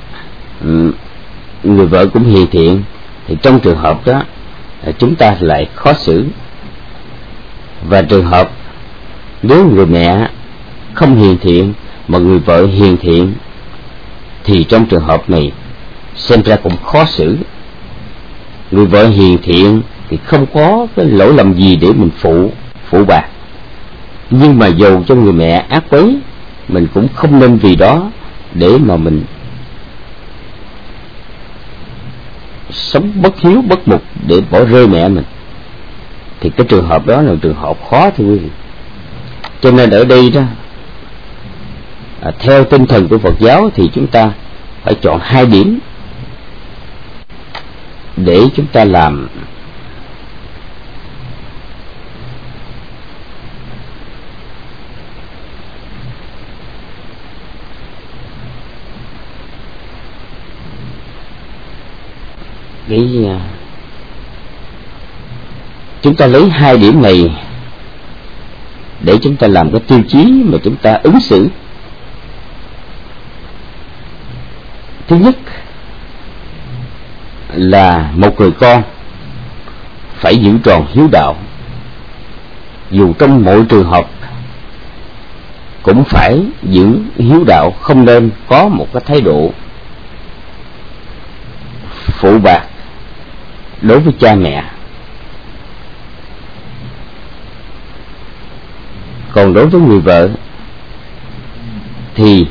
người vợ cũng hiền thiện, thì trong trường hợp đó chúng ta lại khó xử. Và trường hợp nếu người mẹ không hiền thiện mà người vợ hiền thiện, thì trong trường hợp này xem ra cũng khó xử. Người vợ hiền thiện thì không có cái lỗi lầm gì để mình phụ phụ bạc, nhưng mà dầu cho người mẹ ác quấy, mình cũng không nên vì đó để mà mình sống bất hiếu bất mục để bỏ rơi mẹ mình. Thì cái trường hợp đó là trường hợp khó thưa quý vị. Cho nên ở đây đó, à, theo tinh thần của Phật giáo thì chúng ta phải chọn hai điểm để chúng ta làm cái chúng ta lấy hai điểm này để chúng ta làm cái tiêu chí mà chúng ta ứng xử. Thứ nhất là một người con phải giữ tròn hiếu đạo, dù trong mọi trường hợp cũng phải giữ hiếu đạo, không nên có một cái thái độ phụ bạc đối với cha mẹ. Còn đối với người vợ thì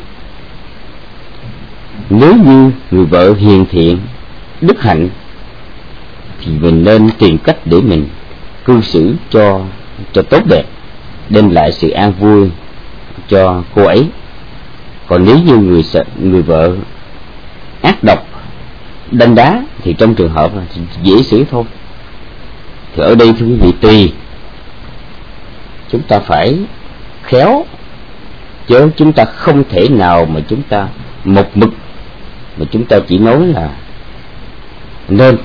nếu như người vợ hiền thiện, đức hạnh, thì mình nên tìm cách để mình cư xử cho cho tốt đẹp, đem lại sự an vui cho cô ấy. Còn nếu như người người vợ ác độc, đanh đá, thì trong trường hợp là dễ xử thôi. Thì ở đây thưa quý vị, tùy chúng ta phải khéo, chứ chúng ta không thể nào mà chúng ta một mực, mà chúng ta chỉ nói là nên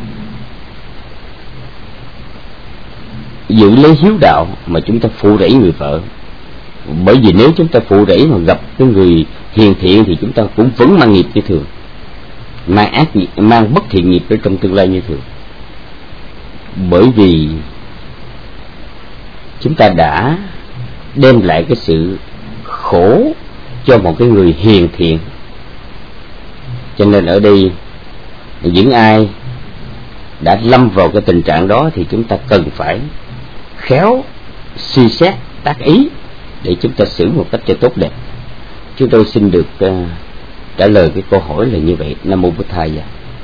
giữ lấy hiếu đạo mà chúng ta phụ rẫy người vợ. Bởi vì nếu chúng ta phụ rẫy mà gặp cái người hiền thiện thì chúng ta cũng vẫn mang nghiệp như thường. mang ác nghiệp, mang bất thiện nghiệp ở trong tương lai như thường. Bởi vì chúng ta đã đem lại cái sự khổ cho một cái người hiền thiện. Cho nên ở đây những ai đã lâm vào cái tình trạng đó thì chúng ta cần phải khéo suy xét tác ý để chúng ta xử một cách cho tốt đẹp. Chúng tôi xin được uh, trả lời cái câu hỏi là như vậy. Nam mô Bụt Thầy.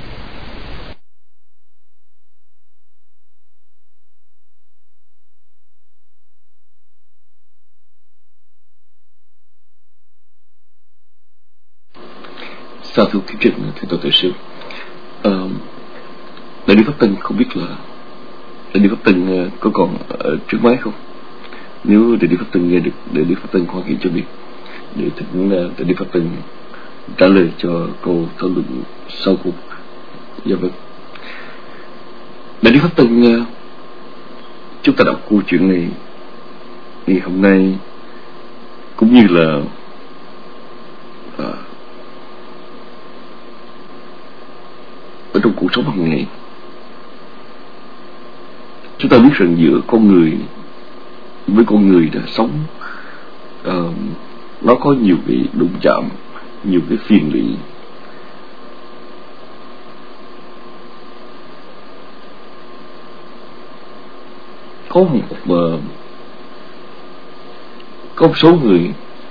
Sa thưa thuyết trình thưa tôi tự sư. Uh, Đại Đức Pháp Tân không biết là Đại Đức Pháp Tân có còn ở trước máy không? Nếu Đại Đức Pháp Tân nghe được, Đại Đức Pháp Tân khoan hỷ cho biết để thỉnh Đại Đức Pháp Tân trả lời cho câu thảo luận sau cùng. Dạ vâng. Đại Đức Pháp Tân, chúng ta đọc câu chuyện này ngày hôm nay cũng như là à, ở trong cuộc sống hàng ngày, chúng ta biết rằng giữa con người với con người đã sống, uh, nó có nhiều cái đụng chạm, nhiều cái phiền lụy. Có một uh, có một số người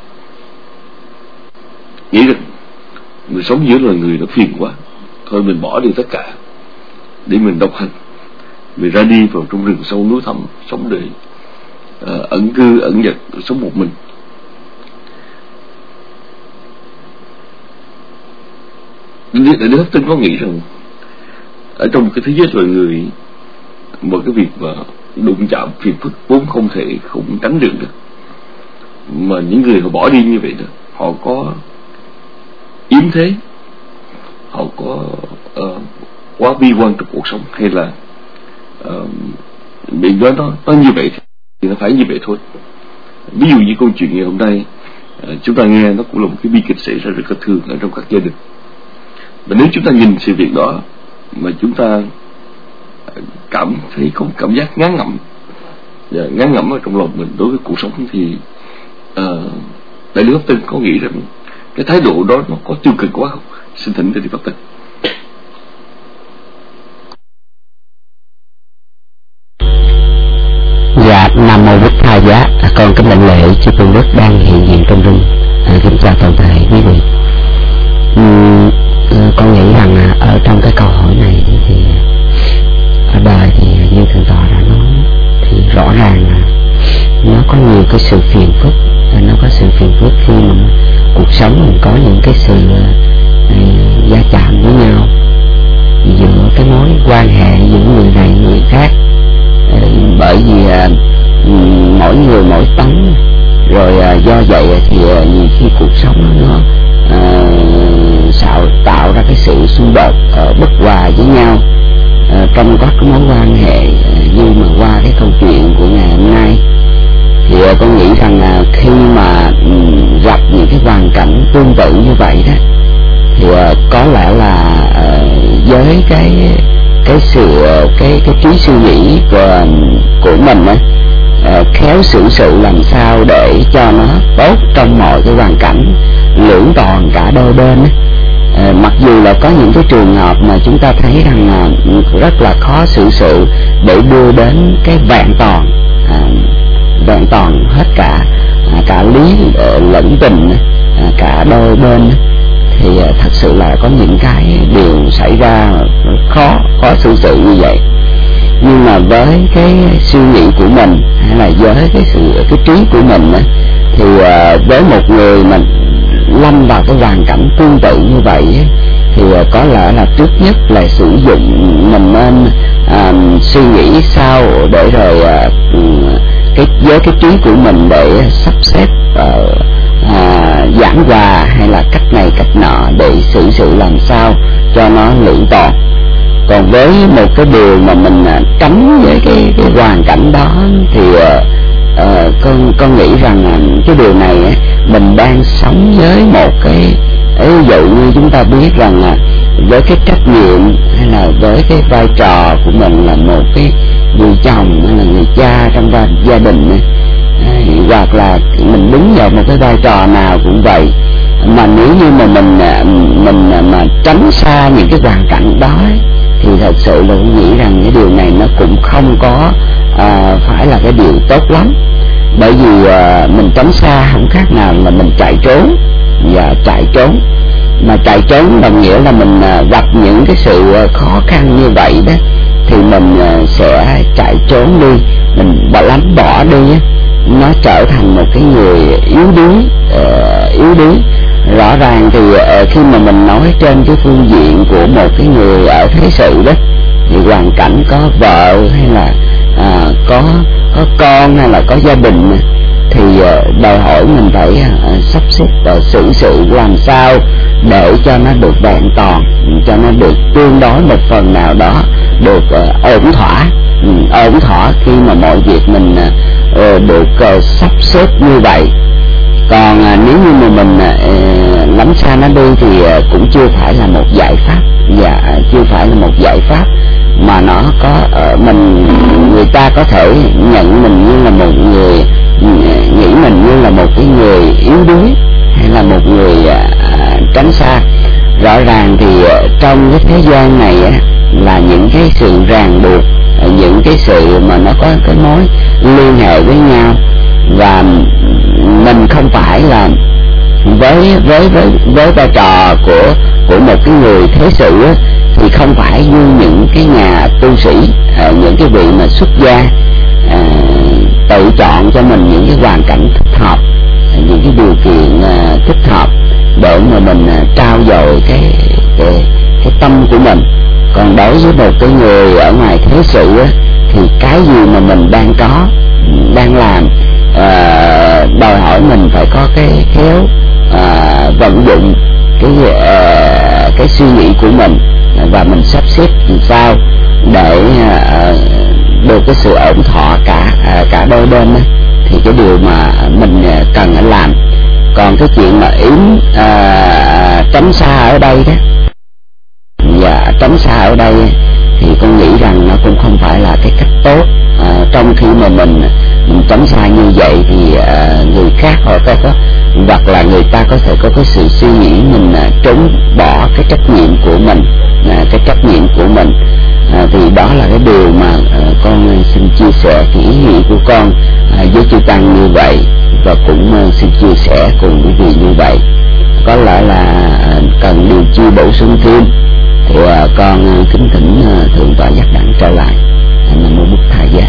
nghĩ rằng người sống giữa loài người nó phiền quá, thôi mình bỏ đi tất cả để mình độc hành, mình ra đi vào trong rừng sâu núi thẳm, sống đời uh, ẩn cư ẩn nhật, sống một mình. Đại Đức Pháp Tân có nghĩ rằng ở trong cái thế giới loài người, một cái việc mà đụng chạm phiền phức vốn không thể không tránh được được, mà những người họ bỏ đi như vậy đó, họ có yếm thế, họ có uh, quá bi quan trong cuộc sống, hay là uh, mình nói nó, nó như vậy thì nó phải như vậy thôi. Ví dụ như câu chuyện ngày hôm nay uh, chúng ta nghe, nó cũng là một cái bi kịch xảy ra rất là thường ở trong các gia đình. Và nếu chúng ta nhìn sự việc đó mà chúng ta cảm thấy có cảm giác ngán ngẩm, ngán ngẩm ở trong lòng mình đối với cuộc sống, thì uh, Đại Đức Pháp Tân có nghĩ rằng cái thái độ đó nó có tiêu cực quá không? Xin thỉnh Đại Đức Pháp Tân. Dạ, Nam mô Bụt Thầy. Giá con kính đảnh lễ chư tôn đức đang hiện diện trong rừng. À, kính chào toàn thể quý vị. Uhm, con nghĩ rằng ở trong cái câu hỏi này thì, thì ở đời thì như thượng tọa đã nói, thì rõ ràng là nó có nhiều cái sự phiền phức, nó có sự phiền phức khi mà cuộc sống mình có những cái sự uh, va chạm với nhau giữa cái mối quan hệ giữa người này người khác, uh, bởi vì uh, mỗi người mỗi tánh, rồi uh, do vậy thì uh, nhiều khi cuộc sống nó uh, tạo, tạo ra cái sự xung đột, uh, bất hòa với nhau uh, trong các cái mối quan hệ. Uh, như mà qua cái câu chuyện của ngày hôm nay thì uh, con nghĩ rằng uh, khi mà um, gặp những cái hoàn cảnh tương tự như vậy đó, thì uh, có lẽ là uh, với cái cái sự uh, cái cái trí suy nghĩ của của mình uh, uh, khéo xử sự làm sao để cho nó tốt trong mọi cái hoàn cảnh, lưỡng toàn cả đôi bên uh. À, mặc dù là có những cái trường hợp mà chúng ta thấy rằng là rất là khó xử sự để đưa đến cái vẹn toàn, à, vẹn toàn hết cả, à, cả lý lẫn tình, à, cả đôi bên, thì à, thật sự là có những cái điều xảy ra khó khó xử sự như vậy. Nhưng mà với cái suy nghĩ của mình, hay là với cái sự cái trí của mình á, thì à, với một người mình lâm vào cái hoàn cảnh tương tự như vậy ấy, thì có lẽ là trước nhất là sử dụng mình nên à, suy nghĩ sao để rồi à, cái với cái trí của mình để sắp xếp à, à, giảng hòa hay là cách này cách nọ để xử sự làm sao cho nó lưỡng toàn. Còn với một cái điều mà mình à, tránh với cái, cái hoàn cảnh đó thì à, à, con con nghĩ rằng à, cái điều này à, mình đang sống với một cái, ví dụ như chúng ta biết rằng là với cái trách nhiệm hay là với cái vai trò của mình là một cái người chồng hay là người cha trong gia đình ấy, hoặc là mình đứng vào một cái vai trò nào cũng vậy, mà nếu như mà mình mình mà tránh xa những cái hoàn cảnh đó ấy, thì thật sự là tôi nghĩ rằng cái điều này nó cũng không có à, phải là cái điều tốt lắm. Bởi vì à, mình tránh xa không khác nào là mình chạy trốn, và chạy trốn mà chạy trốn đồng nghĩa là mình à, gặp những cái sự khó khăn như vậy đó, thì mình à, sẽ chạy trốn đi, mình bỏ lánh bỏ đi á, nó trở thành một cái người yếu đuối, uh, yếu đuối. Rõ ràng thì uh, khi mà mình nói trên cái phương diện của một cái người ở thế sự đó, thì hoàn cảnh có vợ hay là uh, có có con hay là có gia đình, thì uh, đòi hỏi mình phải uh, sắp xếp và xử sự làm sao để cho nó được vẹn toàn, cho nó được tương đối một phần nào đó được uh, ổn thỏa, um, ổn thỏa khi mà mọi việc mình uh, được uh, sắp xếp như vậy. Còn uh, nếu như mà mình uh, lánh xa nó đi thì uh, cũng chưa phải là một giải pháp, và uh, chưa phải là một giải pháp mà nó có uh, mình người ta có thể nhận mình như là một người, nghĩ mình như là một cái người yếu đuối hay là một người uh, tránh xa. Rõ ràng thì uh, trong cái thế gian này uh, là những cái sự ràng buộc, uh, những cái sự mà nó có cái mối liên hệ với nhau, và mình không phải là với với với với vai trò của của một cái người thế sự á, thì không phải như những cái nhà tu sĩ, à, những cái vị mà xuất gia à, tự chọn cho mình những cái hoàn cảnh thích hợp, à, những cái điều kiện à, thích hợp để mà mình à, trao dồi cái, cái cái tâm của mình. Còn đối với một cái người ở ngoài thế sự á, thì cái gì mà mình đang có, đang làm, à, đòi hỏi mình phải có cái khéo à, vận dụng cái à, cái suy nghĩ của mình, và mình sắp xếp làm sao để à, được cái sự ổn thỏa cả à, cả đôi bên đó, thì cái điều mà mình cần phải làm. Còn cái chuyện mà yếm à, tránh xa ở đây đó, và tránh xa ở đây thì con nghĩ rằng nó cũng không phải là cái cách tốt. À, trong khi mà mình mình tránh xa như vậy thì à, người khác họ có, có hoặc là người ta có thể có cái sự suy nghĩ mình à, trốn bỏ cái trách nhiệm của mình, à, cái trách nhiệm của mình. À, thì đó là cái điều mà à, con xin chia sẻ cái ý nghĩ của con à, với chư tăng như vậy, và cũng à, xin chia sẻ cùng quý vị như vậy. Có lẽ là à, cần điều chi bổ sung thêm thì à, con à, kính thỉnh à, thượng tọa giác đẳng trở lại. Nam mô Bụt Thầy Giác.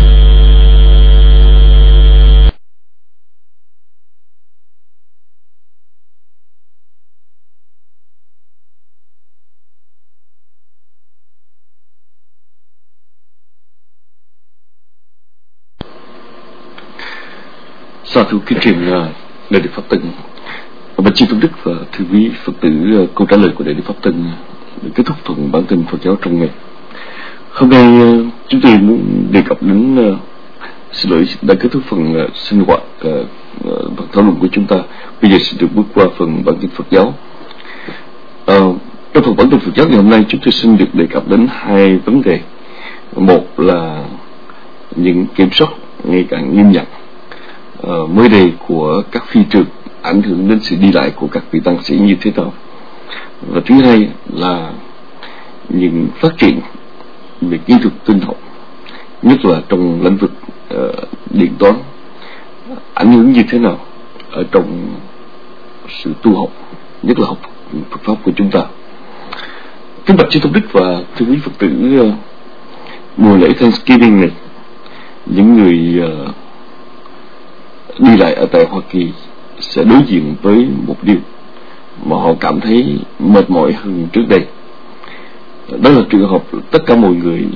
Sa thú kính trình Đại Đức Pháp Tần, và chư tôn đức và thưa quý Phật tử, câu trả lời của Đại Đức Pháp Tần để kết thúc phần bản tin Phật giáo trong ngày hôm nay. Chúng tôi muốn đề cập đến, xin lỗi, đã kết thúc phần sinh hoạt và thảo luận của chúng ta. Bây giờ sẽ được bước qua phần bản tin Phật giáo. À, trong phần bản tin Phật giáo ngày hôm nay, chúng tôi xin được đề cập đến hai vấn đề. Một là những kiểm soát ngày càng nghiêm ngặt uh, mới đây của các phi trường ảnh hưởng đến sự đi lại của các vị tăng sĩ như thế nào, và thứ hai là những phát triển về kỹ thuật tinh học, nhất là trong lĩnh vực uh, điện toán, ảnh hưởng như thế nào ở trong sự tu học, nhất là học Phật pháp của chúng ta. Kính bạch chư tôn đức và thưa quý Phật tử, uh, mùa lễ Thanksgiving này, những người uh, đi lại ở tại Hoa Kỳ sẽ đối diện với một điều mà họ cảm thấy mệt mỏi hơn trước đây. Đó là trường hợp tất cả mọi người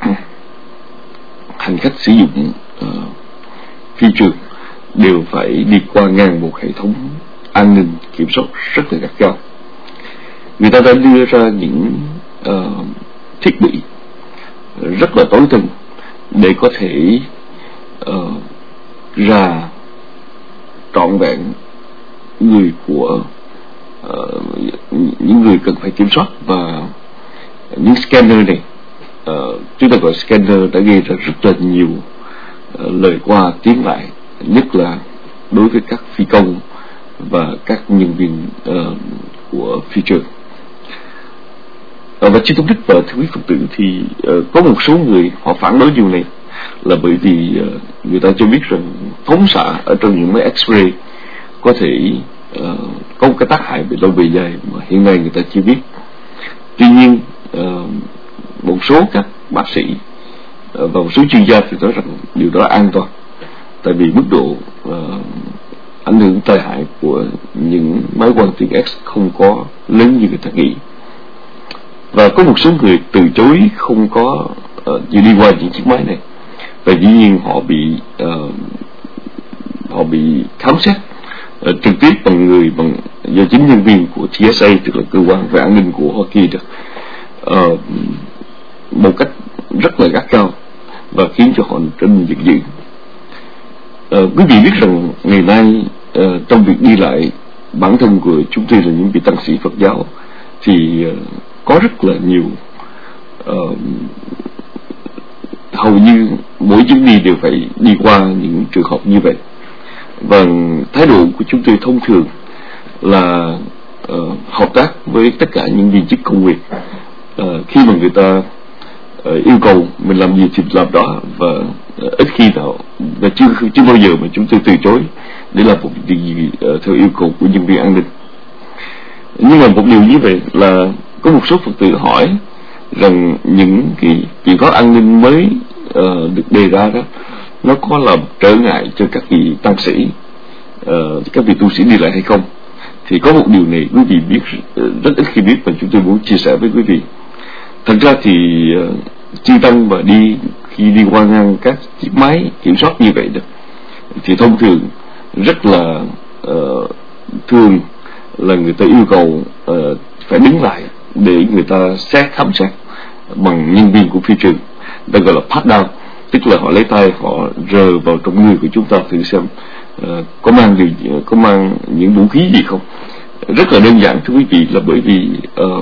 hành khách sử dụng uh, phi trường đều phải đi qua ngang một hệ thống an ninh kiểm soát rất là gắt gao. Người ta đã đưa ra những uh, thiết bị rất là tối tân để có thể uh, ra trọn vẹn người của uh, những người cần phải kiểm soát, và những scanner này, uh, chúng ta gọi scanner đã gây ra rất là nhiều uh, lời qua tiếng lại, nhất là đối với các phi công và các nhân viên uh, của phi trường. Uh, và trên Tôn Đức và thưa quý Phật tử thì uh, có một số người họ phản đối điều này là bởi vì uh, người ta cho biết rằng phóng xạ ở trong những máy X-ray có thể uh, có một cái tác hại về lâu về dài mà hiện nay người ta chưa biết. Tuy nhiên uh, một số các bác sĩ uh, và một số chuyên gia thì nói rằng điều đó an toàn, tại vì mức độ uh, ảnh hưởng tai hại của những máy quang tuyến X không có lớn như người ta nghĩ. Và có một số người từ chối không có uh, đi qua những chiếc máy này, và dĩ nhiên họ bị uh, họ bị khám xét uh, trực tiếp bằng người bằng do chính nhân viên của T S A, tức là cơ quan về an ninh của Hoa Kỳ được, uh, một cách rất là gắt gao và khiến cho họ trở nên giận dữ. Uh, quý vị biết rằng ngày nay uh, trong việc đi lại, bản thân của chúng tôi là những vị tăng sĩ Phật giáo thì uh, có rất là nhiều, uh, hầu như mỗi chuyến đi đều phải đi qua những trường hợp như vậy. Và thái độ của chúng tôi thông thường là uh, hợp tác với tất cả những viên chức công việc. Uh, khi mà người ta uh, yêu cầu mình làm gì thì làm đó, và uh, ít khi nào và chưa chưa bao giờ mà chúng tôi từ chối để làm một việc gì uh, theo yêu cầu của nhân viên an ninh. Nhưng mà một điều như vậy là có một số Phật tử hỏi rằng những cái biện pháp an ninh mới uh, được đề ra đó, nó có làm trở ngại cho các vị tăng sĩ, uh, các vị tu sĩ đi lại hay không. Thì có một điều này quý vị biết uh, rất ít khi biết, và chúng tôi muốn chia sẻ với quý vị. Thật ra thì uh, chư tăng mà đi khi đi qua ngang các chiếc máy kiểm soát như vậy được, thì thông thường rất là uh, thường là người ta yêu cầu uh, phải đứng lại để người ta xét khám xét bằng nhân viên của phi trường, ta gọi là pat down, tức là họ lấy tay họ rờ vào trong người của chúng ta thử xem uh, có mang gì, có mang những vũ khí gì không. Rất là đơn giản thưa quý vị, là bởi vì uh,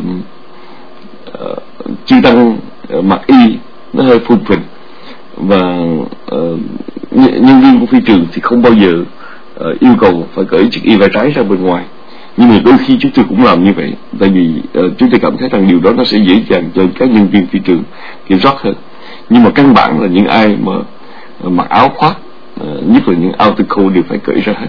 uh, chư tăng uh, mặc y nó hơi phun phình, và uh, nhân viên của phi trường thì không bao giờ uh, yêu cầu phải cởi chiếc y vai trái ra bên ngoài. Nhưng mà đôi khi chúng tôi cũng làm như vậy, tại vì uh, chúng tôi cảm thấy rằng điều đó nó sẽ dễ dàng cho các nhân viên phi trường kiểm soát hơn. Nhưng mà căn bản là những ai mà uh, mặc áo khoác, uh, nhất là những outer coat, đều phải cởi ra hết.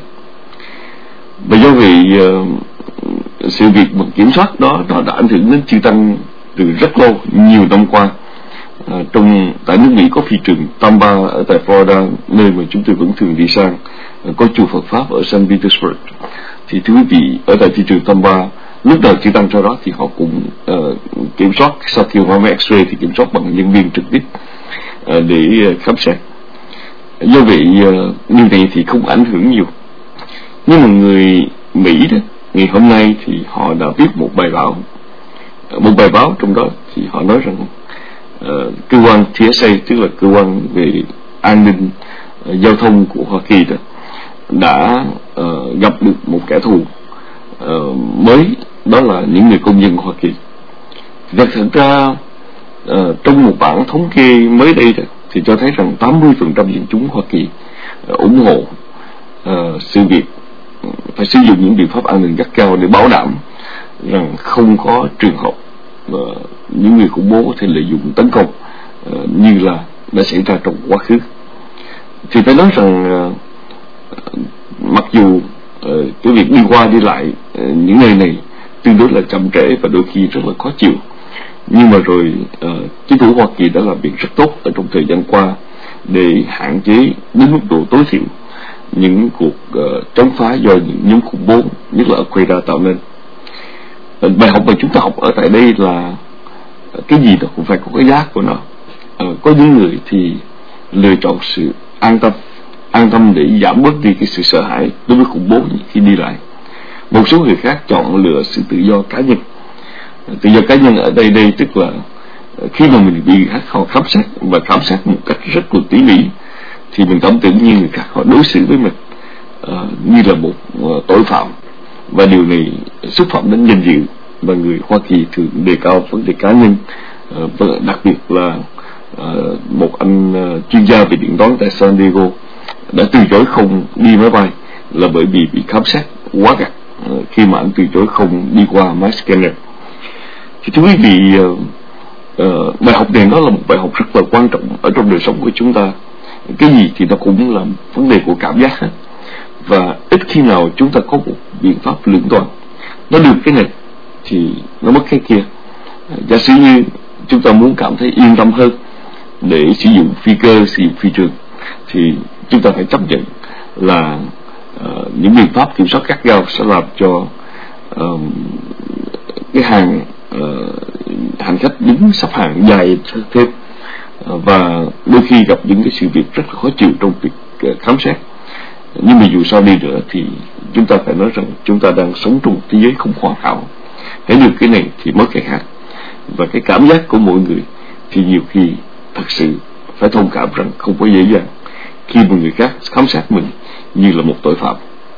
Và do vì uh, sự việc mà kiểm soát đó nó đã ảnh hưởng đến chư tăng từ rất lâu, nhiều năm qua. Uh, trong tại nước Mỹ có phi trường Tampa ở tại Florida, nơi mà chúng tôi vẫn thường đi sang, uh, có chùa Phật pháp ở Saint Petersburg. Thì thưa quý vị, ở tại thị trường Tampa, lúc đầu chư tăng cho đó thì họ cũng uh, kiểm soát sau khi qua máy X-ray thì kiểm soát bằng nhân viên trực tiếp uh, để uh, khám xét. Do vậy uh, như vậy thì không ảnh hưởng nhiều. Nhưng mà người Mỹ đó, ngày hôm nay thì họ đã viết một bài báo, uh, một bài báo trong đó thì họ nói rằng uh, cơ quan T S A, tức là cơ quan về an ninh uh, giao thông của Hoa Kỳ đó, đã uh, gặp được một kẻ thù uh, mới, đó là những người công dân Hoa Kỳ. Thật ra uh, trong một bản thống kê mới đây đó, thì cho thấy rằng tám mươi phần trăm dân chúng Hoa Kỳ uh, ủng hộ uh, sự việc uh, phải sử dụng những biện pháp an ninh gắt gao để bảo đảm rằng không có trường hợp uh, những người khủng bố có thể lợi dụng tấn công uh, như là đã xảy ra trong quá khứ. Thì phải nói rằng uh, mặc dù uh, cái việc đi qua đi lại uh, những nơi này tương đối là chậm trễ và đôi khi rất là khó chịu, nhưng mà rồi uh, chính phủ Hoa Kỳ đã làm việc rất tốt ở trong thời gian qua để hạn chế đến mức độ tối thiểu những cuộc uh, chống phá do những nhóm khủng bố, nhất là ở Al-Qaeda tạo nên. Uh, bài học mà chúng ta học ở tại đây là uh, cái gì đó cũng phải có cái giá của nó. Uh, có những người thì lựa chọn sự an tâm an tâm để giảm bớt đi cái sự sợ hãi đối với khủng bố khi đi lại. Một số người khác chọn lựa sự tự do cá nhân. Tự do cá nhân ở đây đây tức là khi mà mình bị họ khám xét và khám xét một cách rất là tỉ mỉ, thì mình cảm tưởng như người khác họ đối xử với mình uh, như là một uh, tội phạm, và điều này xúc phạm đến danh dự, và người Hoa Kỳ thường đề cao vấn đề cá nhân uh, đặc biệt là uh, một anh uh, chuyên gia về điện toán tại San Diego đã từ chối không đi máy bay là bởi vì bị khám xét quá gắt uh, khi mà anh từ chối không đi qua máy scanner. Thì thưa quý vị, uh, uh, bài học này đó là một bài học rất là quan trọng ở trong đời sống của chúng ta. Cái gì thì nó cũng là vấn đề của cảm giác hết, và ít khi nào chúng ta có một biện pháp lưỡng toàn. Nó được cái này thì nó mất cái kia. Giả sử như chúng ta muốn cảm thấy yên tâm hơn để sử dụng phi cơ, sử dụng phi trường, thì chúng ta phải chấp nhận là uh, những biện pháp kiểm soát gắt gao sẽ làm cho uh, cái hàng uh, hành khách đứng sắp hàng dài thêm, uh, và đôi khi gặp những cái sự việc rất là khó chịu trong việc uh, khám xét. Nhưng mà dù sao đi nữa thì chúng ta phải nói rằng chúng ta đang sống trong một thế giới không hoàn hảo. Hãy được cái này thì mất cái khác. Và cái cảm giác của mỗi người thì nhiều khi thật sự phải thông cảm rằng không có dễ dàng khi một người khác khám sát mình như là một tội phạm.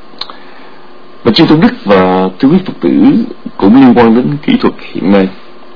Và Trương Tôn Đức và thưa quý Phật tử cũng liên quan đến kỹ thuật hiện nay.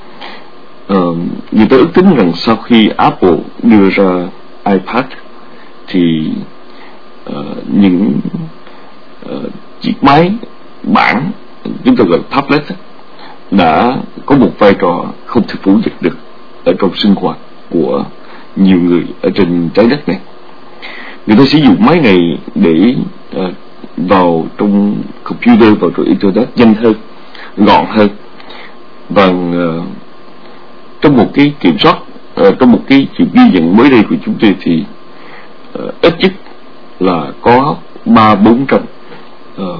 Uh, người ta ước tính rằng sau khi Apple đưa ra iPad thì uh, những uh, chiếc máy bảng, chúng ta gọi là tablet, đã có một vai trò không thể phủ nhận được ở trong sinh hoạt của nhiều người ở trên trái đất này. Người ta sử dụng máy này để uh, vào trong computer, vào trong internet nhanh hơn, gọn hơn. Và uh, trong một cái kiểm soát, uh, trong một cái chuyện ghi nhận mới đây của chúng tôi thì uh, ít nhất là có ba bốn trăm uh,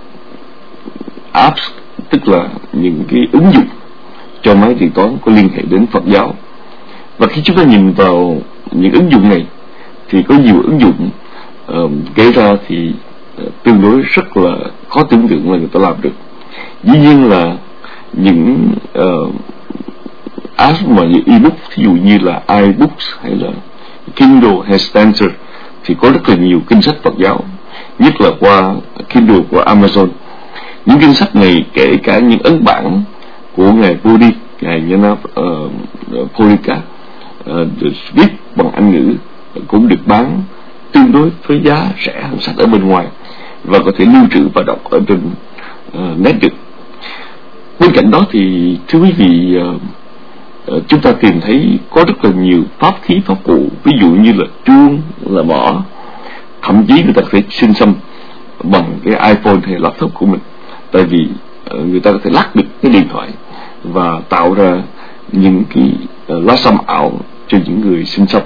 apps, tức là những cái ứng dụng cho máy điện toán có liên hệ đến Phật giáo. Và khi chúng ta nhìn vào những ứng dụng này thì có nhiều ứng dụng uh, kể ra thì uh, tương đối rất là khó tưởng tượng là người ta làm được. Dĩ nhiên là những uh, apps mà như ebook, ví dụ như là iBooks hay là Kindle hay Stancer, thì có rất là nhiều kinh sách Phật giáo, nhất là qua Kindle của Amazon. Những kinh sách này kể cả những ấn bản của ngài Bodhi, ngài Nhana uh, Polika, uh, được viết bằng Anh ngữ, cũng được bán tương đối với giá rẻ hơn sách ở bên ngoài và có thể lưu trữ và đọc ở trên uh, net được. Bên cạnh đó thì thưa quý vị, uh, uh, chúng ta tìm thấy có rất là nhiều pháp khí pháp cụ, ví dụ như là chuông, là mõ, thậm chí người ta có thể xin xăm bằng cái iPhone hay laptop của mình, tại vì uh, người ta có thể lắc được cái điện thoại và tạo ra những cái uh, lá xăm ảo cho những người xin xăm.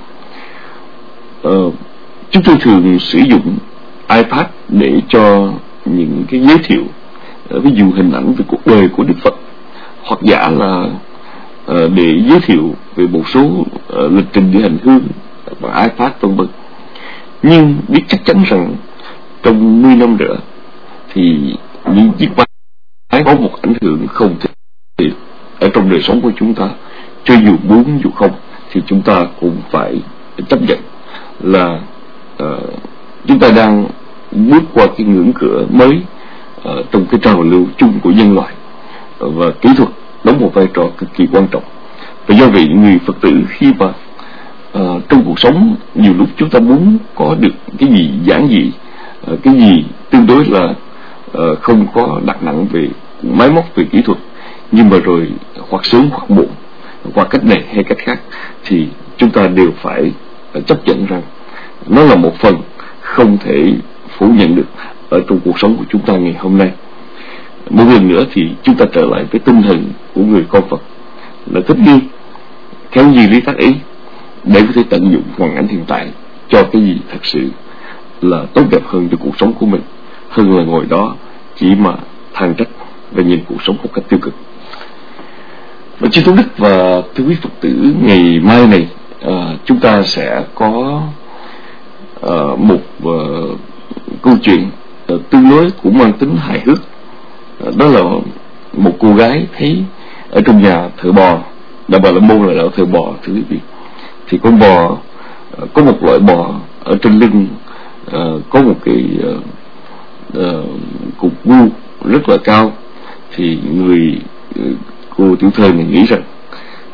Uh, chúng tôi thường sử dụng iPad để cho những cái giới thiệu, uh, ví dụ hình ảnh về cuộc đời của Đức Phật, hoặc giả là uh, để giới thiệu về một số uh, lịch trình đi hành hương bằng iPad vân vân. Nhưng biết chắc chắn rằng trong mười năm nữa thì những chiếc máy có một ảnh hưởng không thể ở trong đời sống của chúng ta. Cho dù muốn dù không thì chúng ta cũng phải chấp nhận là uh, chúng ta đang bước qua cái ngưỡng cửa mới uh, trong cái trào lưu chung của nhân loại, uh, và kỹ thuật đóng một vai trò cực kỳ quan trọng. Và do vậy người Phật tử khi mà uh, trong cuộc sống nhiều lúc chúng ta muốn có được cái gì giản dị, uh, cái gì tương đối là uh, không có đặt nặng về máy móc, về kỹ thuật, nhưng mà rồi hoặc sớm hoặc muộn, qua cách này hay cách khác, thì chúng ta đều phải chấp nhận rằng nó là một phần không thể phủ nhận được ở trong cuộc sống của chúng ta ngày hôm nay. Một lần nữa thì chúng ta trở lại với tinh thần của người con Phật là thích nghi theo gì lý tác ý để có thể tận dụng hoàn cảnh hiện tại cho cái gì thật sự là tốt đẹp hơn cho cuộc sống của mình, hơn là ngồi đó chỉ mà than trách và nhìn cuộc sống một cách tiêu cực. Và Chư Tôn Đức và thưa quý Phật tử, ngày mai này uh, chúng ta sẽ có uh, một uh, câu chuyện uh, tương đối cũng mang tính hài hước. Uh, đó là một cô gái thấy ở trong nhà thợ bò, Đạo Bà La Môn là đạo thợ bò, thưa quý vị. Thì con bò, uh, có một loại bò ở trên lưng uh, có một cái uh, uh, cục gu rất là cao. Thì người uh, cô tiểu thơ này nghĩ rằng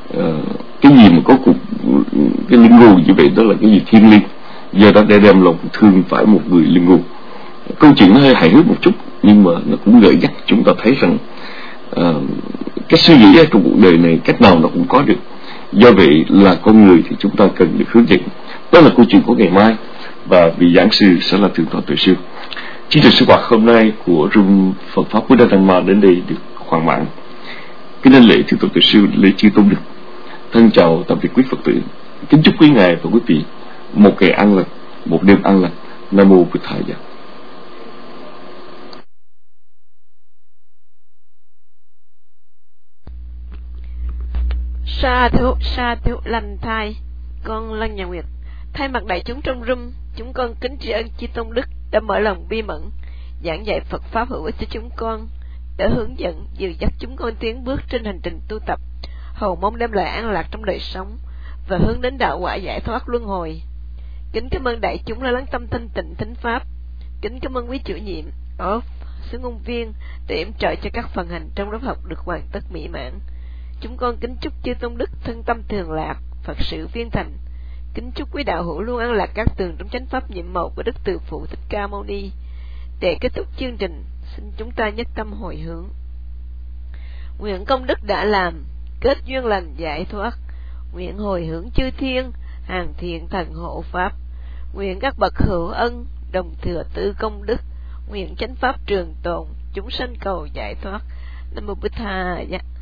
uh, cái gì mà có cục cái linh ngu như vậy đó là cái gì thiêng liêng, do đó để đem lòng thương phải một người linh ngu. Câu chuyện nó hơi hài hước một chút nhưng mà nó cũng gợi nhắc chúng ta thấy rằng uh, cái suy nghĩ trong cuộc đời này cách nào nó cũng có được. Do vậy là con người thì chúng ta cần được hướng dẫn. Đó là câu chuyện của ngày mai, và vị giảng sư sẽ là Thượng tọa Tuệ Siêu. Chương trình sinh hoạt hôm nay của Room Phật pháp Buddha Dhamma đến đây được hoàn mãn. Kính đảnh lễ Thượng tọa Tuệ Siêu, lễ chư tôn đức. Thân chào tạm biệt quý Phật tử. Kính chúc quý ngài và quý vị một ngày an lành, một đêm an lành. Nam mô Bụt Thầy. Sa thú, sa thú lành thai. Con Lân Nhà Nguyệt thay mặt đại chúng trong room, chúng con kính tri ân chư tôn đức đã mở lòng bi mẫn giảng dạy Phật pháp hữu ích cho chúng con, đã hướng dẫn dìu dắt chúng con tiến bước trên hành trình tu tập, hầu mong đem lại an lạc trong đời sống và hướng đến đạo quả giải thoát luân hồi. Kính cảm ơn đại chúng đã lắng tâm thanh tịnh thính pháp. Kính cảm ơn quý chủ nhiệm of xứ ngôn viên để yểm trợ cho các phần hành trong lớp học được hoàn tất mỹ mãn. Chúng con kính chúc chư tôn đức thân tâm thường lạc, Phật sự viên thành. Kính chúc quý đạo hữu luôn an lạc các tường trong chánh pháp nhiệm màu của Đức Từ Phụ Thích Ca Mâu Ni. Để kết thúc chương trình, xin chúng ta nhất tâm hồi hướng. Nguyện công đức đã làm, kết duyên lành giải thoát. Nguyện hồi hướng chư thiên, hàng thiện thần hộ pháp. Nguyện các bậc hữu ân, đồng thừa tư công đức. Nguyện chánh pháp trường tồn, chúng sanh cầu giải thoát. Nam mô Bụt Thầy.